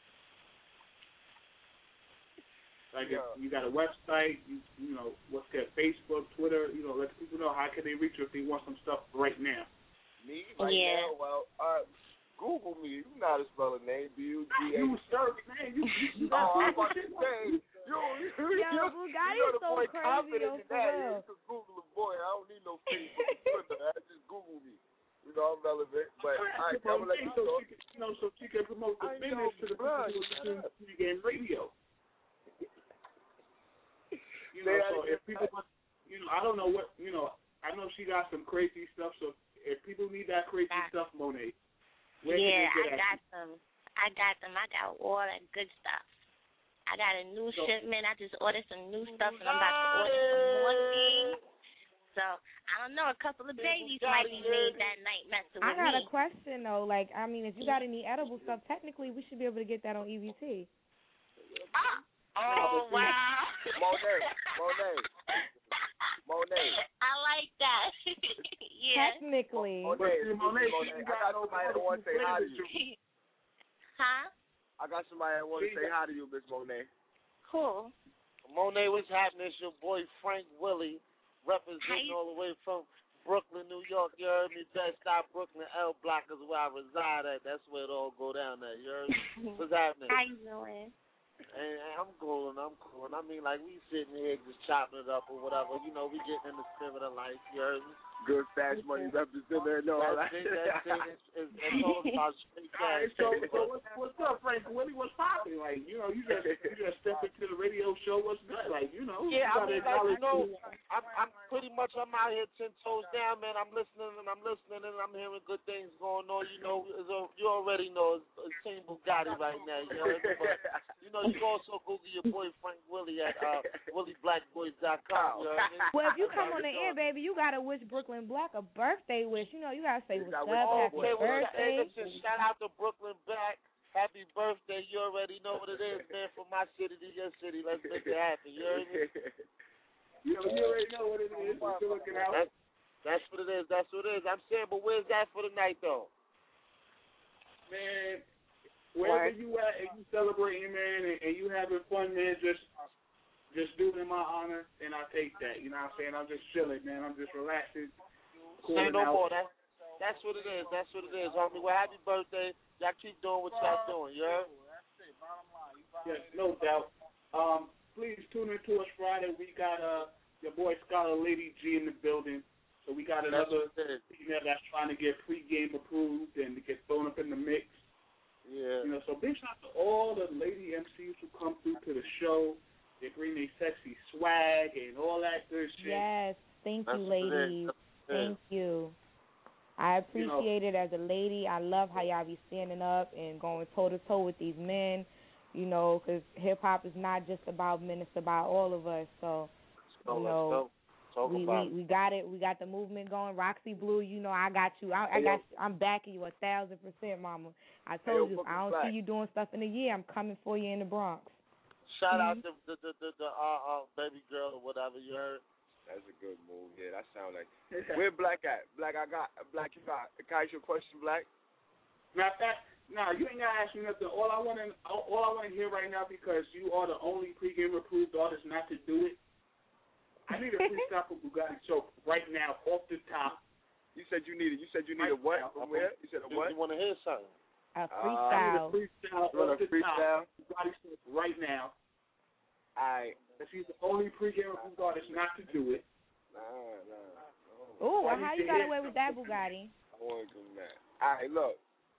Like, Yeah. if you got a website, you you know, what's that, Facebook, Twitter, you know, let people know how can they reach you if they want some stuff right now. Me right Yeah. now, well, uh, Google me. You know how to spell a name, B U G A. You sir, man, you you, you Oh, I'm got about to say, you, you, you, Yo, you, Bugatti you know is the so boy crazy, confident yo, in for that. real. You can Google the boy. I don't need no Facebook or Twitter. I just Google me. You know, I'm relevant. But, all right, I'm going to let you so know. she can, you know, so she can promote the I business know, to the bruh, people shut who listen up. to Pre-Game Radio. You Say know, that so again. if people, want- you know, I don't know what, you know, I know she got some crazy stuff. So if people need that crazy stuff, Monet, where Yeah, can they I get at got you? them. I got them. I got all that good stuff. I got a new So- shipment. I just ordered some new stuff, and I'm about to order some more things. So, I don't know, a couple of babies might be made that night messing I with got me. a question though. Like, I mean, if you got any edible stuff, technically we should be able to get that on E B T. Oh, wow. Monet, Monet, Monet. I like that. yeah. Technically. Monet, But, Monet, Monet, Monet, I got somebody that wants to say hi to you. Huh? I got somebody that wants to say hi to you, Miss Monet. Cool. Monet, what's happening? It's your boy Frank Willie, representing Hi. all the way from Brooklyn, New York. You heard me? Best Stop Brooklyn, L Block is where I reside at. That's where it all go down there. You heard me? What's happening? How you doing? And, and I'm cool, and I'm cool. And I mean, like, we sitting here just chopping it up or whatever. You know, we getting in the spirit of life. You heard me? Good fast money representative and all that. That's it. That's it. It's, it's, it's all about straight All right, cash. so, so what's, what's up, Frank? What what's popping? Like, you know, you just you just step into the radio show. What's good? Like, you know, Yeah, I you mean, gotta like, you know, acknowledge- I'm, I'm pretty much, I'm out here ten toes down, man. I'm listening and I'm listening and I'm hearing good things going on. You know, it's a, you already know it's, it's Team Bugatti right now. You know, but, you know, you can also Google your boy Frank Willie at uh, willie black boys dot com. You know what I mean? Well, if you come on the air, baby, you gotta wish Brooklyn Black a birthday wish. You know, you gotta say what's up, Oh, happy okay, well, hey, birthday. listen, shout out to Brooklyn Black. Happy birthday. You already know what it is, man. From my city to your city. Let's make it happen. You heard me? You, you already know what it is. You're looking out. That's, that's what it is. That's what it is. I'm saying, but where's that for the night, though? Man, wherever you at and you celebrating, man, and, and you having fun, man, just just do it in my honor, and I take that. You know what I'm saying? I'm just chilling, man. I'm just relaxing. Say cooling no out. more. That, that's what it is. That's what it is, homie. Well, happy birthday. Y'all keep doing what y'all doing, you heard? Yes, no doubt. Um, please tune in to us Friday. We got uh your boy Scholar Lady G in the building. So we got another female that's trying to get pregame approved and to get thrown up in the mix. Yeah. You know, so big shout out to all the lady M Cs who come through to the show. They bring their sexy swag and all that good shit. Yes, thank That's you, what it is. ladies. That's what it is. Thank you. I appreciate it as a lady. I love how y'all be standing up and going toe to toe with these men. You know, because hip hop is not just about men; it's about all of us. So, So you let's know, go. Talk we, about we we got it. We got the movement going. Roxy Blue, you know, I got you. I, I Hey, got. yo. You. I'm backing you a thousand percent, Mama. I Hey, told yo, you, I don't Brooklyn see you doing stuff in a year. I'm coming for you in the Bronx. Shout out to the the the, the uh, uh, baby girl or whatever you heard. That's a good move. Yeah, that sounds like. Where Black at? Black, I got Black. You got. Can I ask you a question, Black? Matter of fact, nah, you ain't gotta ask me nothing. All I want to, all I want to hear right now, because you are the only pregame approved artist not to do it. I need a freestyle for Bugatti Soap right now, off the top. You said you needed. You said you need a what? From where? You said a what? You want to hear something? A freestyle. Uh, I need a freestyle you want off a the freestyle? top. Bugatti Soap right now. I. If he's the only pregame approved artist not to do it. Nah, nah. Ooh, well, how you got away with that, Bugatti? I want to do that. All right, look.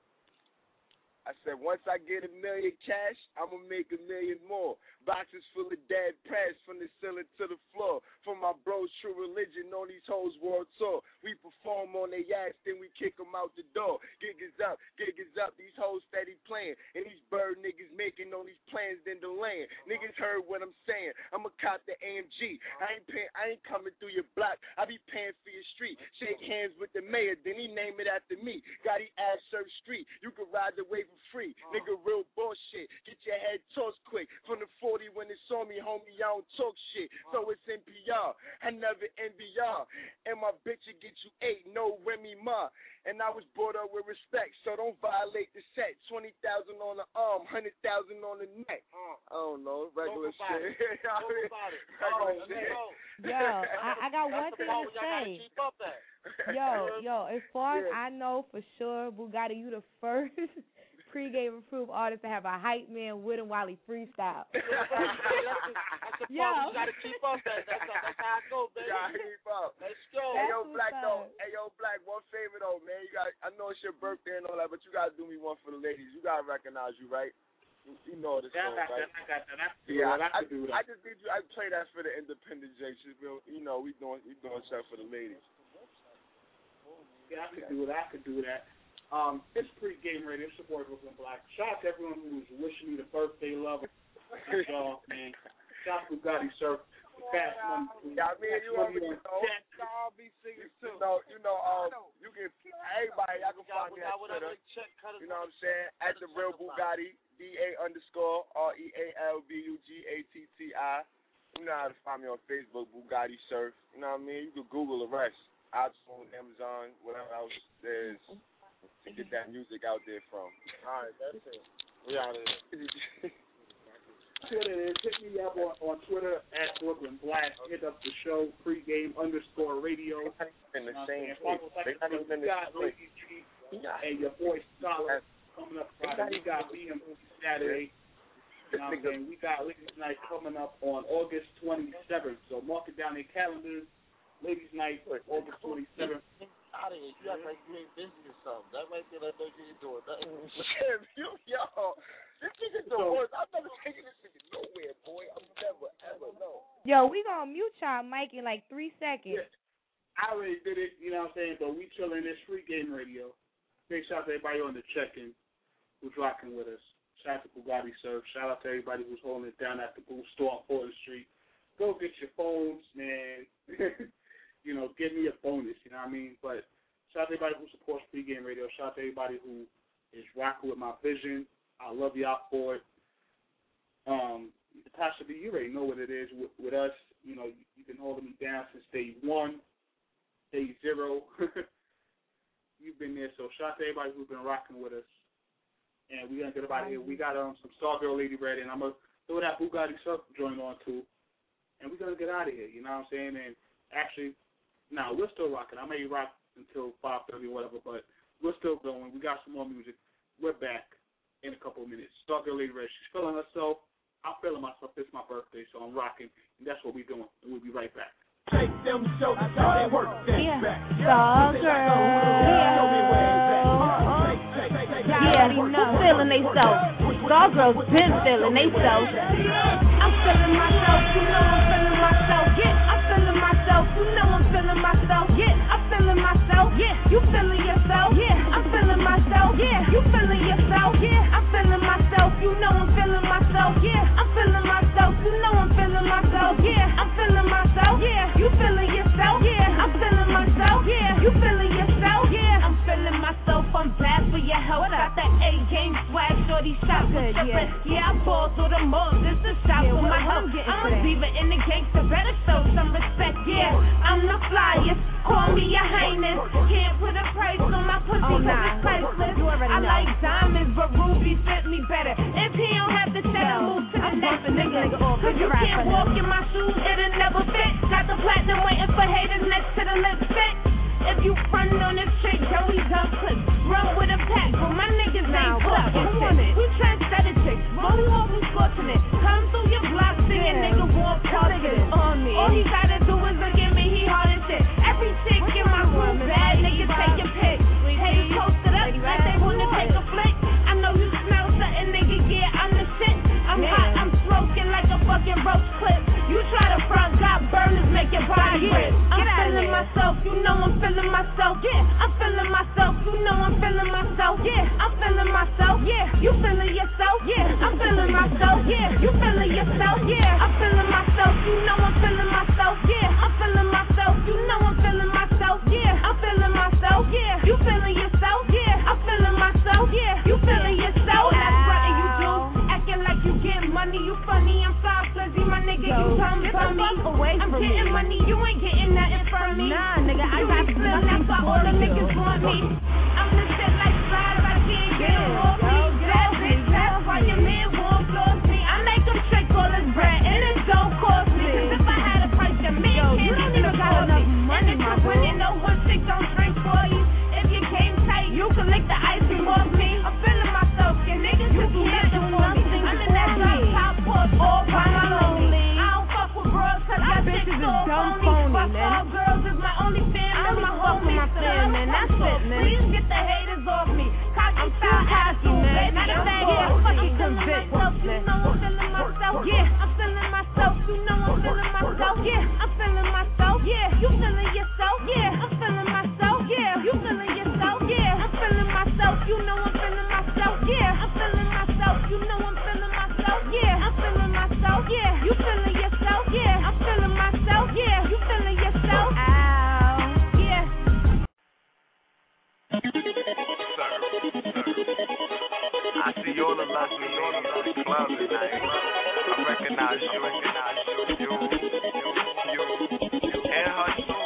I said, once I get a million cash, I'm going to make a million more. Boxes full of dead press from the ceiling to the floor. From my bros, True Religion, on these hoes world tour. We perform on their ass, then we kick them out the door. Gig is up, gig is up, these hoes steady playing. And these bird niggas making on these plans than the land. Niggas heard what I'm saying. I'm a cop the A M G. I ain't paying, I ain't coming through your block. I be paying for your street. Shake hands with the mayor, then he name it after me. Got he ass served street. You can ride the wave for free. Nigga, real bullshit. Get your head tossed quick. From the forty when it saw me, homie, I don't talk shit. So it's N P R. I never envy y'all. And my bitch will get you eight, no Remy Ma. And I was brought up with respect, so don't violate the set. twenty thousand on the arm, one hundred thousand on the neck. I don't know, regular Talk about shit. It. Talk about it. Regular oh, shit. Yo, I, I got one thing to say. Yo, yo, as far as Yeah. I know for sure, Bugatti, you the first pregame approved artist to have a hype man with him while he freestyle. That's the Yo. part. You got to keep up that. That's, that's how I go, baby. You gotta keep up. Let's go. Hey, yo, That's Black, what's though. up. Hey, yo, Black, one favor, though, man. You got, I know it's your birthday and all that, but you got to do me one for the ladies. You got to recognize you, right? You, you know this Yeah, song, I got right? that. I got that. I can do Yeah, that. I I, can do that. I just did you. I play that for the independent Jason. You know, we doing we doing stuff for the ladies. Yeah, I could do that. I could do that. Um, it's pre-game radio. It's your boy Brooklyn Black. Shout out to everyone who's wishing me the birthday love. Y'all, man. Shout out to Bugatti Surf. Fast money. Yeah, I mean, you already know. I'll be singing too. You know, you know, um, you can everybody. I can find me on Twitter. You know what I'm saying? At the real Bugatti, D A underscore R E A L B U G A T T I. You know how to find me on Facebook, Bugatti Surf. You know what I mean? You can Google the rest. iTunes, Amazon, whatever else there is to get that music out there from. All right, that's it. We out of here. Twitter is. Hit me up on, on Twitter at Brooklyn Black. Hit up the show, pregame underscore radio. In the You know same what I'm saying? place. They not even in the got same place. Lady G and your boy Scholar coming up Friday. We got B M Saturday. You know what I'm saying? We got Ladies Night coming up on August twenty-seventh. So mark it down in your calendars. Ladies Night, August twenty-seventh. Out of here. You act like you ain't busy or something. That right there, that don't get you doing nothing. Shit, you, yo, this nigga the worst. I'm never taking this nigga nowhere, boy. I'm never, ever, no. Yo, we gonna mute y'all mic in like three seconds. Yeah. I already did it, you know what I'm saying? But we chilling this free game radio. Big shout out to everybody on the check-in who's rocking with us. Shout out to Bugatti Surf. Shout out to everybody who's holding it down at the booth store on Porter Street. Go get your phones, man. You know, give me a bonus, you know what I mean? But shout out to everybody who supports pregame radio. Shout out to everybody who is rocking with my vision. I love y'all for it. Um, Tasha B, you already know what it is with, with us. You know, you, you've been holding me down since day one, day zero. You've been there, so shout out to everybody who's been rocking with us. And we're going to get up out of here. We got um, some Stargirl Lady ready, and I'm going to throw that Bugatti Surf joint on, too. And we're going to get out of here, you know what I'm saying? And actually, now, we're still rocking. I may rock until five thirty or whatever, but we're still going. We got some more music. We're back in a couple of minutes. Stargirl Lady Red, she's feeling herself. I'm feeling myself. It's my birthday, so I'm rocking, and that's what we're doing. And we'll be right back. Take them shows, how they work that Yeah. back. Stargirl. Yeah, you know, feeling they self. Stargirls been feeling they self. I'm feeling myself, you know I'm feeling myself. Yeah, I'm feeling myself, you know I'm feeling myself. Yeah, I'm feeling myself. Yeah, you feeling yourself. Yeah, I'm feeling myself. Yeah, you feeling yourself. Yeah, I'm feeling myself, you know I'm feeling myself. Yeah, I'm feeling myself, you know I'm feeling myself. Yeah, I'm feeling myself. Yeah, you feeling yourself. Yeah, I'm feeling myself. Yeah, you feeling yourself. Yeah, I'm feeling myself. I'm bad for your health. Got that A game swag, shorty these shots good, yeah. Yeah, I ball through the mall, this is shop yeah, for my health. I'm a diva in the gangster, better show some respect, yeah. I'm the flyest, call me your highness. Can't put a price on my pussy, oh, nah. Cause it's priceless. You already I know. Like diamonds, but rubies fit me better. If he don't have the cheddar, move to the next nigga. Cause you can't walk in my shoes, it'll never fit. Got the platinum waiting for haters next to the lip fit. If you front on this chick, yo, we dumb clips. Run with a pack, but my niggas ain't talking shit. We trendsetter chicks, but we always fortunate. Come through your block, singing, nigga, walk positive on me. All he gotta do is look at me, he hard as shit. Every chick in my room bad, nigga, take your pick. Haters posted up, like they wanna take a flick. I know you smell something, nigga, yeah, I'm the shit. I'm hot, I'm smoking like a fucking roach clip. You try to front, got burners, make your body rip. I'm feeling myself, you know I'm feeling myself. Yeah, I'm feeling myself, you know I'm feeling myself. Yeah, I'm feeling myself. Yeah, you feeling yourself. Yeah, I'm feeling myself. Yeah, you feeling yourself. Yeah, I'm feeling myself, you know I'm feeling myself. Yeah, I'm feeling myself, you know I'm feeling myself. Yeah, I'm feeling myself. Yeah, you feeling yourself. Yeah, I'm feeling myself. Yeah, you feeling yourself. That's right, you do. Acting like you get money, you funny. I'm sorry, flizzy, my nigga, you come from me. I'm getting money, you ain't getting nothing from me. Nah, nigga, I got slim, that's why all the niggas want me. I'm the shit like slide, I can't get it off me. That bitch, that's why your man won't floss me. I make him trick all his bread, and it don't cost me. Cause if I had a price, your man can't even afford me. And if you're winning, no one chick don't drink for you. If you came tight, you can lick the ice and off me. I'm feeling myself, yeah, niggas, you can't do nothing. I'm in that drop top porch, all by my lonely. I don't fuck with bros, cause I bitches is dumb phony, man. Fuck all girls is my only fan, I'm my homie, my fan, man. That's it, man. Please get the haters off me. Cocky style attitude, man. Not a bag, yeah, I'm fucking convinced, man. You know I'm feeling myself, yeah. I'm feeling myself, you know I'm feeling myself, yeah. I'm feeling myself, yeah. You feeling yourself, yeah. I'm feeling myself, yeah. You feeling yourself, yeah. I'm feeling myself, you know I'm feeling myself, yeah. I'm feeling myself, you know I'm feeling myself, yeah. I'm feeling myself, yeah. You feeling yourself, yeah. I'm feeling myself, yeah. You feeling yourself, ow, yeah. I see all the love me on the club tonight. I recognize you, recognize you, you, you, you, and her too.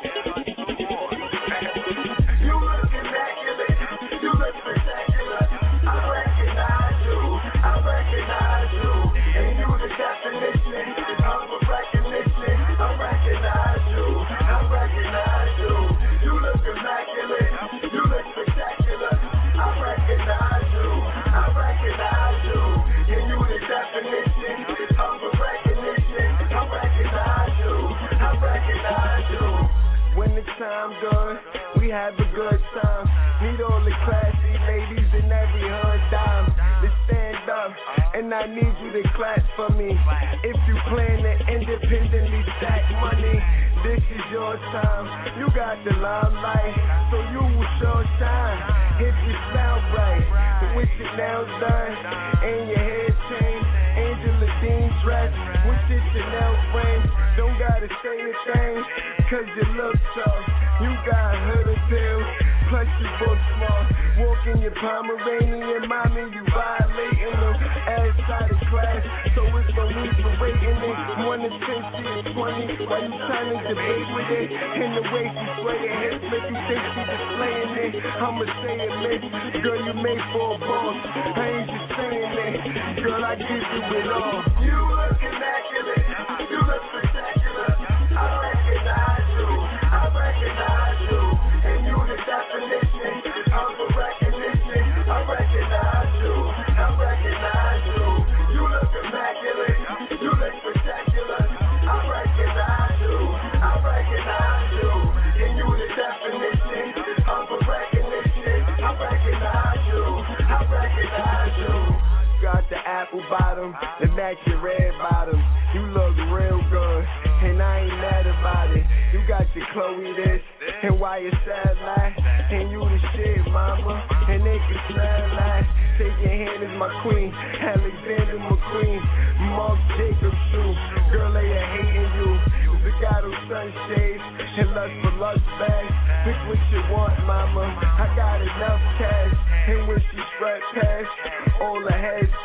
You look immaculate, you look spectacular. I recognize you, I recognize you, and you the definition of a recognition. I recognize you, I recognize you. You look immaculate, you look spectacular. I recognize you, I recognize you, and you the definition of a recognition. I recognize you, I recognize you. When the time good, we have a good time. Need all the classy ladies in every hood dime to stand up, and I need you to clap for me. If you plan to independently stack money, this is your time. You got the limelight, so you will sure shine. If you sound right, with your nails done and your hair changed, Angela Dean dress with your Chanel frame. Don't gotta say a thing, cause you look tough. You got hood appeal, plus you both smart. Walking your Pomeranian mommy, you violating them. Outside of class, so it's no need for waiting it. One to ten, she is twenty. Why you trying to debate with it? And the way she swaying hips, make you think she displaying it. I'ma say it, miss. Girl, you made for a boss. I ain't just saying it. Girl, I give you it all. You look immaculate. You look spectacular. I recognize you. I recognize you. And you the definition of a recognition. I recognize you. I recognize you. You look immaculate. You look spectacular. I recognize you. I recognize you. And you the definition of a recognition. I recognize you. I recognize you. Got the apple bottom, the match your red bottom. You look real good, and I ain't mad about it. You got your Chloe this, and why you sad like, and you the shit, mama, and they can smell like. Take your hand as my queen, Alexander McQueen, Mark Jacobs shoe. Girl, they are hating you. Zagato sunshades and lust for lust bags. Pick what you want, mama. I got enough cash, and when she strut past, all the heads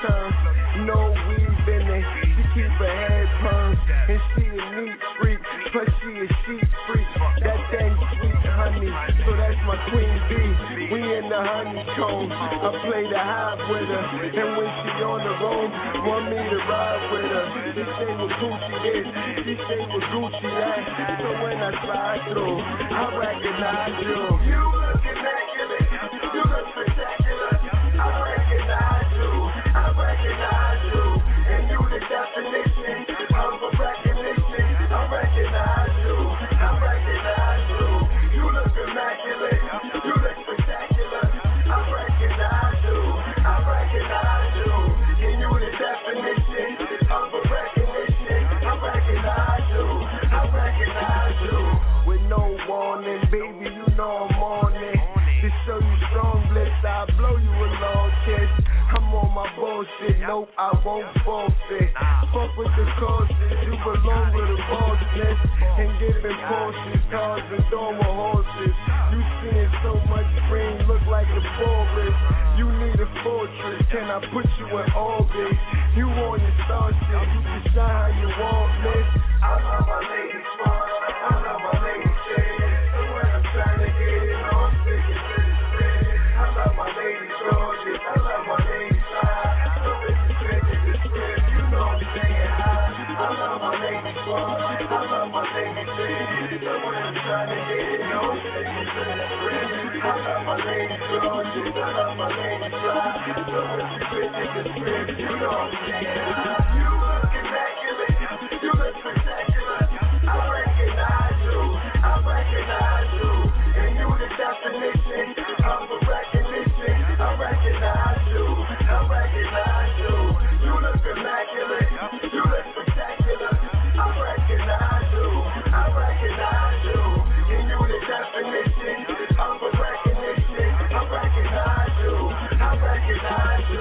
we in the honeycomb. I play the high with her, and when she on the road, want me to ride with her. She say what Gucci is, she say what Gucci at. So when I slide through, I recognize you. You look immaculate, you look spectacular. I recognize you, I recognize you, and you the definition of a recognition. I recognize you, I recognize you. You look immaculate, you look spectacular. I recognize you, I recognize you, and you the definition of a recognition. I recognize you, I recognize you. With no warning, baby, you know I'm on it. To show you strong bliss, I'll blow you a long kiss. I'm on my bullshit, nope, I won't forfeit. Fuck with the causes, you belong with the bosses. And giving Porsches, cars, and throwing horses. You seeing so much green, look like a forest. You need a fortress, can I put you in orbit? You on your starship, you can shine how you want, miss. I love my lady smart, I love my lady shit. So when I'm trying to get it on, sticking to the spread. I love my lady gorgeous, I love my lady side. So if you spend it this spread, you know I'm saying hi. I love my lady smart, I love my lady shit. So when I'm trying to get it on, sticking to the spread. I love my lady gorgeous, I love my lady fly. So if you spend it this spread, you know I'm saying hi. You look immaculate, you look spectacular. I recognize you, I recognize you, and you the definition of a recognition. I recognize you, I recognize you. You look immaculate, you look spectacular. I recognize you, I recognize you, and you the definition of a recognition. I recognize you, I recognize you.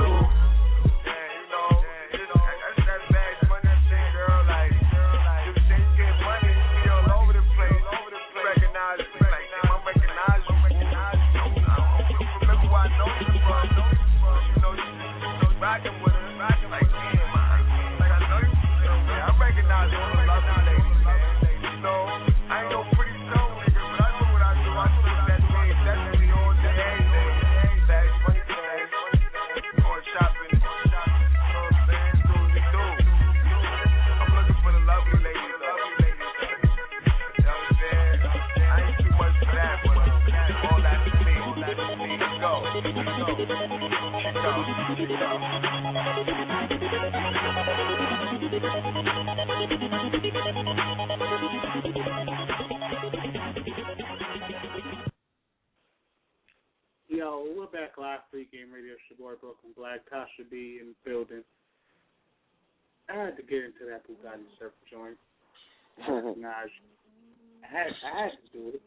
Yo, we're back live, Pregame Radio, it's your boy Brooklyn Black, Tasha B in the building. I had to get into that Bugatti surf joint. Nah, I had, I had to do it.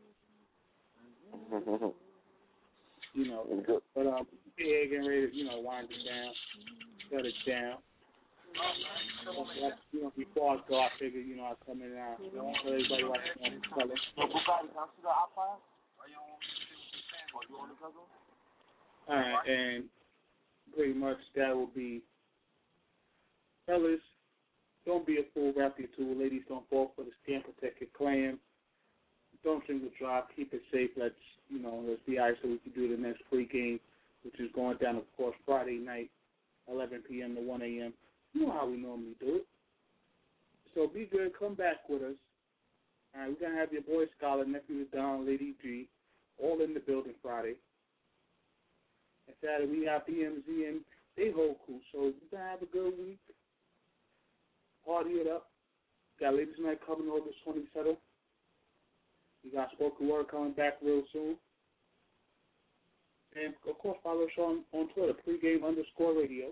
You know, but um, yeah, getting ready to, you know, wind it down, shut it down. You know, before I go, I figured, you know, I come in now. You know, everybody watching on the color. All right, and pretty much that will be, fellas, don't be a fool, wrap your tool. Ladies, don't fall for the scam, protect your clan. Don't drink and drive, keep it safe. Let's, you know, let's be eyes so we can do the next pregame, which is going down, of course, Friday night, eleven p.m. to one a.m. You know how we normally do it. So be good, come back with us. All right, we're going to have your boy Scholar, nephew Don, Lady G, all in the building Friday. And Saturday we have B M Z and they whole crew. So we're going to have a good week. Party it up. Got Ladies Night coming August twenty-seventh. We got Spoken Word coming back real soon. And, of course, follow us on, on Twitter, pregame underscore radio,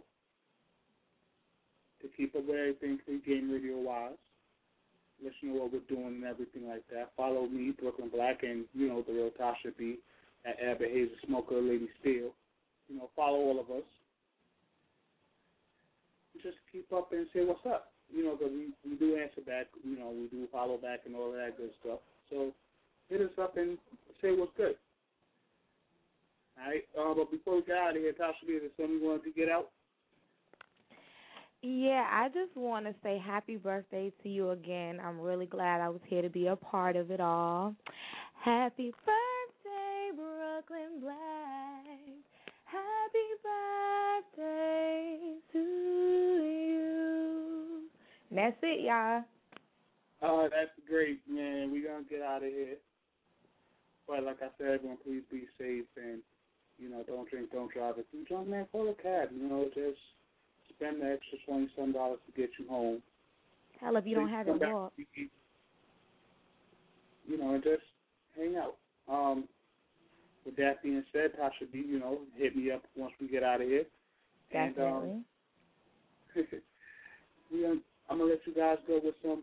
to keep up with everything pregame radio-wise. Let you know what we're doing and everything like that. Follow me, Brooklyn Black, and, you know, the real Tasha B, at Abbott Hayes, Smoker, Lady Steel. You know, follow all of us. Just keep up and say what's up. You know, because we, we do answer back. You know, we do follow back and all of that good stuff. So hit us up and say what's good. All right, uh, but before we get out of here, Tasha, is there something you wanted to get out? Yeah, I just want to say happy birthday to you again. I'm really glad I was here to be a part of it all. Happy birthday, Brooklyn Black. That's it, y'all. Uh, that's great, man. We're going to get out of here. But like I said, everyone, please be safe and, you know, don't drink, don't drive. If you drunk, man, call a cab. You know, just spend the extra twenty-some dollars to get you home. Hell, if you don't have it, walk. You know, and just hang out. Um, with that being said, Tasha B, you know, hit me up once we get out of here. Definitely. And, um, we, um, I'm going to let you guys go with some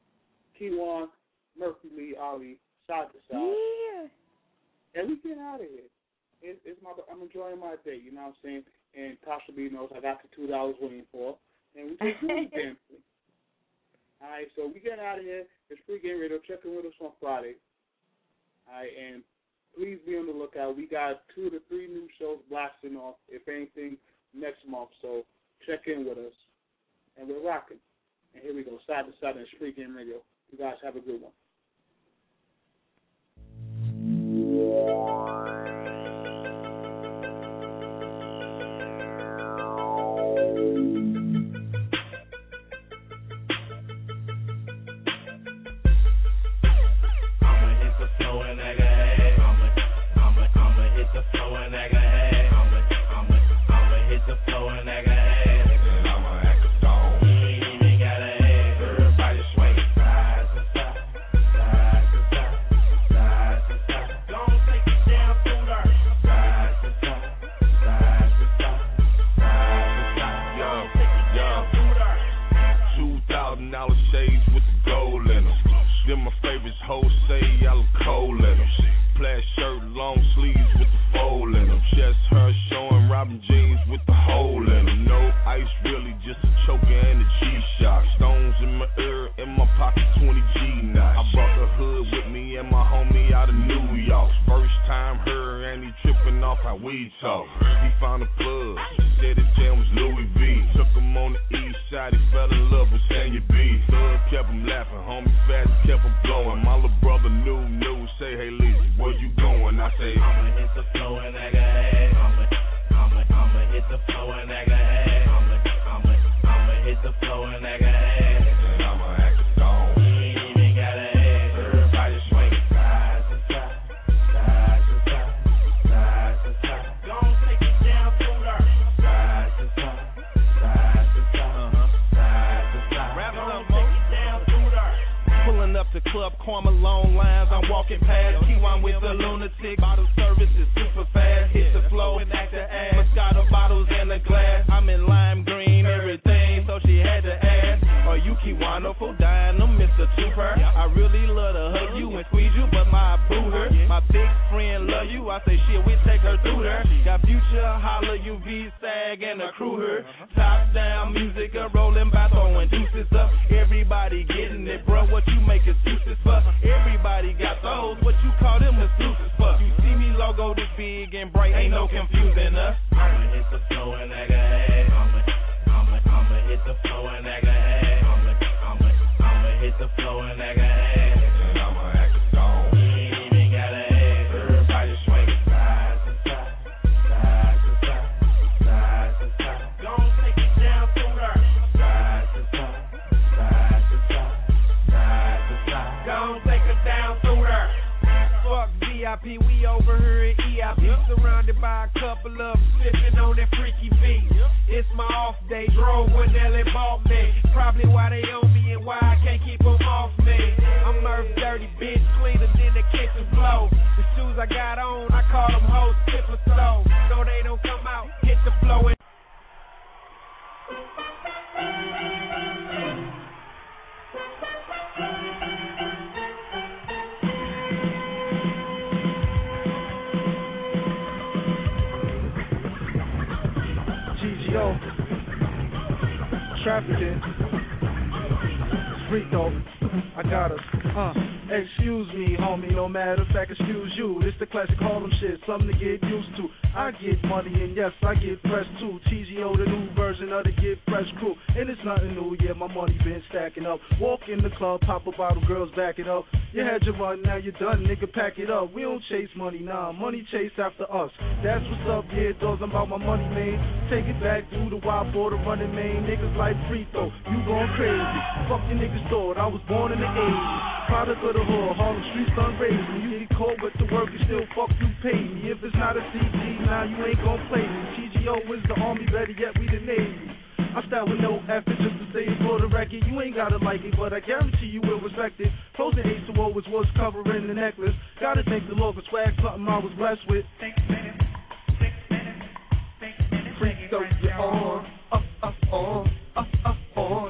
Keywan, Murphy Lee, Ali, side to side. Yeah. And we get out of here. It, it's my, I'm enjoying my day, you know what I'm saying? And Tasha B knows I got the two dollars waiting for. And we just do the damn thing. All right, so we get out of here. It's Free Game Radio. Check in with us on Friday. All right, and please be on the lookout. We got two to three new shows blasting off, if anything, next month. So check in with us. And we're rocking. And here we go, side to side, and it's Free Game Radio. You guys have a good one. Trafficking. Street though. I got us. Uh. Excuse me, homie, no matter of fact, excuse you. This the classic Harlem shit, something to get used to. I get money and yes, I get fresh too. T G O, the new version of the Get Fresh crew. And it's nothing new, yeah, my money been stacking up. Walk in the club, pop a bottle, girls back it up. You had your run, now you're done, nigga, pack it up. We don't chase money, nah, money chase after us. That's what's up, yeah, dogs, I'm about my money, man. Take it back through the wild border running, man. Niggas like free throw, you going crazy. Fuck your niggas thought, I was born in the eighties. Product of the hood, Harlem streets done raised me. You get caught with the work and still fuck you pay me. If it's not a C G, now you ain't gon' play me. T G O is the army, better yet we the Navy. I start with no effort just to say it for the record. You ain't gotta like it, but I guarantee you will respect it. Frozen H two O is what's covering the necklace. Gotta thank the Lord for swag, something I was blessed with. Six minutes, six minutes, six minutes. Freak so you on, up, up, on, up, up, on.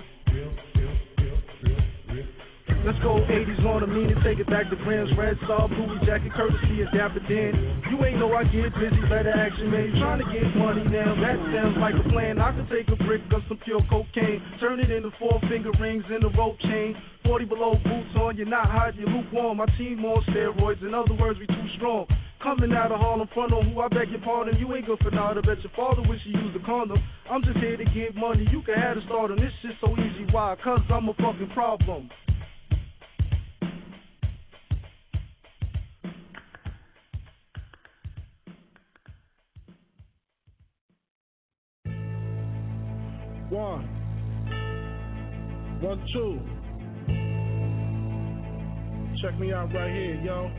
Let's go eighties on the meaning, take it back to brands, red star, Louis jacket, courtesy of Dapper Dan. You ain't know I get busy, better action, man. You trying to get money now, that sounds like a plan. I could take a brick of some pure cocaine, turn it into four finger rings and a rope chain. forty below boots on, you're not hot, you're lukewarm. My team on steroids, in other words, we too strong. Coming out of Harlem, front on who I beg your pardon. You ain't good for now, I bet your father wish you used a condom. I'm just here to get money, you can have a start on this shit so easy. Why? Cause I'm a fucking problem. One, one, two. Check me out right here, yo.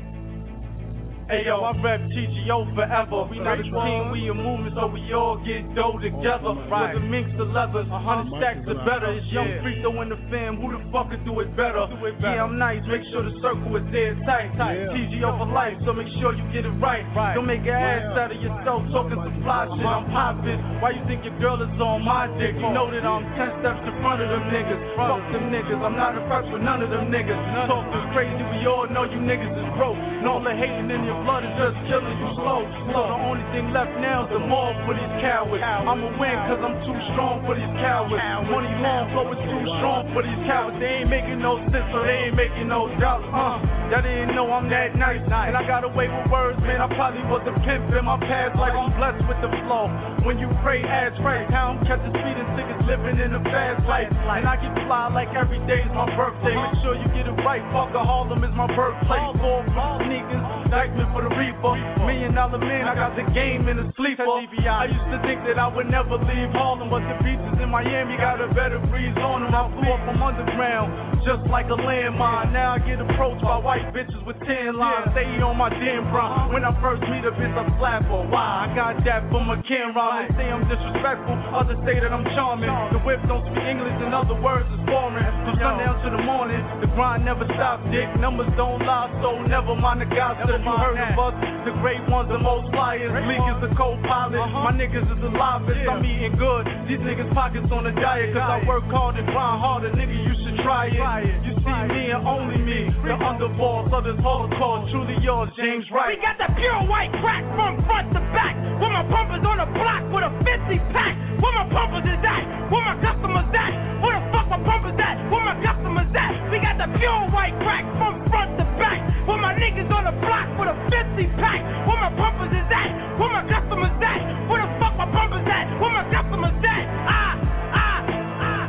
Hey yo, I rep T G O forever. We not a team, we a movement, so we all get dough together. Right. With the minks, the leathers, a hundred stacks are better. It's young yeah. Frito in the fam, who the fuck could do it better? Do it better. Yeah, I'm nice, make sure the circle is dead tight. tight. Yeah. T G O for life, so make sure you get it right. right. Don't make an ass yeah. out of yourself talking some fly shit. I'm popping. Why you think your girl is on my dick? You know that I'm ten steps in front of them niggas. Fuck them niggas, I'm not impressed with none of them niggas. Talking crazy, we all know you niggas is broke. And all the hating in your blood is just killing you slow. So the only thing left now is the mall for these cowards. I'ma win cause I'm too strong for these cowards. Money long flow is too strong for these cowards. They ain't making no sense, so they ain't making no dollars. Uh, y'all didn't know I'm that nice. And I got away with words, man. I probably was a pimp in my past life. I'm blessed with the flow. When you pray, ask right. How I'm catching speed and tickets living in a fast life. And I get fly like every day is my birthday. Make sure you get it right. Fuck a Harlem is my birthplace. Fall for sneakers, indictment for the reaper. Million dollar man, I got the game in a sleeper. I used to think that I would never leave Harlem, but the beaches in Miami got a better breeze on them. I flew up from underground, just like a landmine. Now I get approached by white bitches with ten lines. Stay on my damn grind. When I first meet a bitch, I slap her. Why? I got that from a Ken rhyme. They say I'm disrespectful, others say that I'm charming. The whip don't speak English, in other words, it's foreign. From sundown to the morning, the grind never stops, dick. Numbers don't lie, so never mind the gossip. You heard of us, the great ones, the most flyers. Leak is the co-pilot. Uh-huh. My niggas is the livest. Yeah. I'm eating good. These niggas pockets on a diet. Cause I work hard and grind harder. Nigga, you should try it. Try it. You see try me and only me. The underboss of this holocaust. Truly yours, James Wright. We got that pure white crack from front to back. Where my pumpers on the block with a fifty pack. Where my pumpers is at? Where my customers at? Where the fuck my pumpers at? Where my customers at? We got that pure white crack from front to back. Where my niggas on the block with a fifty pack. Where my pumpers is at? Where my customers at? Where the fuck my pumpers at? Where my customers at? Ah, ah, ah.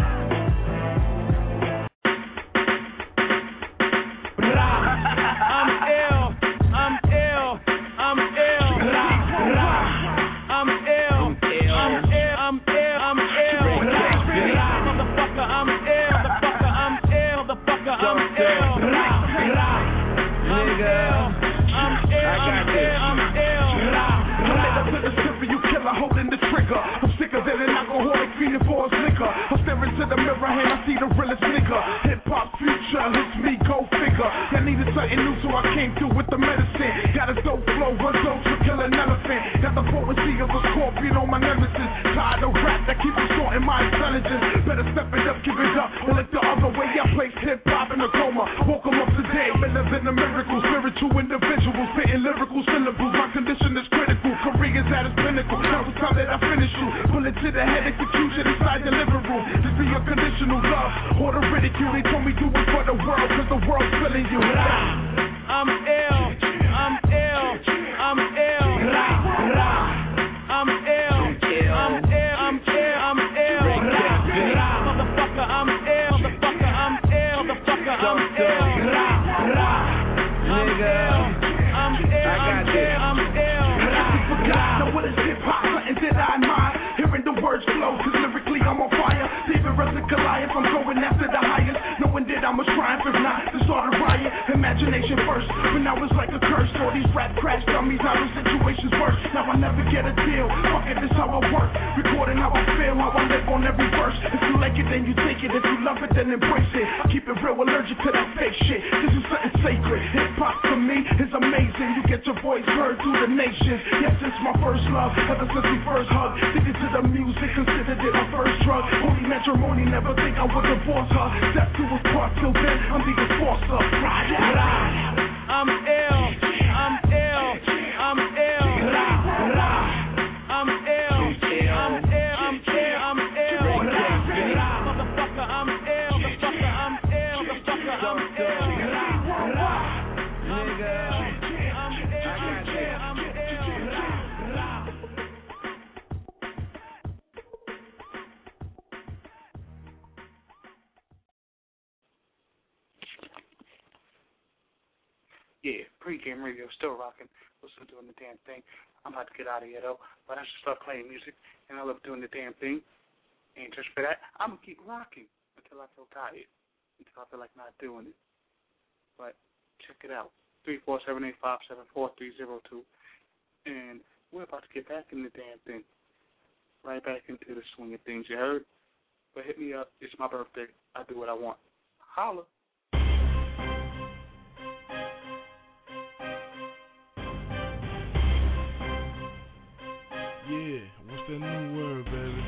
I'm ill. I'm ill. I'm ill. I'm ill. I'm ill. I'm ill. I'm ill. Motherfucker, I'm ill. Motherfucker, I'm ill. Motherfucker, I'm ill. I'm ill. I'm ill. I'm ill. I'm ill. To the serial killer holding the trigger. I'm sicker than an alcoholic feeding for his liquor. I'm staring to the mirror and I see the realest nigga. Hip hop future hits me, go figure. I needed something new, so I came through with the medicine. Got a dope flow, one dose to kill an elephant. Got the potency of a scorpion on my nemesis. Tired of rap that keeps distorting my intelligence. Better step it up, give it up, and look the other way. I place hip hop in a coma. Woke him up today, better than a miracle. Spiritual individuals, spitting lyrical syllables. My condition is critical. Career is at its pinnacle. Now it's time that I finish you. Bullet to the head, execution inside the living room. This be your condition. unconditional love or the ridicule. They told me do it for the world, cause the world's feeling you. I'm ill, I'm ill, I'm ill. I'm ill, I'm ill, I'm ill, I'm ill. Motherfucker, I'm ill, motherfucker, I'm ill, motherfucker, I'm ill. I'm ill, I'm ill, I'm ill, I'm ill. Now what is hip-hop? Something that I admire. Hearing the words flow, cause lyrically I'm on fire. David Russ and Goliath, I'm going after the highest. Knowing that I must triumph, if not, to start a riot. Imagination first, but now it's like a curse. All these rap crash dummies, now the situation's worse. Now I never get a deal, fuck it, this how I work. Recording how I feel, how I live on every verse. If you like it, then you take it. If you love it, then embrace it. I keep it real, allergic to that fake shit. This is something sacred. Hip-hop to me is amazing. You get your voice heard through the nation. Yes, it's my first love, ever since we first hugged. Addicted to the music, considered it my first drug. Holy matrimony, never think I would divorce her. Step two was part, till then I'm the enforcer. Ride out, ride. I'm ill, I'm ill, I'm ill. I'm ill, I'm ill, I'm ill, I'm ill. Motherfucker, I'm ill, motherfucker, I'm ill, motherfucker, I'm ill. Nigga, I'm ill, I'm ill, I'm ill. Yeah, pregame radio still rocking. We're still doing the damn thing. I'm about to get out of here though, but I should start playing music, and I love doing the damn thing. And just for that, I'm gonna keep rocking until I feel tired, until I feel like not doing it. But check it out, three four seven eight five seven four three zero two, and we're about to get back in the damn thing, right back into the swing of things. You heard? But hit me up. It's my birthday. I do what I want. Holla. Yeah, what's that new word, baby?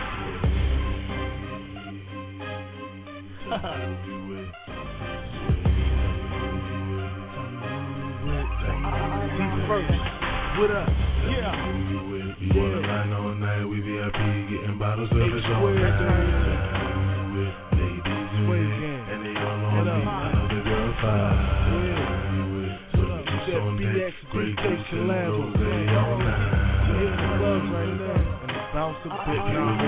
First, what up? Yeah. You wanna line all night, we V I P getting bottles of it all night. With ladies in here, and they all on me. I know the girl five. So the juice on deck, great juice and rose all night. Right now, and the bounce a bit now.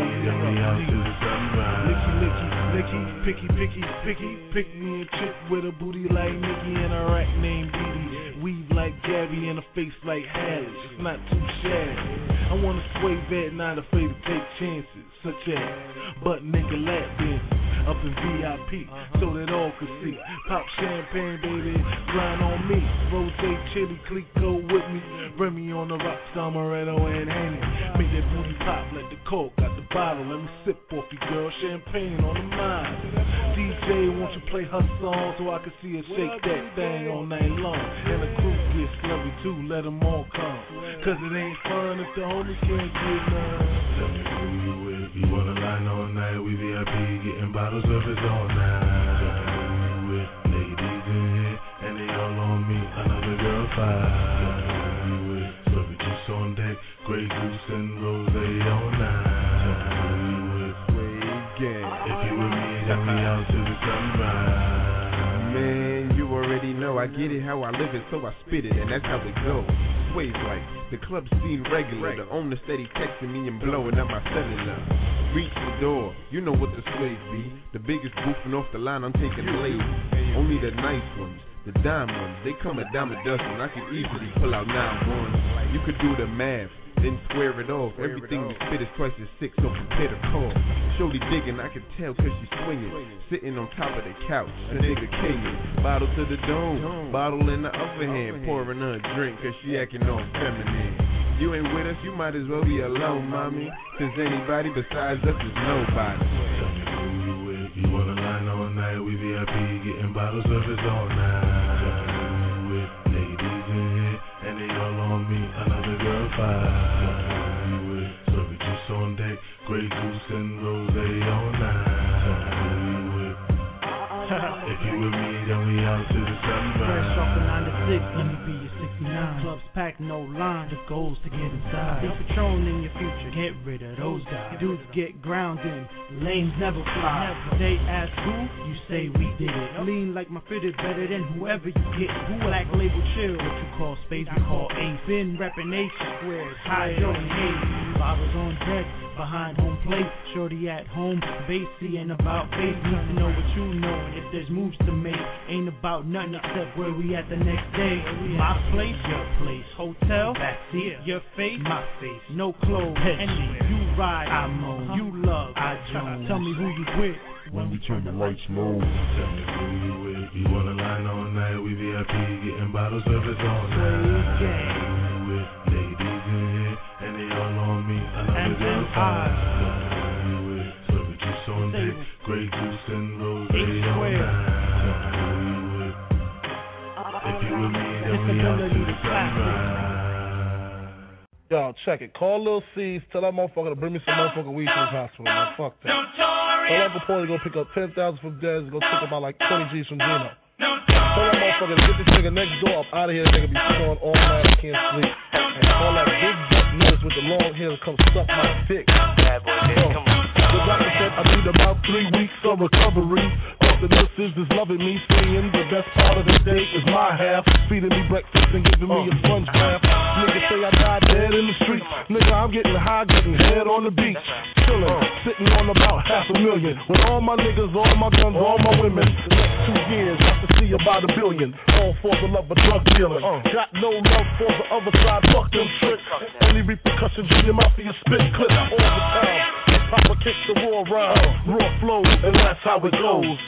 Licky, licky, licky, picky, picky, picky, pick me a chick with a booty like Nicki and a rack named Dee. Weave like Gabby and a face like Hallie. It's not too shabby. I wanna sway back, not afraid to take chances, such as butt nigga lap dancing up in V I P, so that all could see. Pop champagne, baby, grind on me. Rose chili, clique, go with me. Remy on the rocks, Amaretto and Henny. Make that booty pop like the Coke got the bottle. Let me sip off you, girl. Champagne on the mind. D J, won't you play her song so I can see her shake that thing all night long? And the crew gets slurry too, let them all come. Cause it ain't fun if the homies can't get none. Tell me who you with. You wanna line all night, we V I P getting bottles of it all night. With ladies in here, and they all on me. Another girl five. With slurry juice on deck, Grey Goose and Rose all night. With if you with me, then we out to the sunrise. Man, you already know I get it how I live it, so I spit it, and that's how it goes. Sways like the club scene regular. The owner steady texting me and blowing up my cellular. Reach the door, you know what the sways be. The biggest boofing off the line, I'm taking the ladies. Only the nice ones, the dime ones, they come a dime a dozen. I can easily pull out nine ones. You could do the math, then square it off. Everything we spit is twice as sick, so prepare to call. Shorty digging, I can tell cause she's swinging. Sitting on top of the couch, a nigga kinging. Bottle to the dome, bottle in the upper hand. Pouring her a drink cause she acting all feminine. You ain't with us, you might as well be alone, mommy. Cause anybody besides us is nobody. You wanna line all night, we V I P getting bottles of it all night. With ladies in here, and they all on me. Another girl five. With slurry juice on deck, Grey Goose and Rose all night. With if you with me, then we out to the sunrise. Fresh off the ninety-six, let me be your sixty-nine. Clubs packed, no line. The go holes to get inside. Be Patron in your future, get rid of those guys. Dudes get grounded, lanes never fly. They ask who, you say we did it. Lean like my fit is better than whoever you get. Black label chill, what you call space, we call ace. Been reppin' Nation Squares, higher than Hayes. Bottles on deck, behind home plate. Shorty at home, Basie ain't about face. Need to know what you know, and if there's moves to make. Ain't about nothing except where we at the next day. My place, your place. Hotel, that's here. Your face, my face. No clothes, anywhere. You ride, I moan. You love, I join. Tell me who you with. When we turn the lights low, tell me who you with. You wanna line all night, we V I P, getting bottle service all night. Who you with? Ladies in here, and they all on me. Another girl fine. Who you with? Serving juice on deck, Grey Goose and rose all night. Who you with? If you with me, then we out to the sunrise. Yo, check it. Call Lil C's, tell that motherfucker to bring me some motherfucking weed to his hospital, man. Fuck that. Tell Uncle Paulie to go pick up ten thousand from Dez and go take about like twenty G's from Gino. Tell that motherfucker to get this nigga next door up out of here. That nigga be snoring all night, I can't sleep. And call that big butt nurse with the long hair to come suck my dick. Bad boy, baby, come on. The doctor said I need about three weeks of recovery. The nurses is loving me, saying the best part of the day is my half. Feeding me breakfast and giving me a sponge bath. Niggas say I died dead in the street. Nigga, I'm getting high, getting head on the beach. Chillin', sitting on about half a million. With all my niggas, all my guns, all my women. The next two years, I can see about a billion. All for the love of drug dealing. Got no love for the other side, fuck them tricks. Any repercussions in your mouth for your spit clip all the time. Papa kicks the raw rhyme, raw flow, and that's how it goes.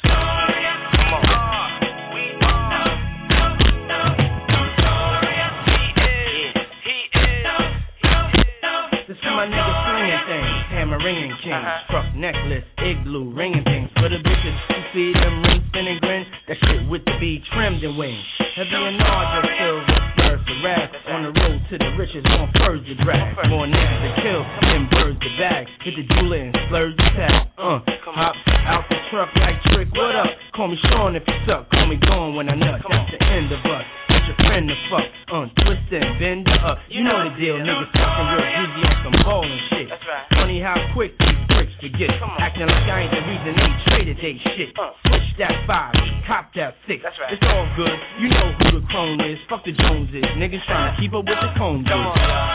This is my nigga swinging things, hammer ringing kings, uh-huh. Truck necklace, igloo ringing things. For the bitches who see them rings spinning grin, that shit with the B trimmed and wings. Heavy and larger filled with birds to rap. On the road to the riches, more furs to drag. More niggas to kill, than birds to bag. Hit the jeweler and splurge the tag. Uh, hop out the truck like Trick, what up? Call me Sean if you suck, call me Dawn when I nut. That's the end of us. Get your friend to fuck, uh, twist and bend her up. You know the deal, niggas talking real greasy on some ballin' shit. Funny how quick these bricks forget. Acting like I ain't the reason they traded they shit. Switch that five, cop that six. It's all good, you know who the clone is. Fuck the Joneses, niggas trying to keep up with the cones. Come on, y'all.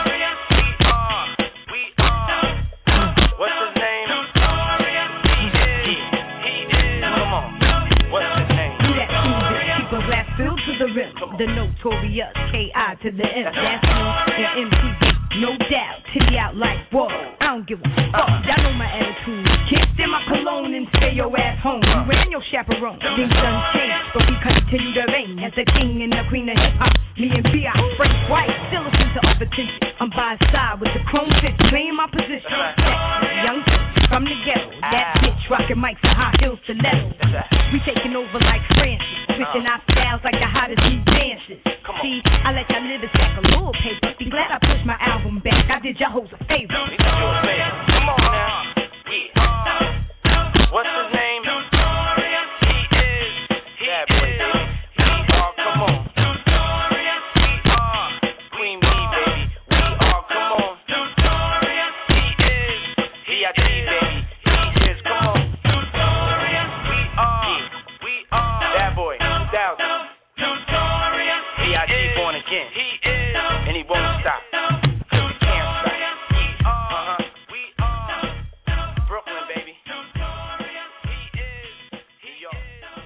We are, we are. What's his name? He is, he is. Come on, what's his name? Do that music, keep a glass filled to the rim. The notorious K I to the M. That's me and M T V, no doubt. Titty out like whoa. I don't give a fuck. Y'all know my attitude. Can't stand my cologne and stay your ass home. You and your chaperone. Things done changed, but we continue to reign as the king and the queen of hip hop. Me and B I, Frank White, still listen to our attention. I'm by his side with the chrome fit, playing my position. Young from the ghetto, that bitch rocking mics and high heels stilettos. We taking over like Francis, switching our styles like the hottest deep dances. See, I let y'all live and stack a little paper. Be glad I pushed my album back. I did y'all hoes a favor. Come on now. What's his name? He is. He is. We are. Come on. We are. Queen Bee, baby. We are. Come on. He is. V I P, baby. He is. Come on. We are. We are. Bad boy. two thousand. V I P born again. He is. And he won't stop. Cause he can't stop. We are. Uh-huh. We are. Brooklyn, baby. He is. He yours.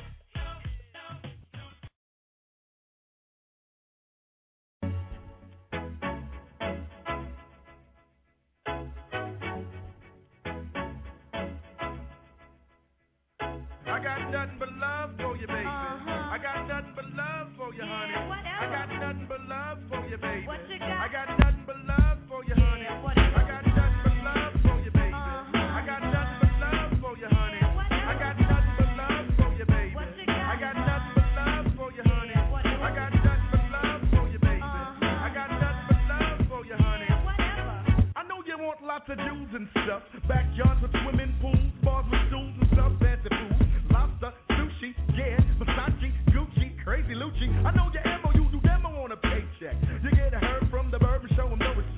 I got nothing but love for you, baby. Uh-huh. I got nothing but love for you, honey. Yeah, whatever. I got nothing but love for you, baby. What you got? I got nothing but love for you, honey. Yeah, whatever. I got nothing but love for you, baby. Uh-huh. I got nothing but love for you, honey. Yeah, whatever. I got nothing but love for you, baby. What you got? I got nothing but love for you, honey. Yeah, whatever. I got nothing but love for you, baby. Uh-huh. I got nothing but love for you, honey. Yeah, whatever. I know you want lots of Jews and stuff. Backyards with swimming pools, bars with stools and stuff, fancy food. Lobster, sushi, yeah, Versace, Gucci, crazy Lucci. I know your M O, you do demo on a paycheck. You get a herb from the bourbon, show them no respect.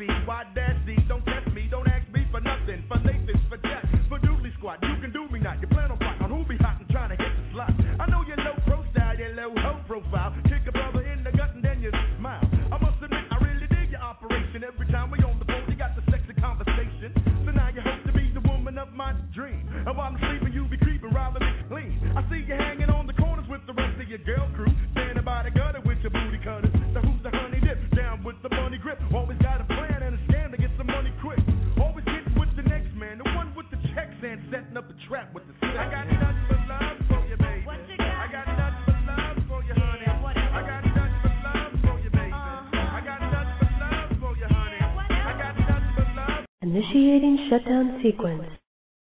C, why dash D? Don't test me, don't ask me for nothing. For Nathan, for Jack, for Dooley Squad. You can do me not. You plan on fight on who be hot and trying to hit the slot. I know your low pro style, your low hoe profile. Kick a brother in the gut and then you smile. I must admit, I really dig your operation. Every time we on the phone, you got the sexy conversation. So now you hope to be the woman of my dream. And while I'm sleeping, you be creeping rather than clean. I see you hanging on the corners with the rest of your girl crew. Standing by the gutter with your booty cutters. So who's the honey dip? Down with the money grip. Always got a plan and a scam to get some money quick. Always getting with the next man. The one with the checks and setting up the trap with the sex. I got nothing but love for you, baby. What you got? I got nothing but love for you, honey. Yeah, I got nothing but love for you, baby. Uh-huh. I got nothing but love for you, honey. I got nothing but love. Initiating shutdown sequence.